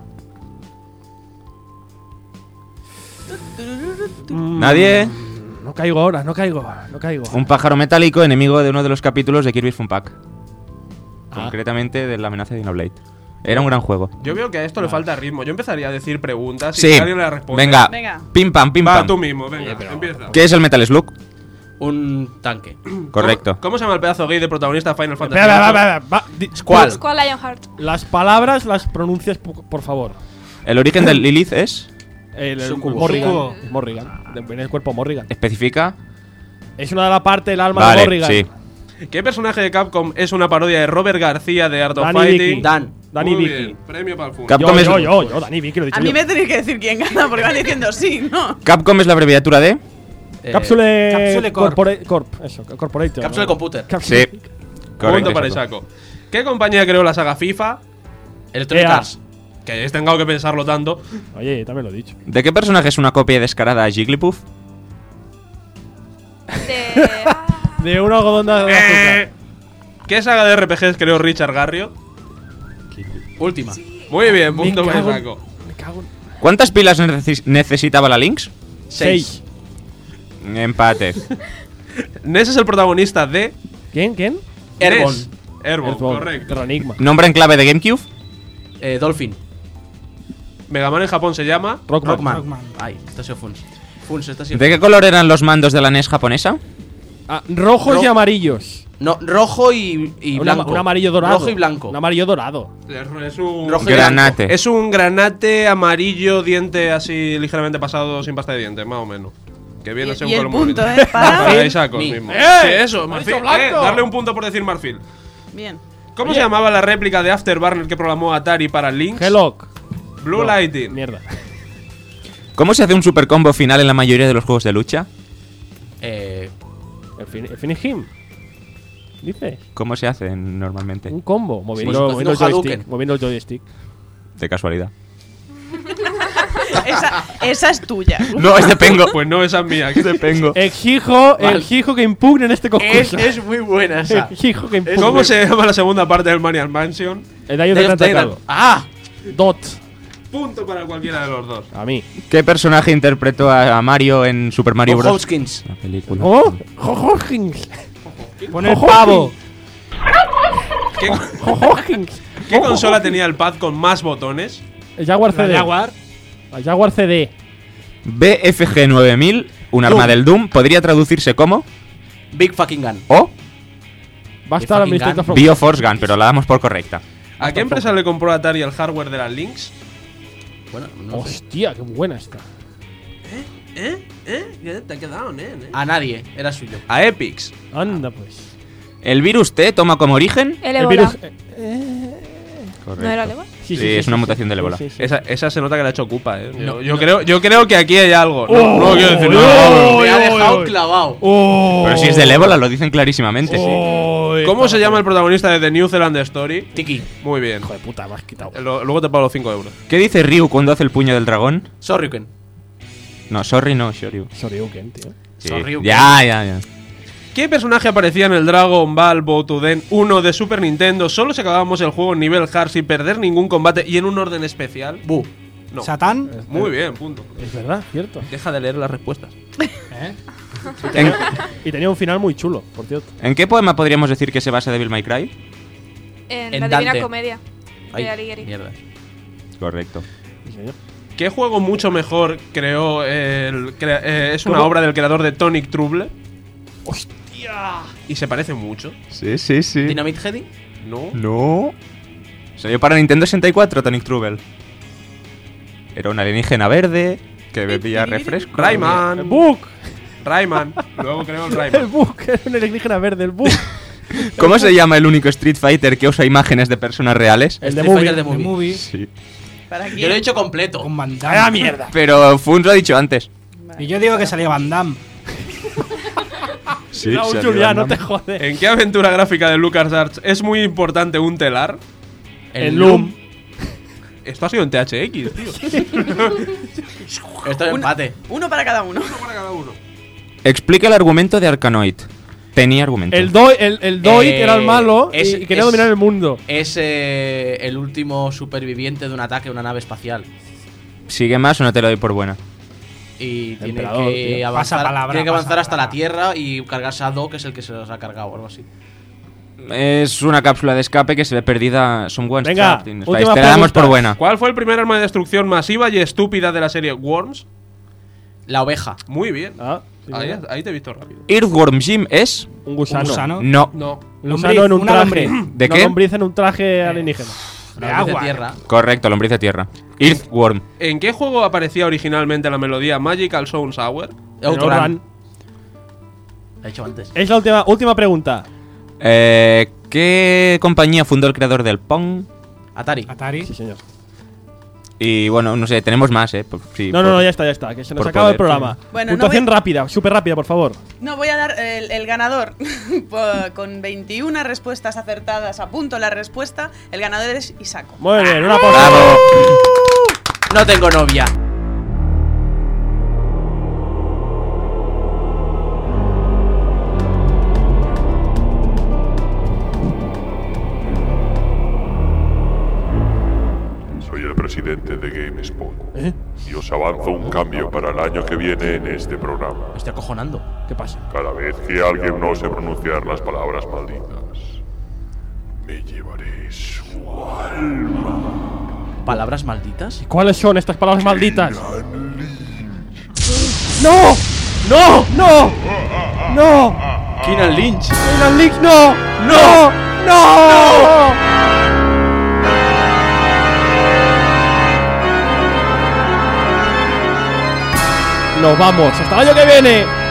¿Nadie? No caigo ahora, no caigo. Un pájaro metálico, enemigo de uno de los capítulos de Kirby's Fun Pack. Concretamente de la amenaza de Xenoblade. Era un gran juego. Yo veo que a esto le falta ritmo. Yo empezaría a decir preguntas y Sí. si alguien le responde. Venga. Pim pam, pim Va pam. tú mismo, venga, empieza. ¿Qué es el Metal Slug? Un tanque. Correcto. ¿Cómo se llama el pedazo gay de protagonista de Final Fantasy? ¿Cuál? Skull Lionheart. Las palabras las pronuncias, por favor. ¿El origen del Lilith es? El Sucubo. Morrigan. Morrigan. En el cuerpo Morrigan. ¿Especifica? Es una de la parte del alma Vale, de Morrigan. sí. ¿Qué personaje de Capcom es una parodia de Robert García de Art of Danny Fighting? Vicky. Danny Muy Vicky. bien, premio para el Fun. Capcom es- Yo, Danny Vicky, lo he dicho A mí yo. me tenéis que decir quién gana porque van diciendo sí, ¿no? Capcom es la abreviatura de. Cápsule Corp. Corp. Eso, Corporator. Cápsula de computer. Sí. Punto Correcto. para Isako. ¿Qué compañía creó la saga FIFA? Electronic EA. Arts. Que hayáis tenido que pensarlo tanto. Oye, también lo he dicho. ¿De qué personaje es una copia descarada a Jigglypuff? De un algodón de azúcar. ¿Qué saga de RPGs creó Richard Garriott? Última. Muy bien, punto Me para cago en- Isako. Me cago en... ¿Cuántas pilas necesitaba la Lynx? 6. Empate. Ness es el protagonista de ¿Quién? Airborne. Ness. Airborne, correcto. Terranigma. ¿Nombre en clave de GameCube? Dolphin. Mega Man en Japón se llama Rockman. Ay, esto ha sido Funs. Funs, esto ha sido ¿De qué color eran los mandos de la NES japonesa? Rojos y amarillos. No, rojo y blanco. Un amarillo dorado. Rojo y blanco. Un amarillo dorado. Es un Rojo y Granate. blanco. Es un granate amarillo, diente así ligeramente pasado sin pasta de dientes, más o menos. Que viene a ser un Y el color muy punto, bonito. para... Para Isako Mi. mismo. ¡Eh! Sí, eso, ¡Ha marfil. dicho blanco! Darle un punto por decir marfil. Bien. ¿Cómo Oye. se llamaba la réplica de Afterburner que programó Atari para Lynx? Hellock. Blue No, Lighting. Mierda. ¿Cómo se hace un super combo final en la mayoría de los juegos de lucha? El finish him. Dice. ¿Cómo se hace normalmente? Un combo. Moviendo, Pues moviendo el haciendo joystick. Hadouken. Moviendo el joystick. De casualidad. Esa es tuya. No, es de Pengo. Pues no, esa es mía. Es de Pengo. Exijo que impugnen en este concurso. Es muy buena esa. Exijo que impugnen. ¿Cómo se llama la segunda parte del Maniac Mansion? El daño de Death atacado. Island. ¡Ah! Dot. Punto para cualquiera de los dos. A mí. ¿Qué personaje interpretó a Mario en Super Mario Bros? Hopkins. La película. ¿Oh? Hawkins. Pon el pavo. ¿Qué, Hawkins. ¿Qué consola tenía el pad con más botones? El Jaguar La CD. Jaguar. El Jaguar CD. BFG 9000, un arma Doom. del Doom, podría traducirse como Big fucking gun. o Basta la fucking mistake gun. from. BioForce Gun, pero la damos por correcta. ¿A qué empresa le compró Atari el hardware de las Lynx? Bueno, no sé. Hostia, qué buena está. ¿Qué te ha quedado, A nadie, era suyo. A Epix. Anda pues. ¿El virus T toma como origen? El El ébola. virus. ¿No era el ébola? Sí, es una mutación del ébola. sí. Esa se nota que la ha hecho Cupa, ¿eh? No, yo creo que aquí hay algo. Oh, no quiero decir oh, nada. oh, Me ha dejado oh, clavado. Pero si es del ébola, lo dicen clarísimamente. ¿Cómo se llama el protagonista de The New Zealand Story? Tiki. Muy bien. Hijo de puta, me has quitado. Luego te pago los 5 euros. ¿Qué dice Ryu cuando hace el puño del dragón? Sorryuken. No, sorry, no, Shoryu. Shoryuken, tío. Sí. Sorryuken. Ya. ¿Qué personaje aparecía en el Dragon Ball Boutuden 1 de Super Nintendo? Solo si acabamos el juego en nivel hard sin perder ningún combate y en un orden especial. Bu. No. Satán. Muy bien, punto. Es verdad, cierto. Deja de leer las respuestas. Y tenía un final muy chulo, por cierto. ¿En qué poema podríamos decir que se basa Devil May Cry? En En la Divina Dante. Comedia. Ay, De Alighieri. mierda. Correcto. Sí, señor. ¿Qué juego mucho mejor creó es una ¿Cómo? obra del creador de Tonic Trouble? ¡Hostia! Y se parece mucho. Sí. Dynamite Heady. ¿No? No. Salió para Nintendo 64, Tonic Trouble. Era un alienígena verde que bebía refresco. El Rayman. Book. Rayman. Luego creó el El Rayman. Book. Era un alienígena verde, el Book. ¿Cómo se llama el único Street Fighter que usa imágenes de personas reales? El de Street Fighter Movie. de The Movie. Movie. Sí. ¿Para Yo quién? lo he hecho completo. Con Van Damme. ¡Ah, mierda! Pero Funs lo ha dicho antes. Y yo digo que salía Van Damme. Sí, Raúl salió Juliá, Van no Damme. te jodes. ¿En qué aventura gráfica de LucasArts es muy importante un telar? El Loom. Esto ha sido en THX, tío. Esto es empate. Uno para cada uno. Para cada uno. Explica el argumento de Arkanoid. Tenía argumento. El Doit era el malo y quería dominar el mundo. Es el último superviviente de un ataque a una nave espacial. Sigue más o no te lo doy por buena. Y tiene Emperador, que tío. avanzar, Pasa palabra, tiene que pasa avanzar hasta palabra. la Tierra y cargarse a Do, que es el que se los ha cargado o algo así. Es una cápsula de escape que se ve perdida. Someone's Venga, trapped in última space. Te la damos pregunta. por buena. ¿Cuál fue el primer arma de destrucción masiva y estúpida de la serie Worms? La oveja. Muy bien. Sí, ahí te he visto rápido. Earthworm Jim es. Un gusano. No. No. Un gusano en un una traje. lombriz. ¿De Una qué? lombriz en un traje alienígena. La lombriz de tierra. Correcto, lombriz de tierra. Earthworm. ¿En qué juego aparecía originalmente la melodía Magical Sound Hour? Outrun. Lo he hecho antes. Es la última pregunta. ¿Qué compañía fundó el creador del Pong? Atari. Sí, señor. Y bueno, no sé, tenemos más, Sí, No, ya está. Que se nos por acaba el poder, programa. Bueno, Puntuación no voy- rápida, súper rápida, por favor. No, voy a dar el ganador. Con 21 respuestas acertadas, apunto la respuesta. El ganador es Isaco. Muy bien, una pausa. ¡Bravo! No tengo novia. Soy el presidente de GameSpot. Y os avanzo un cambio para el año que viene en este programa. Me estoy acojonando. ¿Qué pasa? Cada vez que alguien no sé pronunciar las palabras malditas, me llevaré su alma. ¿Palabras malditas? ¿Cuáles son estas palabras malditas? ¡No! ¡No! ¡No! ¡No! Keenan Lynch. ¡Keenan Lynch, no! ¡No! ¡No! Nos vamos. ¡Hasta el año que viene!